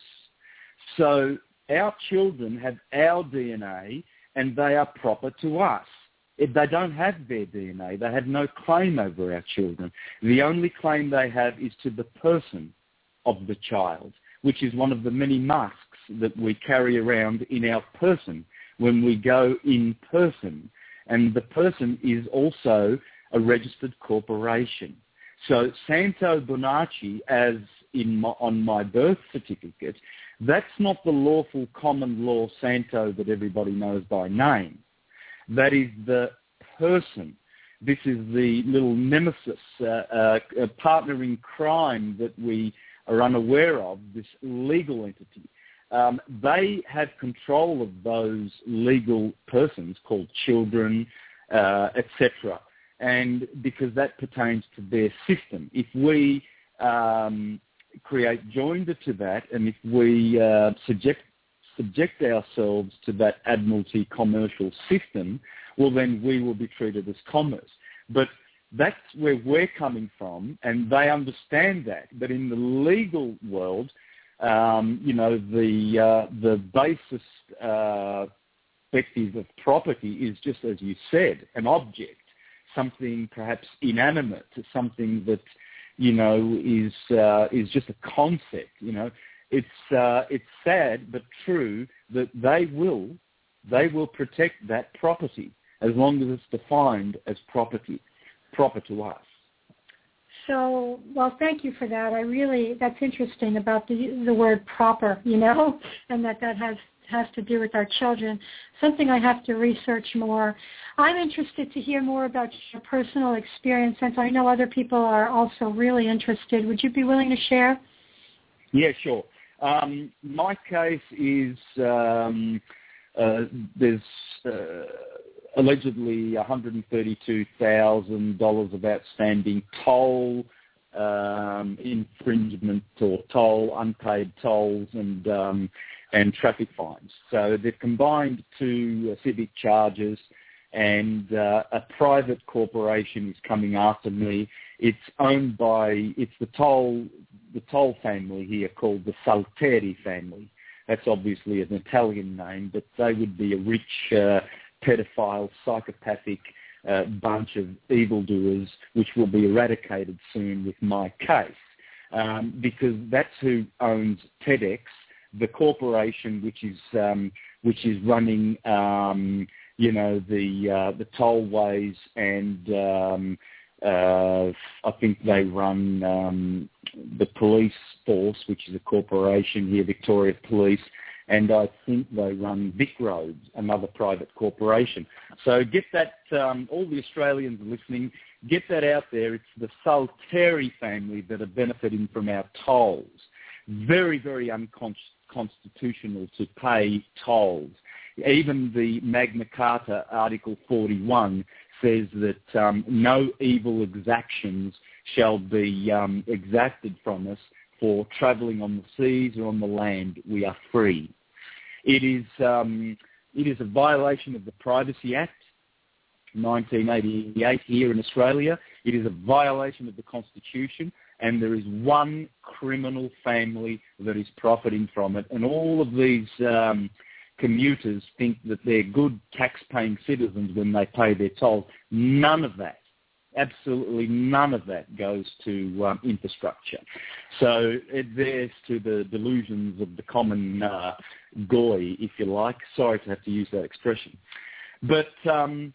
So our children have our D N A and they are proper to us. If they don't have their D N A, they have no claim over our children. The only claim they have is to the person of the child, which is one of the many masks that we carry around in our person when we go in person. And the person is also a registered corporation. So Santo Bonacci, as in my, on my birth certificate, that's not the lawful common law Santo that everybody knows by name. That is the person. This is the little nemesis, uh, uh, a partner in crime that we are unaware of, this legal entity. Um, they have control of those legal persons called children, uh, et cetera, and because that pertains to their system. If we um, create joinder to that, and if we uh, subject subject ourselves to that admiralty commercial system, well, then we will be treated as commerce. But that's where we're coming from, and they understand that. But in the legal world, um, you know, the uh, the basis uh, perspective of property is just, as you said, an object, something perhaps inanimate, something that you know, is uh, is just a concept. You know, it's uh, it's sad but true that they will they will protect that property as long as it's defined as property proper to us. So, well, thank you for that. I really, that's interesting about the the word proper, you know, and that that has, has to do with our children, something I have to research more. I'm interested to hear more about your personal experience, since I know other people are also really interested. Would you be willing to share? Yeah, sure. Um, my case is um, uh, there's uh, allegedly one hundred thirty-two thousand dollars of outstanding toll um, infringement or toll, unpaid tolls and um, and traffic fines. So they've combined two uh, civic charges, and uh, a private corporation is coming after me. It's owned by, it's the toll, the toll family here called the Salteri family. That's obviously an Italian name, but they would be a rich uh, pedophile, psychopathic uh, bunch of evildoers, which will be eradicated soon with my case, um, because that's who owns TEDx, the corporation which is um, which is running, um, you know, the uh, the tollways, and um, uh, I think they run um, the police force, which is a corporation here, Victoria Police, and I think they run Vic Roads, another private corporation. So get that, um, all the Australians listening, get that out there. It's the Salteri family that are benefiting from our tolls. Very, very unconstitutional to pay tolls. Even the Magna Carta, Article forty-one, says that um, no evil exactions shall be um, exacted from us for travelling on the seas or on the land. We are free. It is um, it is a violation of the Privacy Act, nineteen eighty-eight here in Australia. It is a violation of the Constitution, and there is one criminal family that is profiting from it. And all of these um, commuters think that they're good tax-paying citizens when they pay their tolls. None of that, absolutely none of that goes to um, infrastructure. So it bears to the delusions of the common uh, goy, if you like. Sorry to have to use that expression. But um,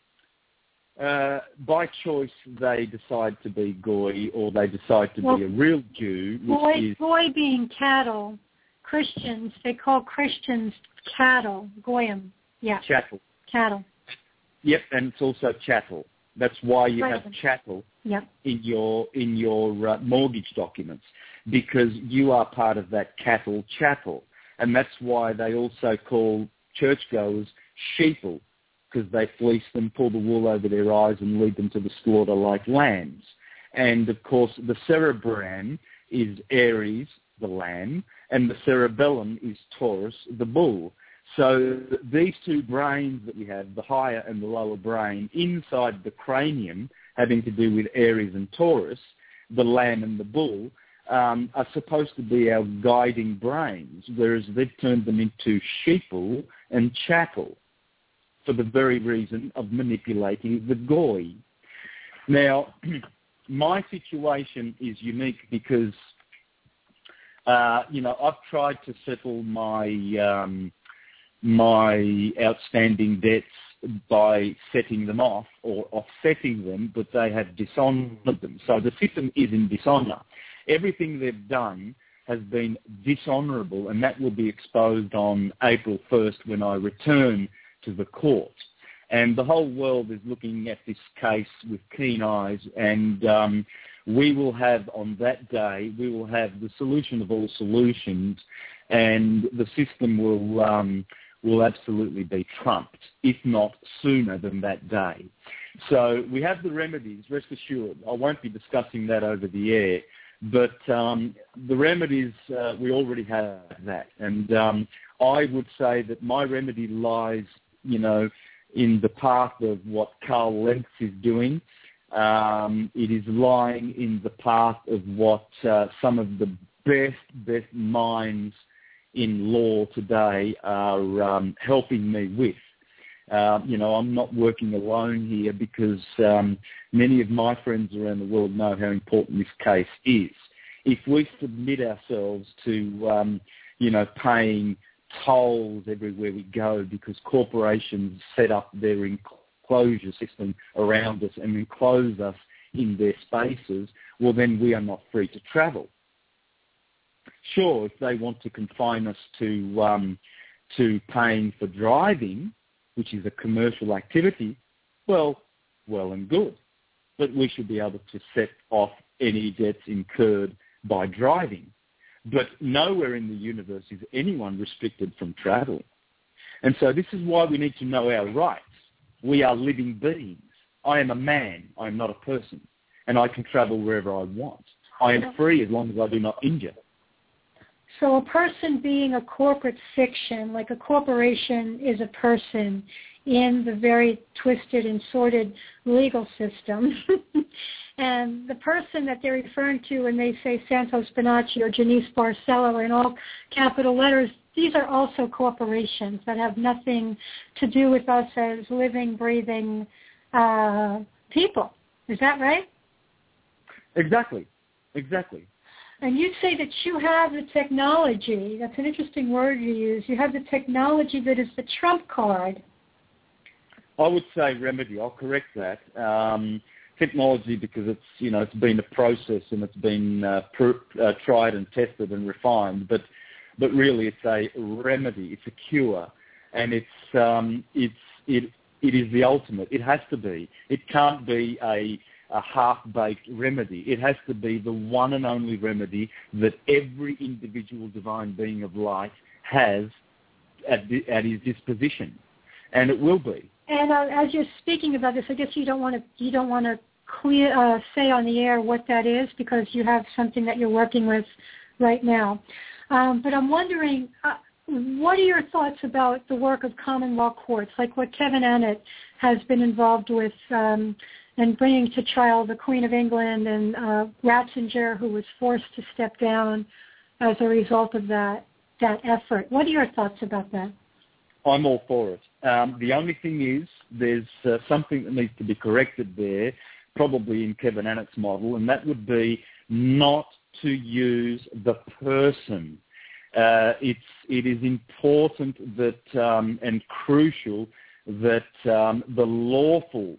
uh, by choice, they decide to be goy, or they decide to well, be a real Jew. Which goy, is, goy being cattle. Christians, they call Christians cattle, goyim. Yeah. Chattel. Cattle. Yep, and it's also chattel. That's why you right. have chattel yep. in your in your uh, mortgage documents, because you are part of that cattle chattel, and that's why they also call churchgoers sheeple, because they fleece them, pull the wool over their eyes, and lead them to the slaughter like lambs. And of course, the cerebrum is Aries, the lamb, and the cerebellum is Taurus, the bull. So these two brains that we have, the higher and the lower brain, inside the cranium, having to do with Aries and Taurus, the lamb and the bull, um, are supposed to be our guiding brains, whereas they've turned them into sheeple and chattel for the very reason of manipulating the goy. Now, my situation is unique because, uh, you know, I've tried to settle my... Um, my outstanding debts by setting them off or offsetting them, but they have dishonoured them. So the system is in dishonour. Everything they've done has been dishonourable, and that will be exposed on April first when I return to the court. And the whole world is looking at this case with keen eyes, and um, we will have on that day, we will have the solution of all solutions, and the system will... Um, will absolutely be trumped, if not sooner than that day. So we have the remedies, rest assured. I won't be discussing that over the air, but um, the remedies, uh, we already have that. And um, I would say that my remedy lies, you know, in the path of what Karl Lentz is doing. Um, it is lying in the path of what uh, some of the best, best minds in law today are um, helping me with. Uh, you know, I'm not working alone here because um, many of my friends around the world know how important this case is. If we submit ourselves to, um, you know, paying tolls everywhere we go because corporations set up their enclosure system around us and enclose us in their spaces, well, then we are not free to travel. Sure, if they want to confine us to um, to paying for driving, which is a commercial activity, well, well and good. But we should be able to set off any debts incurred by driving. But nowhere in the universe is anyone restricted from travel. And so this is why we need to know our rights. We are living beings. I am a man. I am not a person. And I can travel wherever I want. I am free as long as I do not injure. So a person being a corporate fiction, like a corporation is a person in the very twisted and sordid legal system. And the person that they're referring to when they say Santos Bonacci or Janice Barcelo in all capital letters, these are also corporations that have nothing to do with us as living, breathing uh, people. Is that right? Exactly. Exactly. And you say that you have the technology. That's an interesting word you use. You have the technology that is the trump card. I would say remedy. I'll correct that. Um, technology, because it's you know it's been a process and it's been uh, pr- uh, tried and tested and refined. But but really, it's a remedy. It's a cure, and it's um, it's it it is the ultimate. It has to be. It can't be a a half-baked remedy. It has to be the one and only remedy that every individual divine being of light has at, the, at his disposition, and it will be. And uh, as you're speaking about this, I guess you don't want to you don't want to clear uh, say on the air what that is because you have something that you're working with right now. Um, but I'm wondering, uh, what are your thoughts about the work of common law courts, like what Kevin Annett has been involved with? Um, and bringing to trial the Queen of England and uh, Ratzinger, who was forced to step down as a result of that that effort. What are your thoughts about that? I'm all for it. Um, the only thing is there's uh, something that needs to be corrected there, probably in Kevin Annett's model, and that would be not to use the person. Uh, it's, it is important that um, and crucial that um, the lawful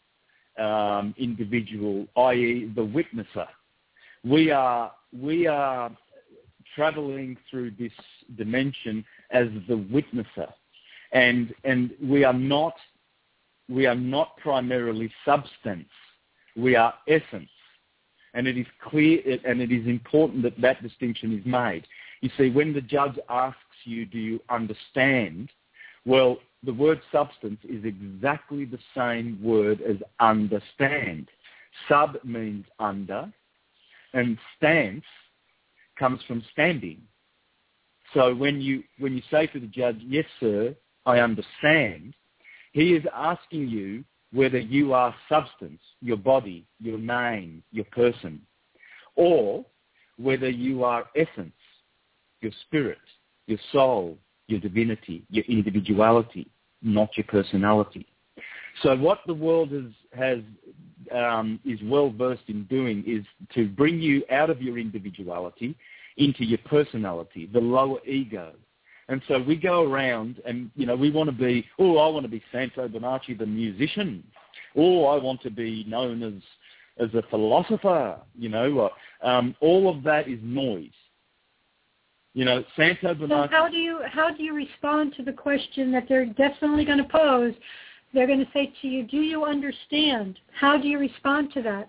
Um, individual, that is the witnesser. We are we are traveling through this dimension as the witnesser, and and we are not we are not primarily substance. We are essence, and it is clear and it is important that that distinction is made. You see, when the judge asks you, "Do you understand?" Well, the word substance is exactly the same word as understand. Sub means under, and stance comes from standing. So when you when you say to the judge, "Yes, sir, I understand," he is asking you whether you are substance, your body, your name, your person, or whether you are essence, your spirit, your soul, your divinity, your individuality, not your personality. So what the world has, has um, is well versed in doing is to bring you out of your individuality into your personality, the lower ego. And so we go around and, you know, we want to be, oh, I want to be Santo Bonacci, the musician. Oh, I want to be known as, as a philosopher, you know. Um, all of that is noise. You know, Santo Bonacci. So how do you how do you respond to the question that they're definitely going to pose? They're going to say to you, "Do you understand?" How do you respond to that?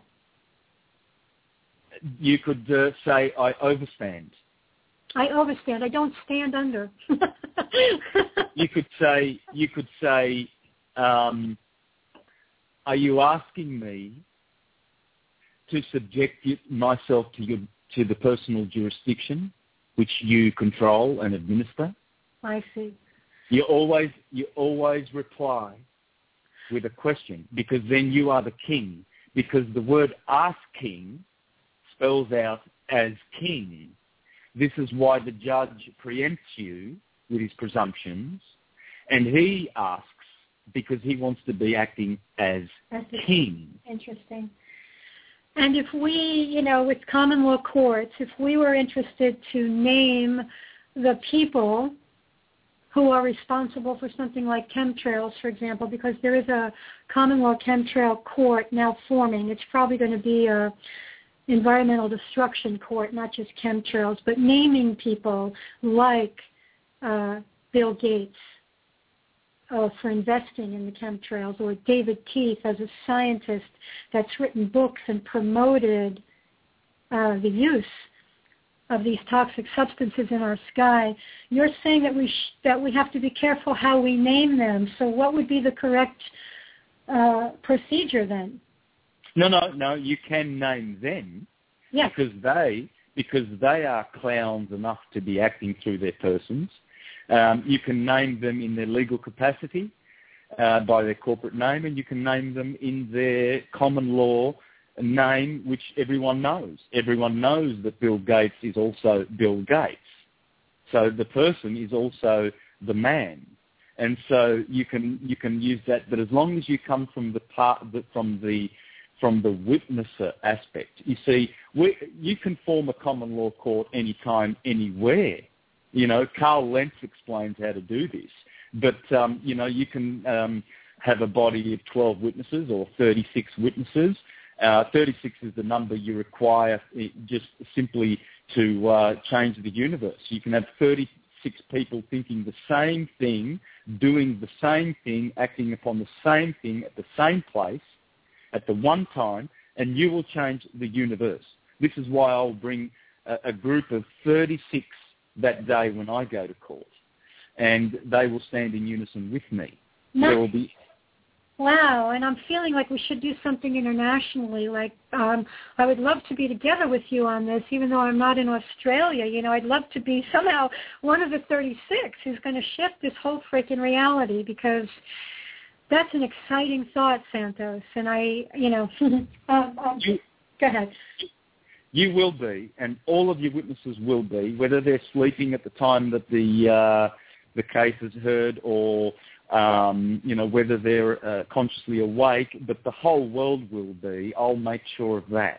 You could uh, say, "I overstand." I overstand. I don't stand under. you could say, "You could say, um, are you asking me to subject myself to your to the personal jurisdiction which you control and administer?" I see. You always you always reply with a question, because then you are the king, because the word ask king spells out as king. This is why the judge preempts you with his presumptions, and he asks because he wants to be acting as That's king. Interesting. And if we, you know, with common law courts, if we were interested to name the people who are responsible for something like chemtrails, for example, because there is a common law chemtrail court now forming. It's probably going to be a environmental destruction court, not just chemtrails, but naming people like uh, Bill Gates uh, for investing in the chemtrails, or David Keith as a scientist that's written books and promoted uh, the use of these toxic substances in our sky. You're saying that we sh- that we have to be careful how we name them. So what would be the correct uh, procedure then? No, no, no. You can name them yes. because they because they are clowns enough to be acting through their persons. Um, you can name them in their legal capacity uh, by their corporate name, and you can name them in their common law name, which everyone knows. Everyone knows that Bill Gates is also Bill Gates. So the person is also the man. And so you can you can use that, but as long as you come from the part from the from the witnesser aspect, you see, we, you can form a common law court anytime, anywhere. You know, Carl Lentz explains how to do this, but um, you know, you can um, have a body of twelve witnesses or thirty-six witnesses. Uh, thirty-six is the number you require just simply to uh, change the universe. You can have thirty-six people thinking the same thing, doing the same thing, acting upon the same thing at the same place at the one time, and you will change the universe. This is why I'll bring a, a group of thirty-six that day when I go to court, and they will stand in unison with me. No. There will be... Wow, and I'm feeling like we should do something internationally. Like, um, I would love to be together with you on this, even though I'm not in Australia. You know, I'd love to be somehow one of the thirty-six who's going to shift this whole freaking reality, because that's an exciting thought, Santos. And I, you know, um, um, you, go ahead. You will be, and all of your witnesses will be, whether they're sleeping at the time that the uh, the case is heard, or Um, you know, whether they're uh, consciously awake, but the whole world will be. I'll make sure of that.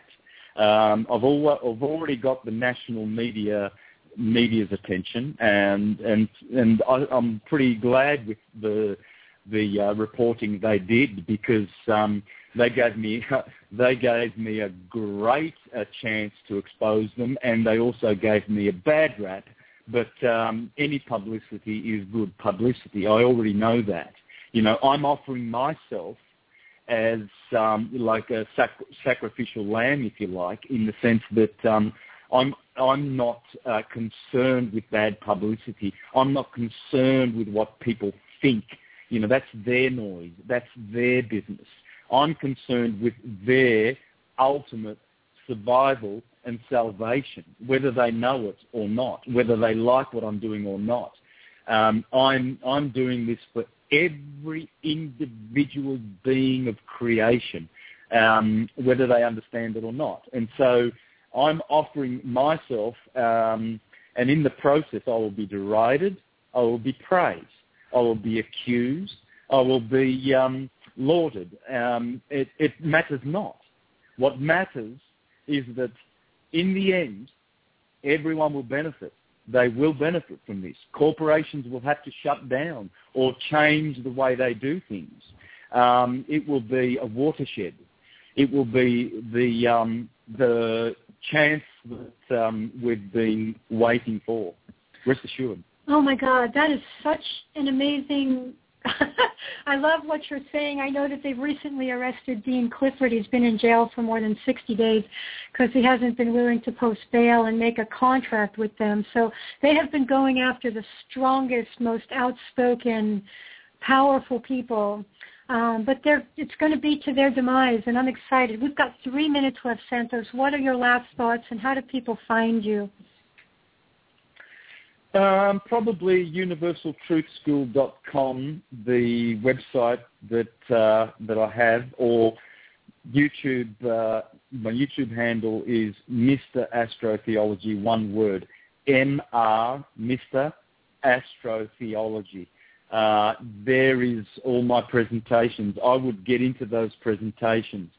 Um, I've, al- I've already got the national media media's attention, and and and I, I'm pretty glad with the the uh, reporting they did, because um, they gave me they gave me a great uh, chance to expose them, and they also gave me a bad rap. But um, any publicity is good publicity. I already know that. You know, I'm offering myself as um, like a sac- sacrificial lamb, if you like, in the sense that um, I'm I'm not uh, concerned with bad publicity. I'm not concerned with what people think. You know, that's their noise. That's their business. I'm concerned with their ultimate survival and salvation, whether they know it or not, whether they like what I'm doing or not. Um, I'm I'm doing this for every individual being of creation, um, whether they understand it or not. And so I'm offering myself, um, and in the process I will be derided, I will be praised, I will be accused, I will be um, lauded. Um, it, it matters not. What matters is that in the end, everyone will benefit. They will benefit from this. Corporations will have to shut down or change the way they do things. Um, it will be a watershed. It will be the um, the chance that um, we've been waiting for. Rest assured. Oh, my God, that is such an amazing... I love what you're saying. I know that they've recently arrested Dean Clifford. He's been in jail for more than sixty days because he hasn't been willing to post bail and make a contract with them. So they have been going after the strongest, most outspoken, powerful people. Um, but they're, it's going to be to their demise, and I'm excited. We've got three minutes left, Santos. What are your last thoughts, and how do people find you? Um, probably universal truth school dot com, the website that uh, that I have, or YouTube. Uh, my YouTube handle is Mister Astrotheology, one word, M R Mister Astrotheology. Uh, there is all my presentations. I would get into those presentations